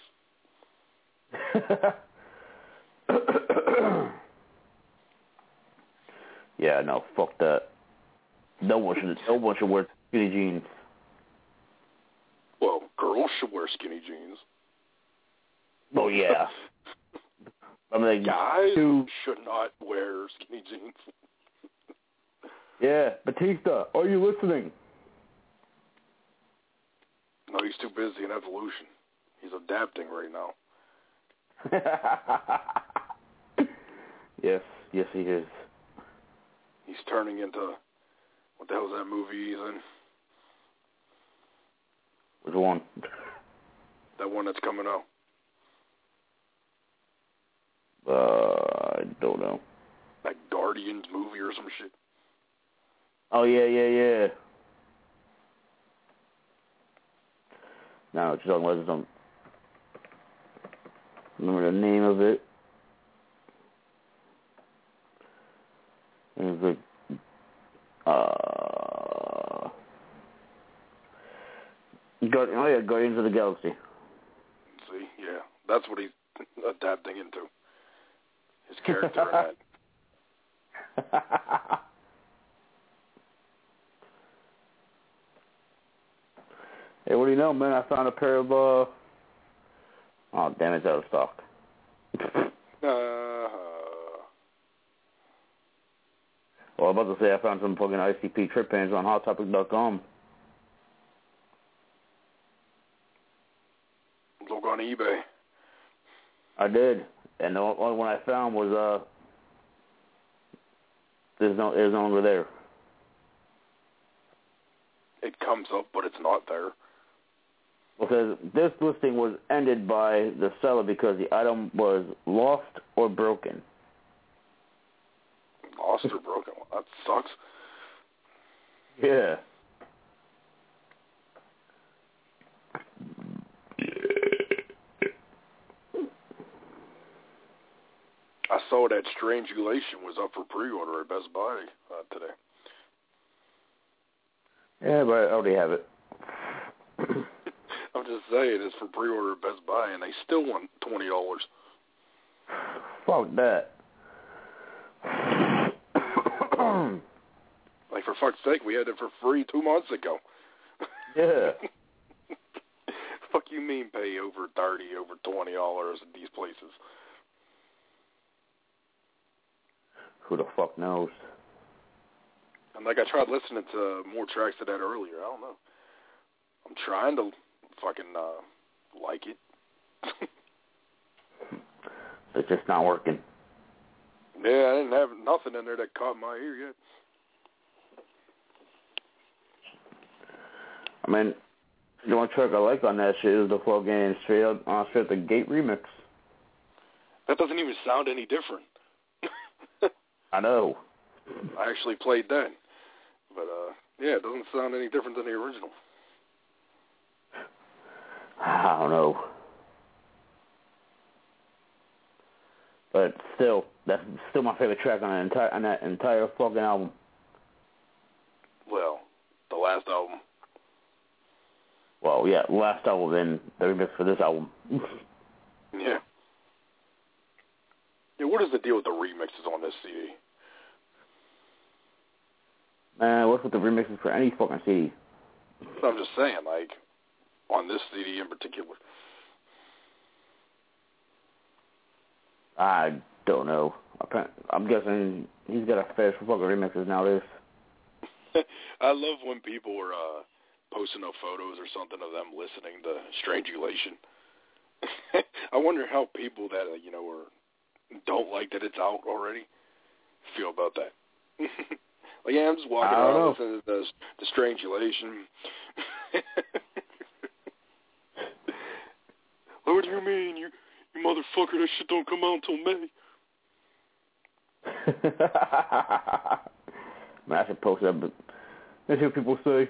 Yeah, no, fuck that. No one should wear skinny jeans. Well, girls should wear skinny jeans. Oh yeah. I mean, guys should not wear skinny jeans. Yeah, Batista, are you listening? No, he's too busy in Evolution. He's adapting right now. Yes, he is. He's turning into, what the hell is that movie he's in? Which one? That one that's coming out. I don't know. That Guardians movie or some shit. Oh, yeah. No, what you're talking about is some... Remember the name of it? It was like... Guardians of the Galaxy. See, yeah. That's what he's adapting into. His character in that. Hey, what do you know, man? I found a pair of, oh, damn, it's out of stock. Well, I was about to say I found some fucking ICP trip pants on HotTopic.com. Look on eBay. I did, and the only one I found was there's no longer there. It comes up, but it's not there. Because this listing was ended by the seller because the item was lost or broken. Lost or broken? Well, that sucks. Yeah. I saw that Strangulation was up for pre-order at Best Buy today. Yeah, but I already have it. I'm just saying, it's for pre-order at Best Buy, and they still want $20. Fuck that. Like, for fuck's sake, we had it for free 2 months ago. Yeah. Fuck you mean pay over $30, over $20 at these places? Who the fuck knows? And like, I tried listening to more tracks of that earlier. I don't know. I'm trying to fucking like it. It's just not working. Yeah, I didn't have nothing in there that caught my ear yet. I mean, the only track I like on that shit is the fucking straight the Gate remix. That doesn't even sound any different. I know. I actually played that. But, yeah, it doesn't sound any different than the original. I don't know. But still, that's still my favorite track on that entire fucking album. Well, the last album. Well, yeah, last album, then the remix for this album. Yeah. Yeah, what is the deal with the remixes on this CD? Man, what's with the remixes for any fucking CD? I'm just saying, like, on this CD in particular. I don't know. I'm guessing he's got a fetish for fucking remixes nowadays. I love when people are posting up photos or something of them listening to Strangulation. I wonder how people that, don't like that it's out already feel about that. Like, yeah, I'm just walking around listening to the Strangulation. What do you mean? You motherfucker, that shit don't come out until May. Man, I should post that, but let's hear what people say.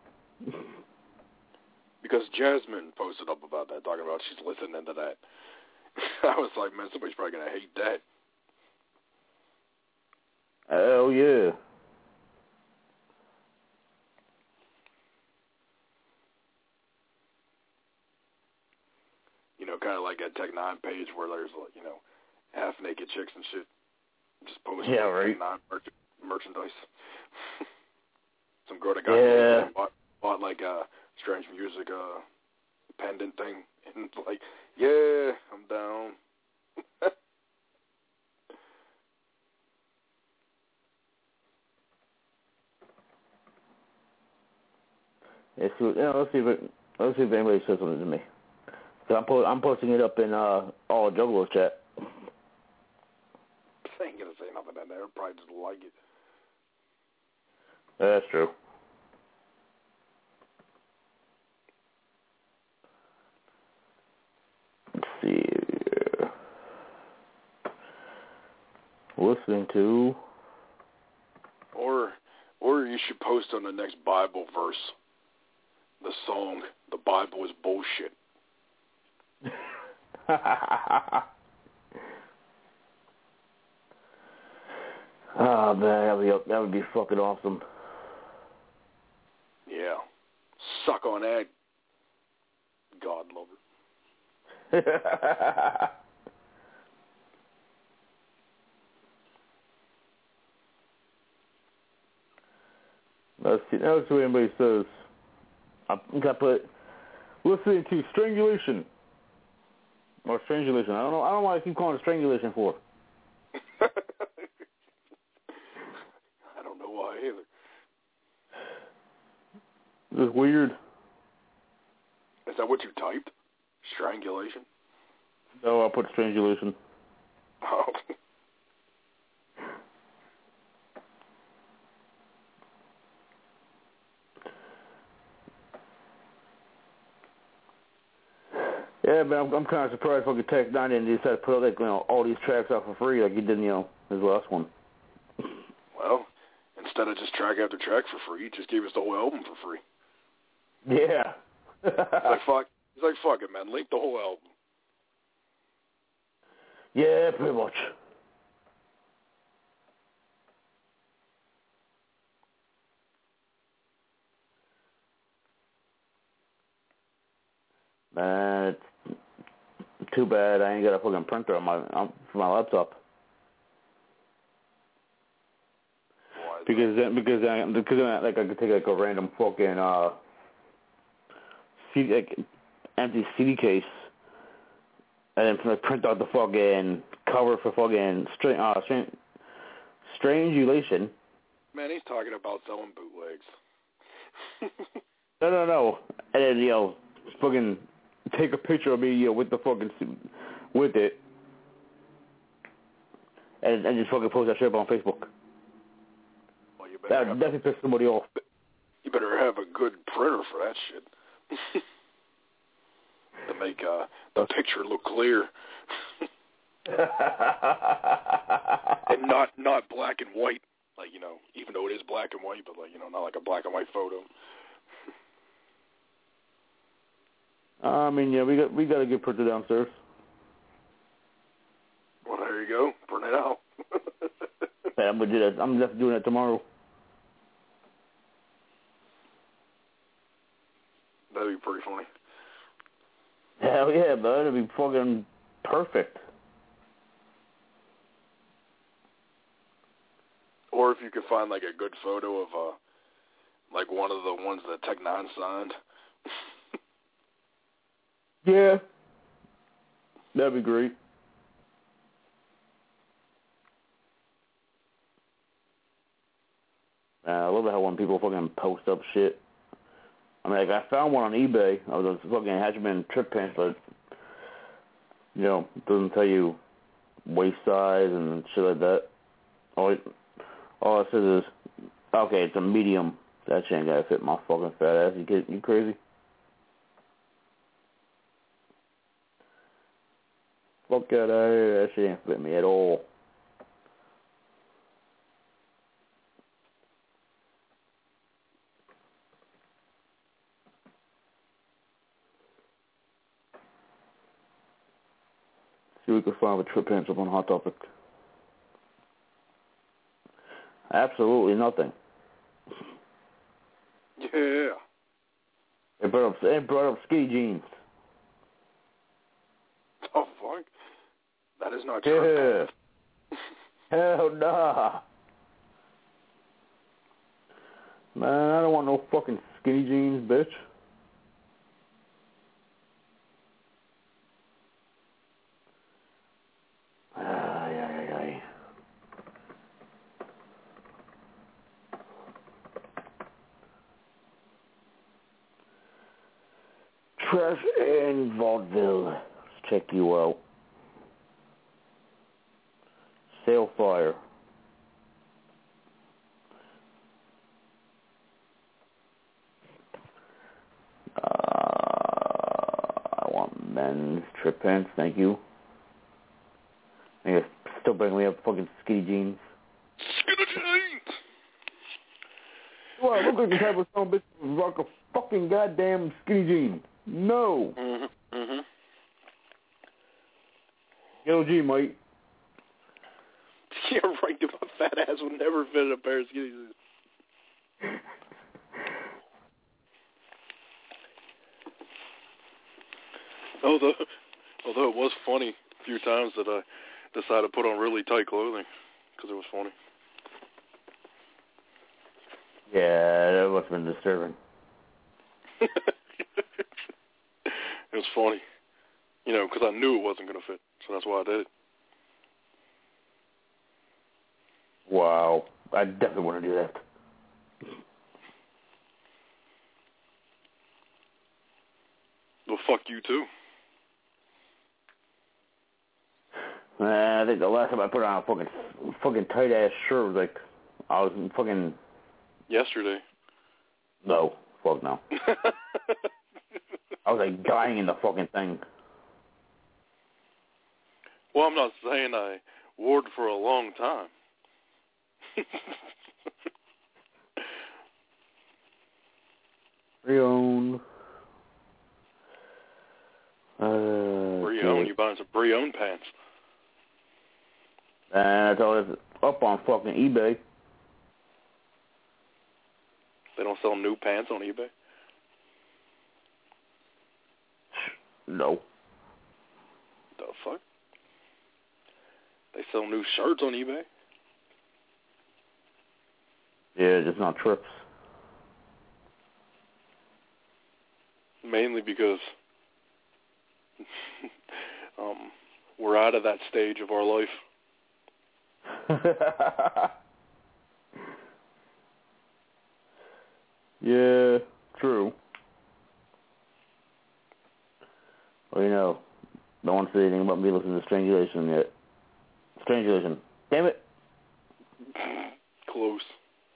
Because Jasmine posted up about that, talking about she's listening to that. I was like, man, somebody's probably going to hate that. Hell yeah. Kind of like a Tech-9 page where there's, half-naked chicks and shit. Just posting Tech-9 merchandise. Some girl that got bought like a Strange Music pendant thing. And like, yeah, I'm down. Let's see if anybody says something to me. I'm posting it up in all Juggalos chat. I ain't gonna say nothing in there. I'll probably just like it. That's true. Let's see. Listening to. Or you should post on the next Bible verse the song, "The Bible is Bullshit." Oh man, that would be fucking awesome. Yeah, suck on that, God lover. Let's see what anybody says. I think I put listening to Strangulation. Or Strangulation. I don't know why I keep calling it Strangulation for. I don't know why either. It's weird. Is that what you typed? Strangulation? No, I'll put strangulation. Oh. Yeah, man, I'm kind of surprised fucking Tech Nine didn't decide to put like all these tracks out for free like he did his last one. Well, instead of just track after track for free, he just gave us the whole album for free. Yeah. He's like, fuck it, man. Link the whole album. Yeah, pretty much. Man, it's too bad I ain't got a fucking printer for my laptop. Because then like I could take like a random fucking CD, like empty CD case, and then print out the fucking cover for fucking Strangulation. Man, he's talking about selling bootlegs. No. And then fucking take a picture of me with the fucking with it, and just fucking post that shit up on Facebook. Well, you That definitely piss somebody off. You better have a good printer for that shit. To make the picture look clear. And not black and white. Like, even though it is black and white, but not like a black and white photo. I mean, yeah, we got a good printer downstairs. Well, there you go. Print it out. Yeah, I'm gonna do that. I'm just doing that tomorrow. That'd be pretty funny. Hell yeah, bud. It'd be fucking perfect. Or if you could find like a good photo of like one of the ones that Tech Nine signed. Yeah. That'd be great. I love how when people fucking post up shit. I mean, like, I found one on eBay of those fucking Hatchman trip pants, but, it doesn't tell you waist size and shit like that. All it says is, okay, it's a medium. That shit ain't gotta fit my fucking fat ass. You crazy? Fuck that out of here. That shit ain't fit me at all. See what we can find with trip pants up on Hot Topic. Absolutely nothing. Yeah. It brought up skinny jeans. Oh, fuck. That is not true. Yeah. Hell nah. Man, I don't want no fucking skinny jeans, bitch. Trash and vaudeville. Let's check you out. Sailfire. I want men's trip pants, thank you. I guess still bringing me up fucking skinny jeans. Skinny jeans! Well, I look like the type of son bitch who rock a fucking goddamn skinny jean. No. Mm-hmm. Yo, G, mate. Yeah, right. My fat ass would never fit in a pair of skinny jeans. Although it was funny a few times that I decided to put on really tight clothing because it was funny. Yeah, that must have been disturbing. It was funny, because I knew it wasn't going to fit, so that's why I did it. Wow, I definitely want to do that. Well, fuck you too. I think the last time I put on a fucking tight ass shirt was like I was fucking yesterday. No, fuck no. I was like dying in the fucking thing. Well, I'm not saying I wore it for a long time. Pre-owned. Pre-owned? You buying some pre-owned pants? And it's always up on fucking eBay. They don't sell new pants on eBay? No. The fuck? They sell new shirts on eBay? Yeah, just not trips. Mainly because we're out of that stage of our life. Yeah, true. Well, you know, don't want to say anything about me listening to Strangulation yet. Strangulation. Damn it. Close.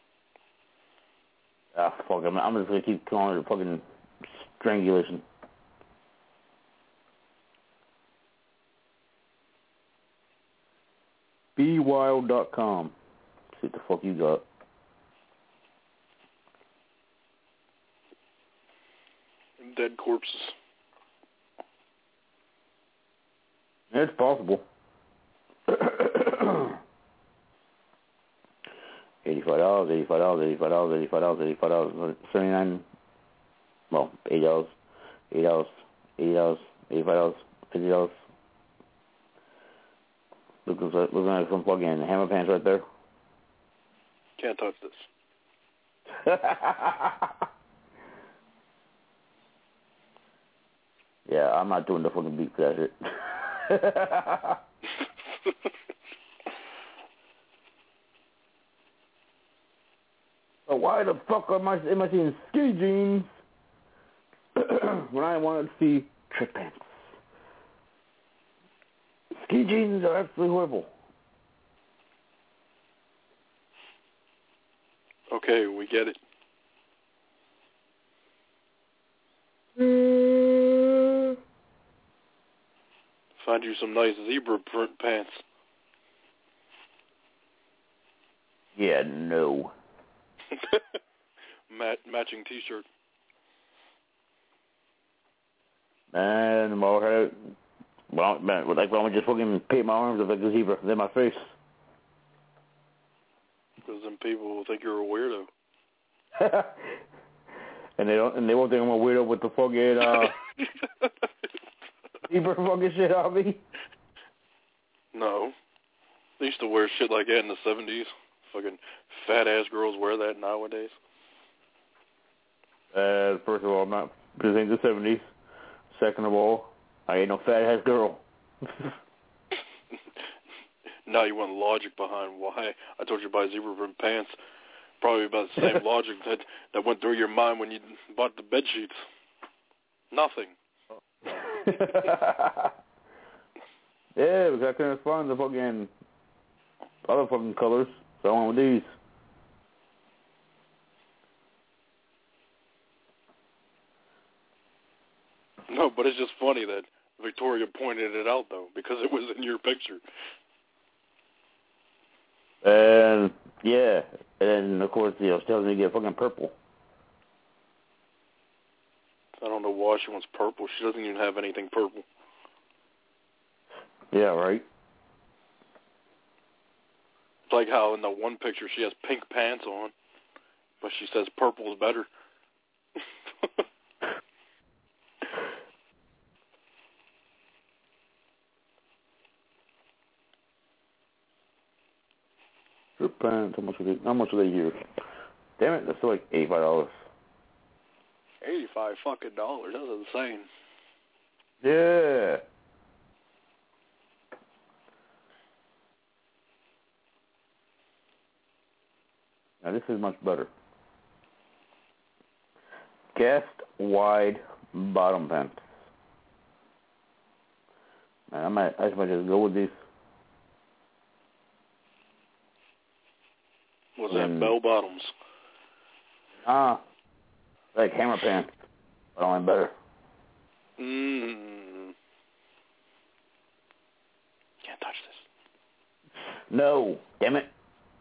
Ah, fuck it. I'm just going to keep calling it fucking Strangulation. BeWild.com. See what the fuck you got. Dead corpses. It's possible. $85, $79. Well, $8, $8, $80, $85, $50. Looks like some fucking hammer pants right there. Can't touch this. Yeah, I'm not doing the fucking beat for that shit. So why the fuck am I seeing skinny jeans when I wanted to see trick pants? Skinny jeans are absolutely horrible. Okay, we get it. Find you some nice zebra print pants. Yeah, no. Matching T-shirt. Man, well, man, like, why don't we just fucking paint my arms up like a zebra, then my face? Because then people will think you're a weirdo. and they won't think I'm a weirdo with the fucking zebra fucking shit on me. No. They used to wear shit like that in the 70s. Fucking fat-ass girls wear that nowadays. First of all, I'm not presenting the 70s. Second of all, I ain't no fat-ass girl. Now you want logic behind why I told you to buy zebra print pants. Probably about the same logic that went through your mind when you bought the bed sheets. Nothing. Yeah, because I couldn't find the fucking other fucking colors, so I went with these. No, but it's just funny that Victoria pointed it out, though, because it was in your picture. And, yeah, and of course, she tells me to get fucking purple. I don't know why she wants purple. She doesn't even have anything purple. Yeah, right. It's like how in the one picture she has pink pants on, but she says purple is better. Your pants, how much are they here? Damn it, that's still like $85. $85 fucking dollars. That's insane. Yeah. Now this is much better. Guest wide bottom pants. Man, I might just go with these. Was that bell bottoms? Like hammer pants, but only better. Can't touch this. No, damn it.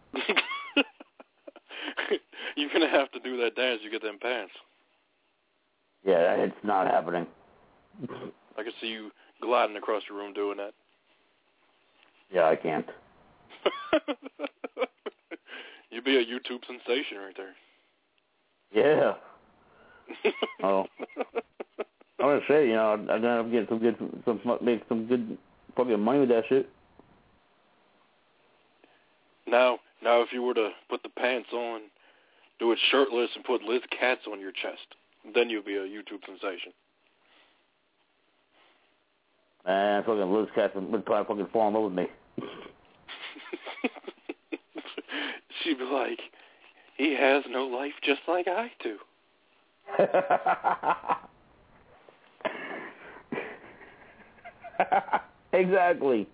You're gonna have to do that dance. You get them pants. Yeah, it's not happening. I can see you gliding across the room doing that. Yeah, I can't. You'd be a YouTube sensation right there. Yeah. Oh. I want to say, I'm gonna get make some good fucking money with that shit. Now, if you were to put the pants on, do it shirtless, and put Liz Katz on your chest, then you'd be a YouTube sensation. Man, fucking Liz Katz would probably fucking fall in love with me. She'd be like, he has no life just like I do. Exactly.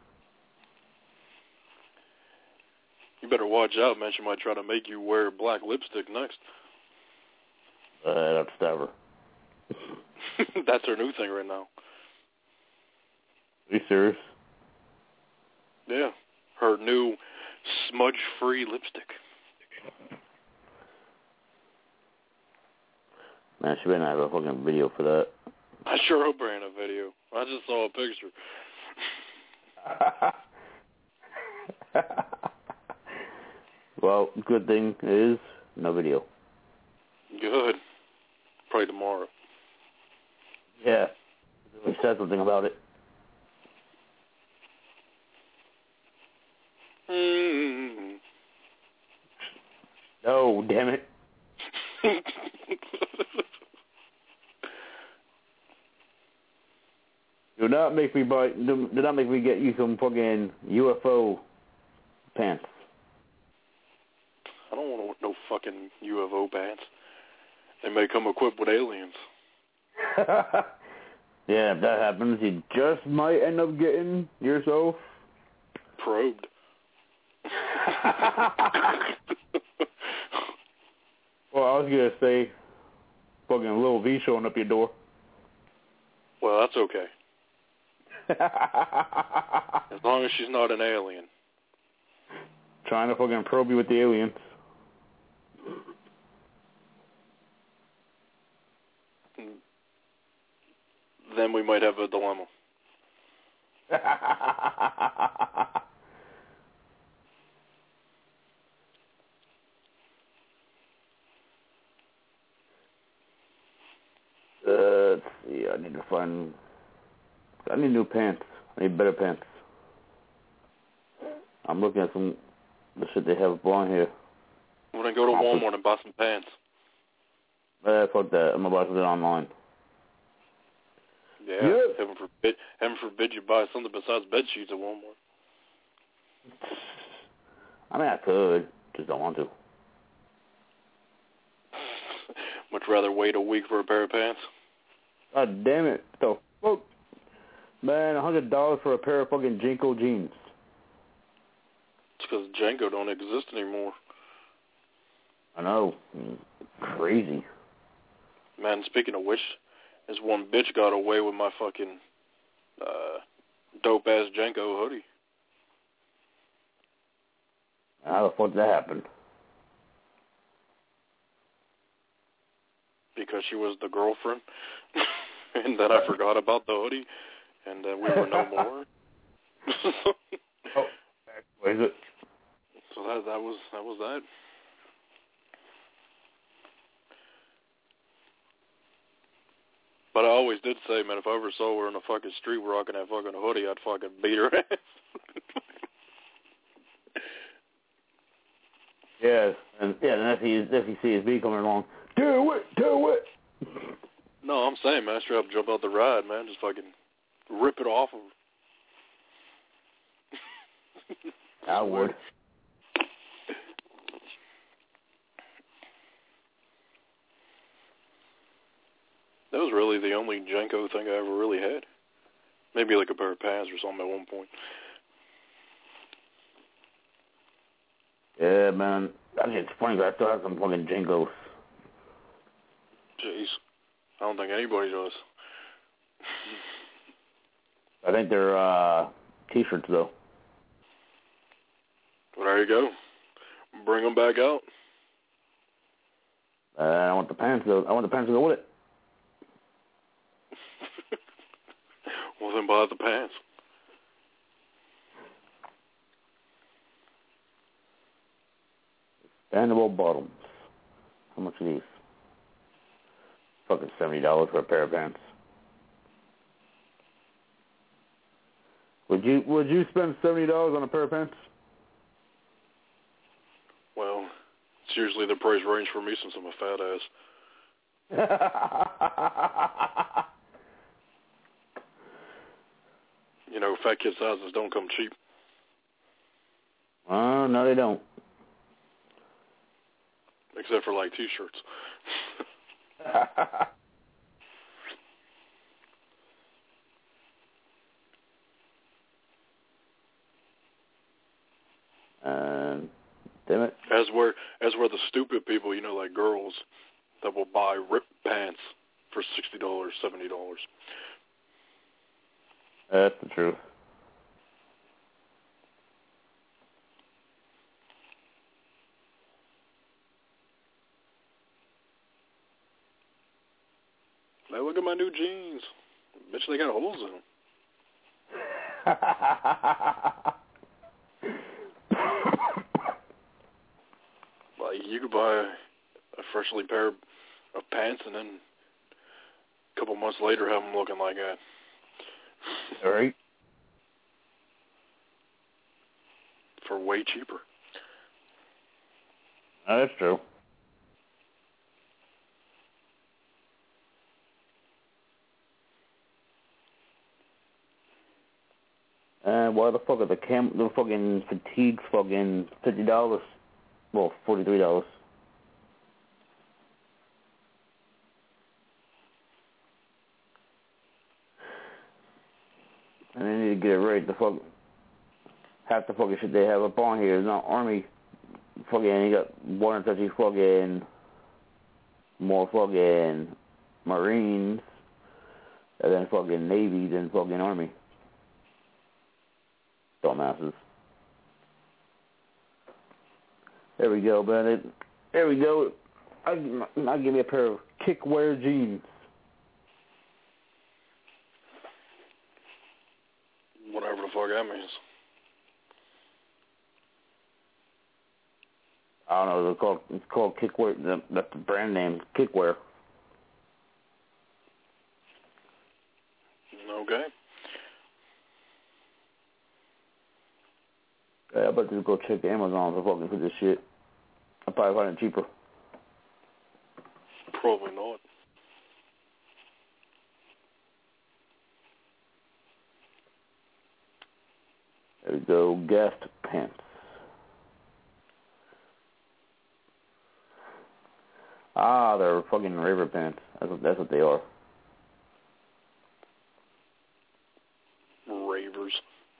You better watch out, man. She might try to make you wear black lipstick next. That's never. That's her new thing right now. Are you serious? Yeah. Her new smudge-free lipstick. Man, she better not have a fucking video for that. I sure hope there ain't a video. I just saw a picture. Well, good thing is no video. Good. Probably tomorrow. Yeah. We said something about it. No, damn it. Do not make me get you some fucking UFO pants. I don't want no fucking UFO pants. They may come equipped with aliens. Yeah, if that happens, you just might end up getting yourself probed. Well, I was gonna say, fucking Lil V showing up your door. Well, that's okay. As long as she's not an alien. Trying to fucking probe you with the aliens. Then we might have a dilemma. Let's see, I need new pants. I need better pants. I'm looking at the shit they have on here. We're going to go to Walmart and buy some pants. Fuck that. I'm about to do it online. Yeah, heaven forbid you buy something besides bed sheets at Walmart. I mean, I could. Just don't want to. Much rather wait a week for a pair of pants. God damn it. The fuck? Man, $100 for a pair of fucking Jenko jeans. It's because Jenko don't exist anymore. I know. Crazy. Man, speaking of which, this one bitch got away with my fucking dope-ass Jenko hoodie. How the fuck did that happen? Because she was the girlfriend, and then I forgot about the hoodie, and then we were no more. Oh, what is it? So that was that. But I always did say, man, if I ever saw her in the fucking street rocking that fucking hoodie, I'd fucking beat her ass. Yes, and if you see his B coming along, do it. No, I'm saying, man, straight up jump out the ride, man, just fucking rip it off of her. I would. That was really the only Jenko thing I ever really had. Maybe like a pair of pants or something at one point. Yeah, man. It's funny because I still have some fucking Jingles. Jeez. I don't think anybody does. I think they're T-shirts, though. Well, there you go. Bring them back out. I want the pants, though. I want the pants to go with it. Well, then buy the pants. Expandable bottoms. How much are these? Fucking $70 for a pair of pants. Would you spend $70 on a pair of pants? Well, it's usually the price range for me since I'm a fat ass. You know, fat kid sizes don't come cheap. Oh, no, they don't. Except for, like, T-shirts. Damn it. As where the stupid people, you know, like girls, that will buy ripped pants for $60, $70. That's the truth. Hey, look at my new jeans. Bitch, they got holes in them. Like, you could buy a freshly pair of pants and then a couple months later have them looking like that. All right. For way cheaper. That's true. And why the fuck are the fucking fatigues fucking $50? Well, $43. And they need to get it right. The fuck, half the fucking shit they have up on here is not Army. Fucking, you got 150 fucking more fucking Marines, and then fucking Navy, then fucking Army. Dumbasses. There we go, Bennett. There we go. I'll give me a pair of kickwear jeans. Whatever the fuck that means. I don't know. It's called kickwear. That's the brand name, kickwear. Okay. Yeah, I better just go check Amazon for this shit. I'll probably find it cheaper. Probably not. There we go. Guest pants. Ah, they're fucking raver pants. That's what they are. Ravers.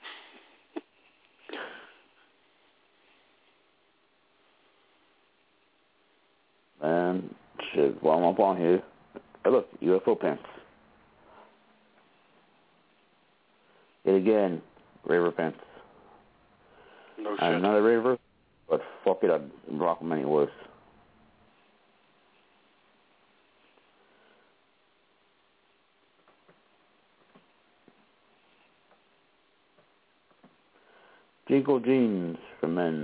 Man, shit, while I'm up on here, hey, look, UFO pants. Yet again, raver pants. No shit. I'm not a raver, but fuck it, I'd rock them anyways. Jingle jeans for men.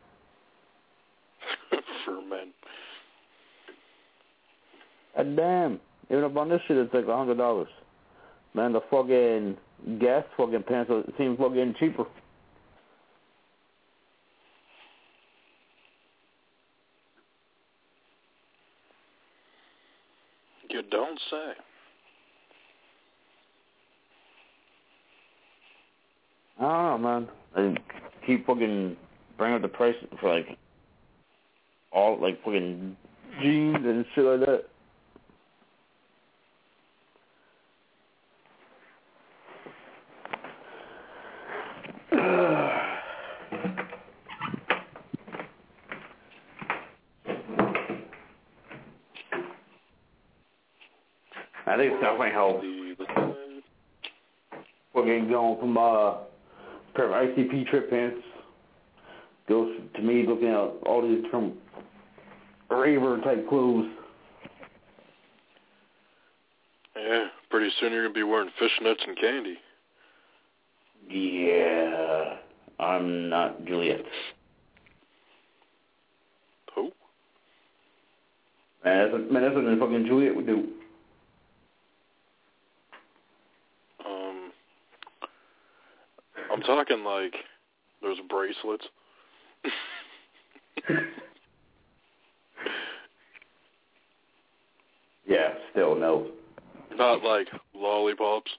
For men. God damn. Even up on this shit, it's like $100. Man, the fucking gas fucking pants seem fucking cheaper. You don't say. I don't know, man. They keep fucking bringing up the price for like all like fucking jeans and shit like that. think it's definitely helped. Fucking going from pair of ICP trip pants goes to me looking at all these different raver type clothes. Yeah, pretty soon you're gonna be wearing fishnets and candy. Yeah, I'm not Juliet. Who? Man, that's what fucking Juliet would do. I'm talking like those bracelets. Yeah, still no. Not like lollipops.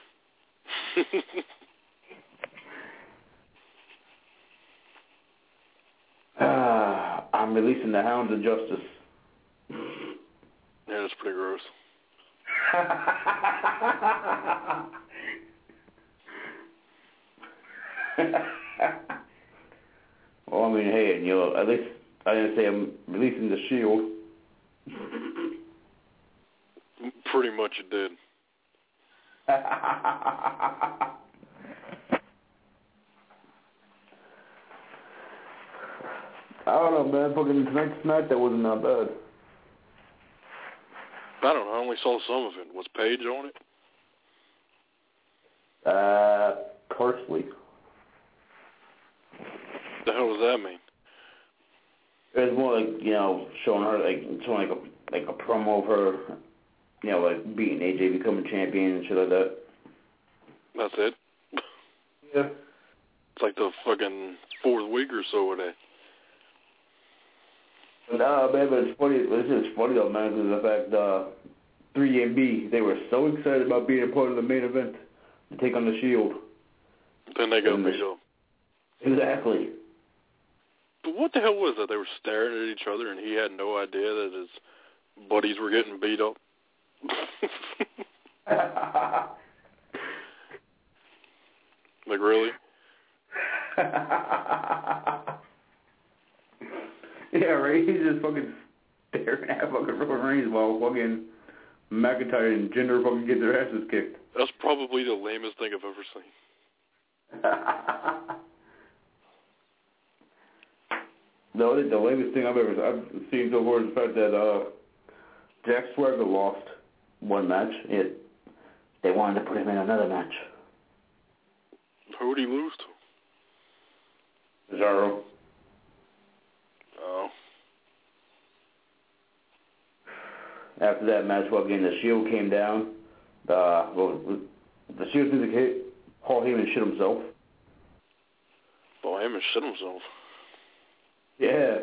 I'm releasing the Hounds of Justice. Yeah, that's pretty gross. Well, I mean, hey, you know, at least I didn't say I'm releasing the Shield. Pretty much it did. I don't know, man. Fucking tonight that wasn't that bad. I don't know. I only saw some of it. Was Paige on it? Partially. The hell does that mean? It was more like, you know, showing a promo of her, you know, like beating AJ, becoming champion and shit like that. That's it? Yeah. It's like the fucking fourth week or so of that. Nah, man, but it's funny. It's just funny though, man, because of the fact 3MB, they were so excited about being a part of the main event to take on the Shield. Then they got beat up. Exactly. But what the hell was that? They were staring at each other and he had no idea that his buddies were getting beat up? Like, really? Yeah, right? He's just fucking staring at fucking Roman Reigns while fucking McIntyre and Jinder fucking get their asses kicked. That's probably the lamest thing I've ever seen. No, the lamest thing I've seen so far is the fact that Jack Swagger lost one match. They wanted to put him in another match. Who would he lose to? Cesaro. Oh. After that match, again, the Shield came down. The Shield music hit. Paul Heyman shit himself. Paul Heyman shit himself? Yeah.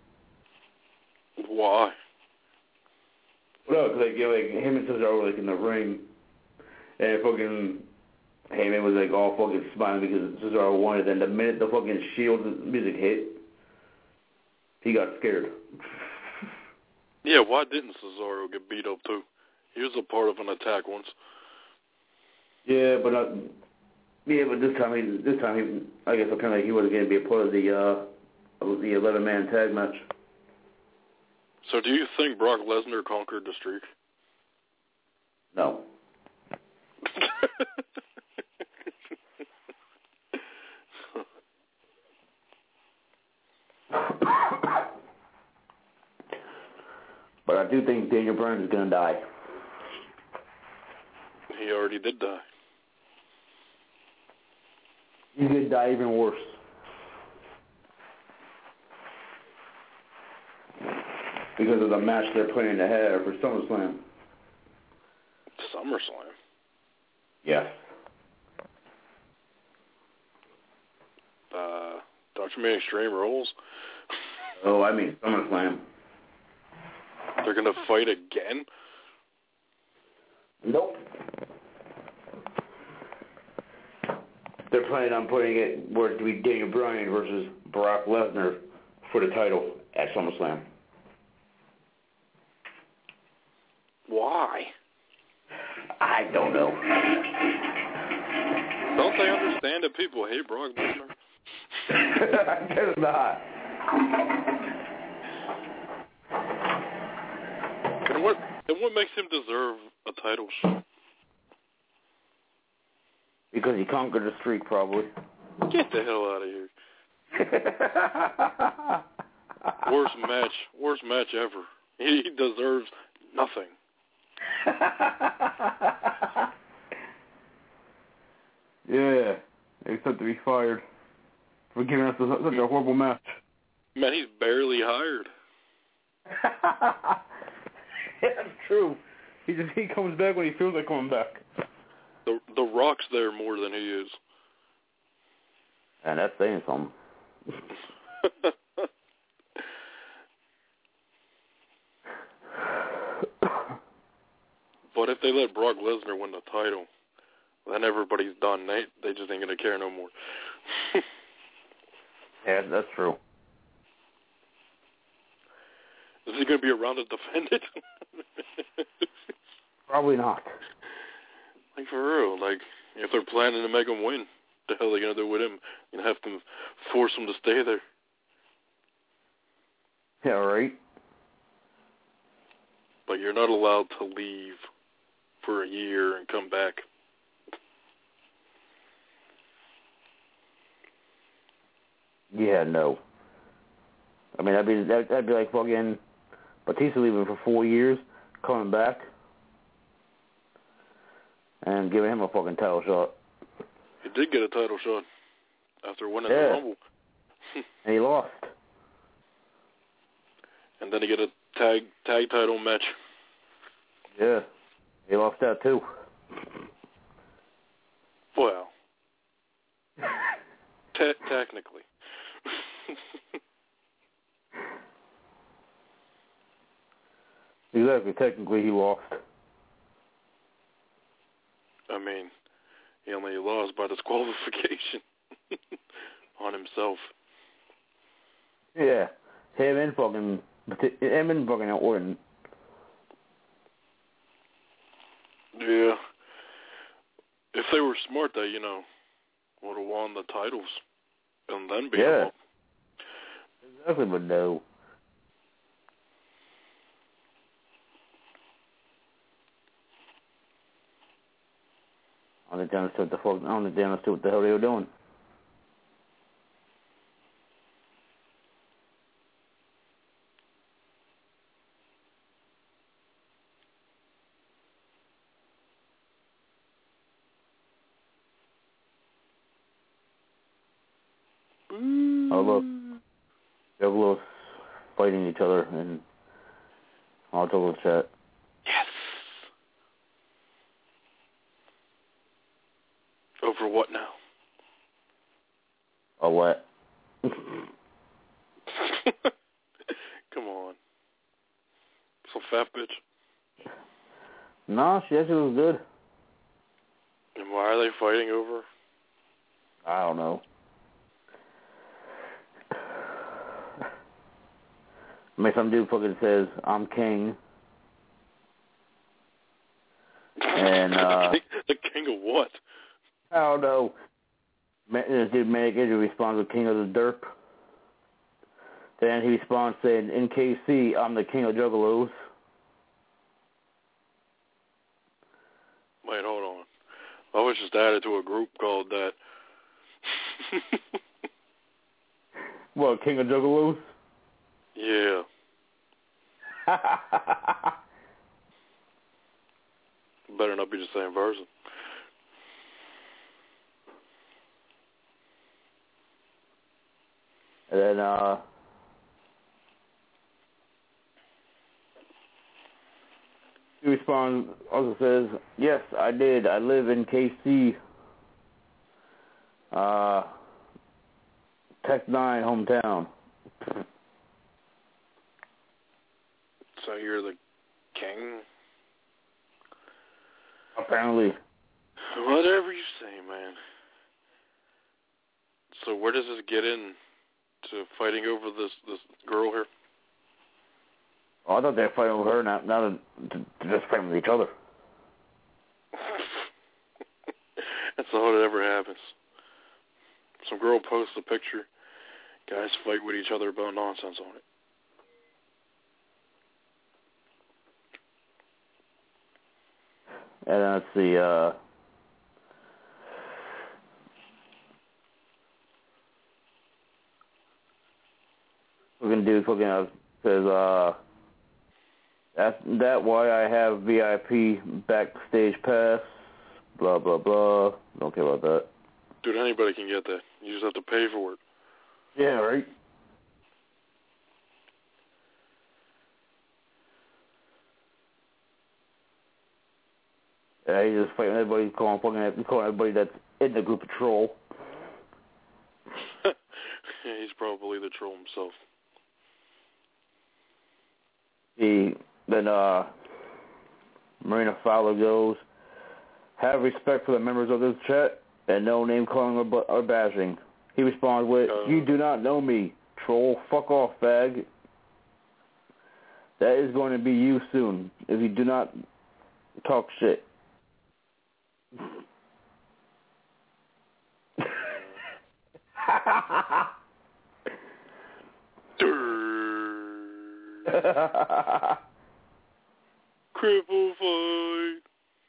Why? Well, because him and Cesaro were like in the ring, and fucking Heyman was like all fucking smiling because Cesaro won it. And the minute the fucking Shield music hit, he got scared. Yeah, why didn't Cesaro get beat up too? He was a part of an attack once. Yeah, but this time he, I guess kind of like he wasn't going to be a part of the 11-man tag match. So do you think Brock Lesnar conquered the streak? No. But I do think Daniel Bryan is going to die. He already did die. He's going to die even worse. Because of the match they're planning to have for SummerSlam. SummerSlam? Yes. Don't you mean Extreme Rules? Oh, I mean SummerSlam. They're going to fight again? Nope. They're planning on putting it where it to be Daniel Bryan versus Brock Lesnar for the title at SummerSlam. Why? I don't know. Don't they understand that people hate Brock Lesnar? I guess not. And what makes him deserve a titles? Because he conquered the streak, probably. Get the hell out of here. Worst match ever. He deserves nothing. Yeah, except to be fired for giving us such a horrible match. Man, he's barely hired. That's true. He comes back when he feels like coming back. The Rock's there more than he is. And that's saying something. But if they let Brock Lesnar win the title, then everybody's done. They just ain't gonna care no more. Yeah, that's true. Is he gonna be around to defend it? Probably not. Like, for real, like, if they're planning to make him win, the hell are they gonna do with him? You have to force him to stay there. Yeah, right. But you're not allowed to leave for a year and come back. Yeah, no. I mean, that'd be like fucking Batista leaving for 4 years, coming back, and giving him a fucking title shot. He did get a title shot after winning the Rumble. And he lost. And then he get a tag title match. Yeah. He lost that too. Well, technically. Exactly. Technically, he lost. I mean, he only lost by disqualification on himself. Yeah. Him and fucking Orton. Yeah. If they were smart, they, would have won the titles and then beat them up. Exactly, but no. I don't understand what the hell they were doing. Oh, look. Juggalo fighting each other in Auto chat. Yes. Over what now? Oh, what? Come on. Some fat bitch. No, she actually was good. And why are they fighting over? I don't know. I mean, some dude fucking says, I'm king. And, the king of what? I don't know. This dude, Manic Edge, responds with king of the derp. Then he responds saying, in KC, I'm the king of juggalos. Wait, hold on. I was just added to a group called that. What, king of juggalos? Yeah. Better not be the same person. And then, he responds, also says, yes, I did. I live in KC. Tech 9 hometown. So you're the king? Apparently. Whatever you say, man. So where does this get in to fighting over this girl here? Oh, I thought they were fighting over her, not to just fighting with each other. That's all that ever happens. Some girl posts a picture, guys fight with each other about nonsense on it. And let's see, fucking dude fucking says, that's why I have VIP backstage pass, blah, blah, blah. Don't care about that. Dude, anybody can get that. You just have to pay for it. Yeah, right? Yeah, he's just fighting everybody, calling everybody that's in the group a troll. He's probably the troll himself. Then Marina Fowler goes, have respect for the members of this chat and no name calling or bashing. He responds with, you do not know me, troll, fuck off, fag. That is going to be you soon if you do not talk shit. Cripple fight.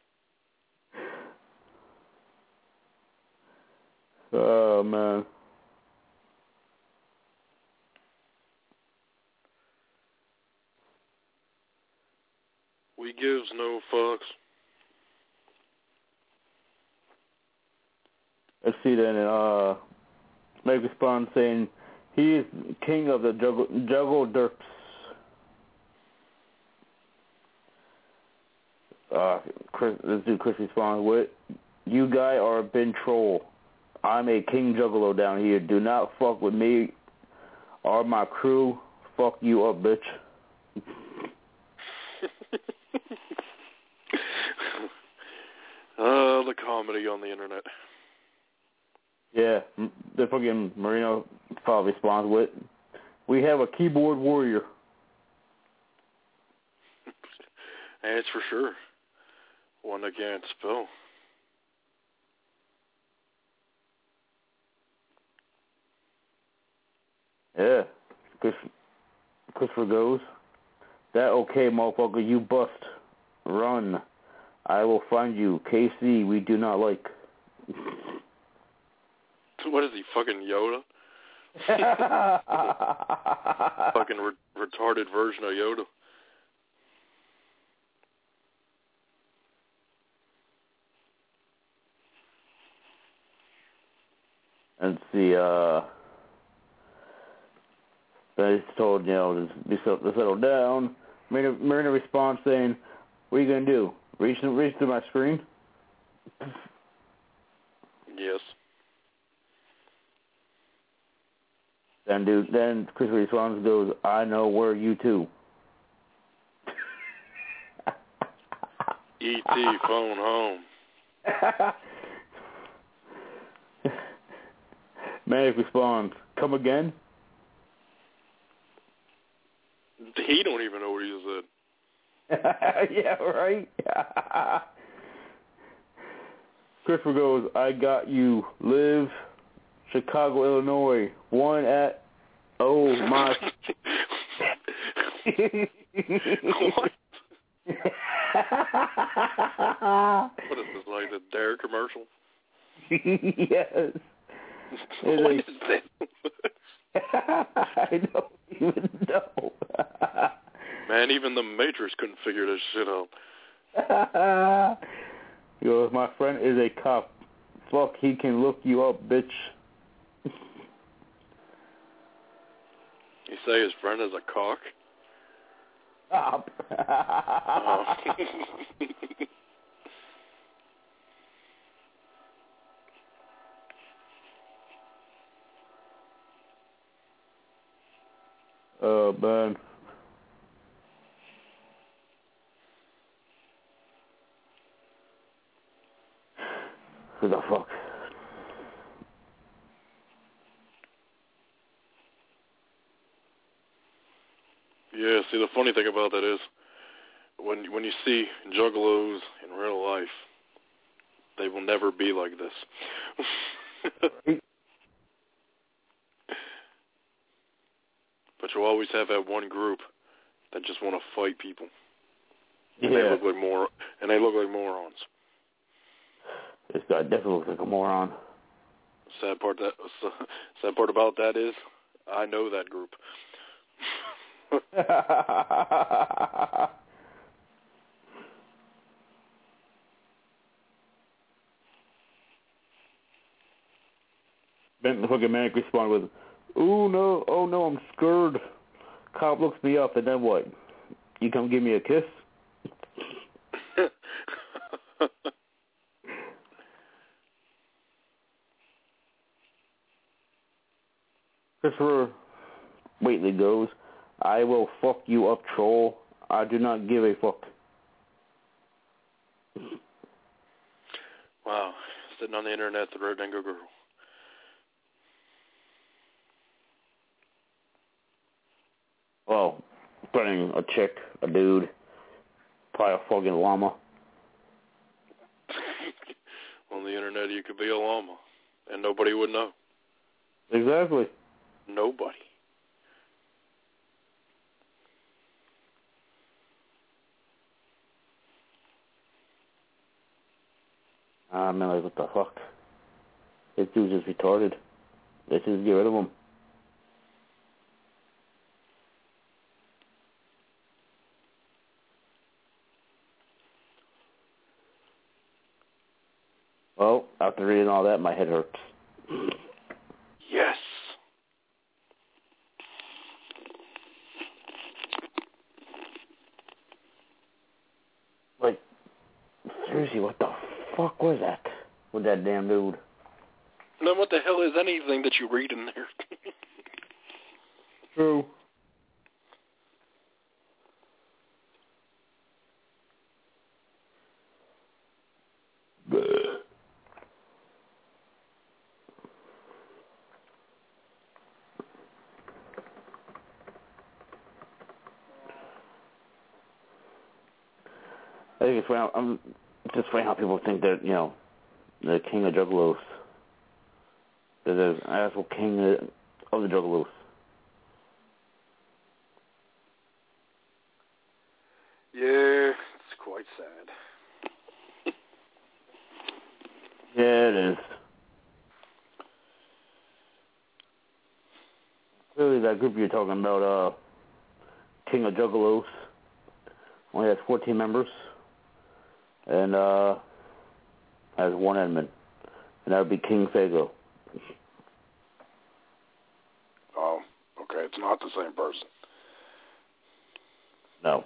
Oh, man. We gives no fucks. Let's see then, Meg responds saying, he is king of the juggle derps. This dude Chris responds with, you guy are a bin troll. I'm a king juggalo down here. Do not fuck with me or my crew. Fuck you up, bitch. The comedy on the internet. Yeah, the fucking Marino probably responds with, we have a keyboard warrior. That's for sure. One that can't spell. Yeah. Christopher goes, that okay, motherfucker, you bust. Run. I will find you. KC, we do not like. What is he, fucking Yoda? Fucking retarded version of Yoda. And see, I just told, to settle down. Marina responds saying, what are you going to do? Reach to my screen? Yes. Then Chris responds goes, I know where you two. E.T. phone home. Manic responds, come again? He don't even know what he said. Yeah, right? Christopher goes, I got you. Live, Chicago, Illinois. One at, oh my. What? What is this, like the Dare commercial? Yes. What is this? I don't even know. Man, even the Matrix couldn't figure this shit out. He goes, my friend is a cop. Fuck, he can look you up, bitch. You say his friend is a cock? Stop. Oh, man. Who the fuck? Yeah, see, the funny thing about that is, when you see juggalos in real life, they will never be like this. But you'll always have that one group that just want to fight people. And Yeah. they look like morons. This guy definitely looks like a moron. Sad part about that is, I know that group. Then the fucking manic respond with, oh no, I'm scared. Cop looks me up, and then what? You come give me a kiss? Christopher Waitley goes, I will fuck you up, troll. I do not give a fuck. Wow. Sitting on the internet, the Red Dingo Girl. Well, putting a chick, a dude, probably a fucking llama. On the internet, you could be a llama, and nobody would know. Exactly. Nobody. Man, like, what the fuck? This dude's just retarded. Let's just get rid of him. Well, after reading all that, my head hurts. Yes. Like, seriously, what the fuck was that with that damn dude? Then what the hell is anything that you read in there? True. I think it's funny. I'm just funny how people think that, you know, the king of juggalos. There's an actual king of the juggalos. Yeah, it's quite sad. Yeah, it is. Clearly, that group you're talking about, King of Juggalos, only has 14 members, and has one admin, and that would be King Fago. Oh, okay, it's not the same person. No.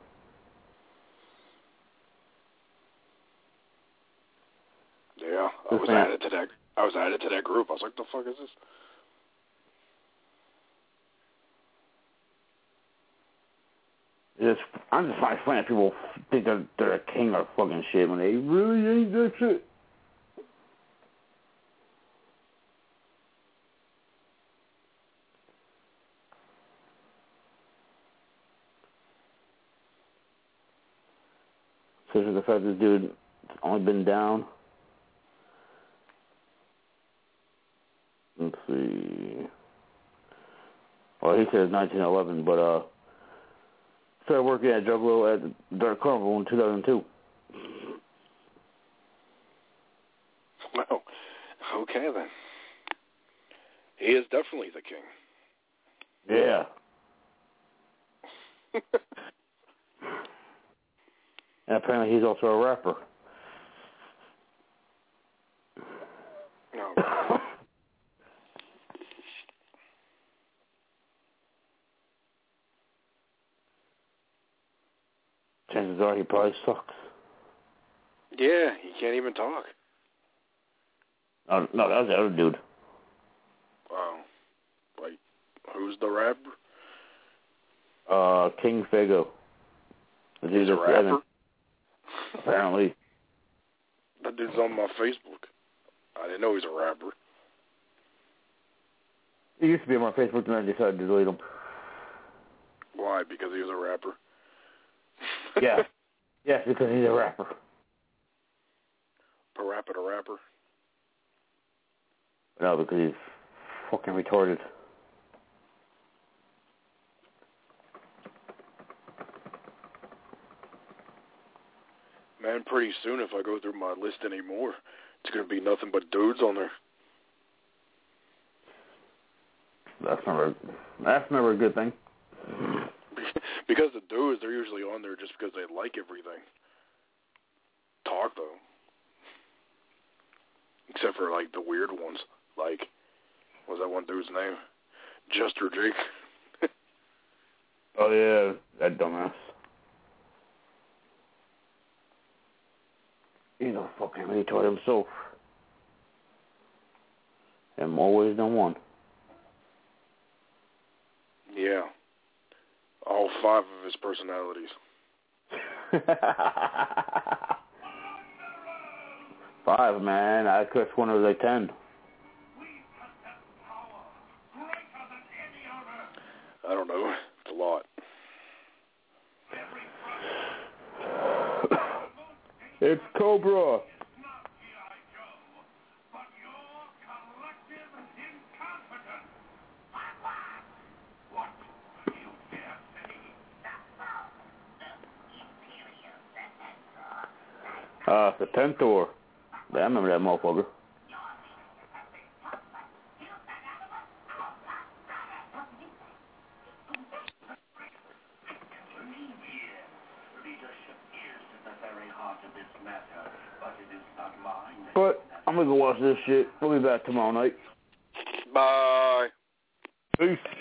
Yeah, I was added to that group. I was like, the fuck is this? I'm just finding that people think they're a king or fucking shit when they really ain't that shit. Especially the fact this dude has only been down. Let's see. Well, he says 1911, but started working at Juggalo at the Dark Carnival in 2002. Well, okay then. He is definitely the king. Yeah. And apparently he's also a rapper. No. Chances are he probably sucks. Yeah, he can't even talk. No, that was the other dude. Wow. Like, who's the rapper? King Fago. He's a rapper? Apparently. That dude's on my Facebook. I didn't know he was a rapper. He used to be on my Facebook, and I decided to delete him. Why? Because he was a rapper? Yeah. Yes, because he's a rapper. A rapper? No, because he's fucking retarded. And pretty soon, if I go through my list anymore, it's going to be nothing but dudes on there. That's never a good thing. Because the dudes, they're usually on there just because they like everything. Talk, though. Except for, like, the weird ones. Like, what was that one dude's name? Jester Jake. Oh, yeah, that dumbass. He's a fucking retard himself. In more ways than one. Yeah. All 5 of his personalities. 5, man. I could have sworn it was like 10. I don't know. It's a lot. It's Cobra. The Tentor. Yeah, I remember that motherfucker. But I'm gonna go watch this shit. We'll be back tomorrow night. Bye. Peace.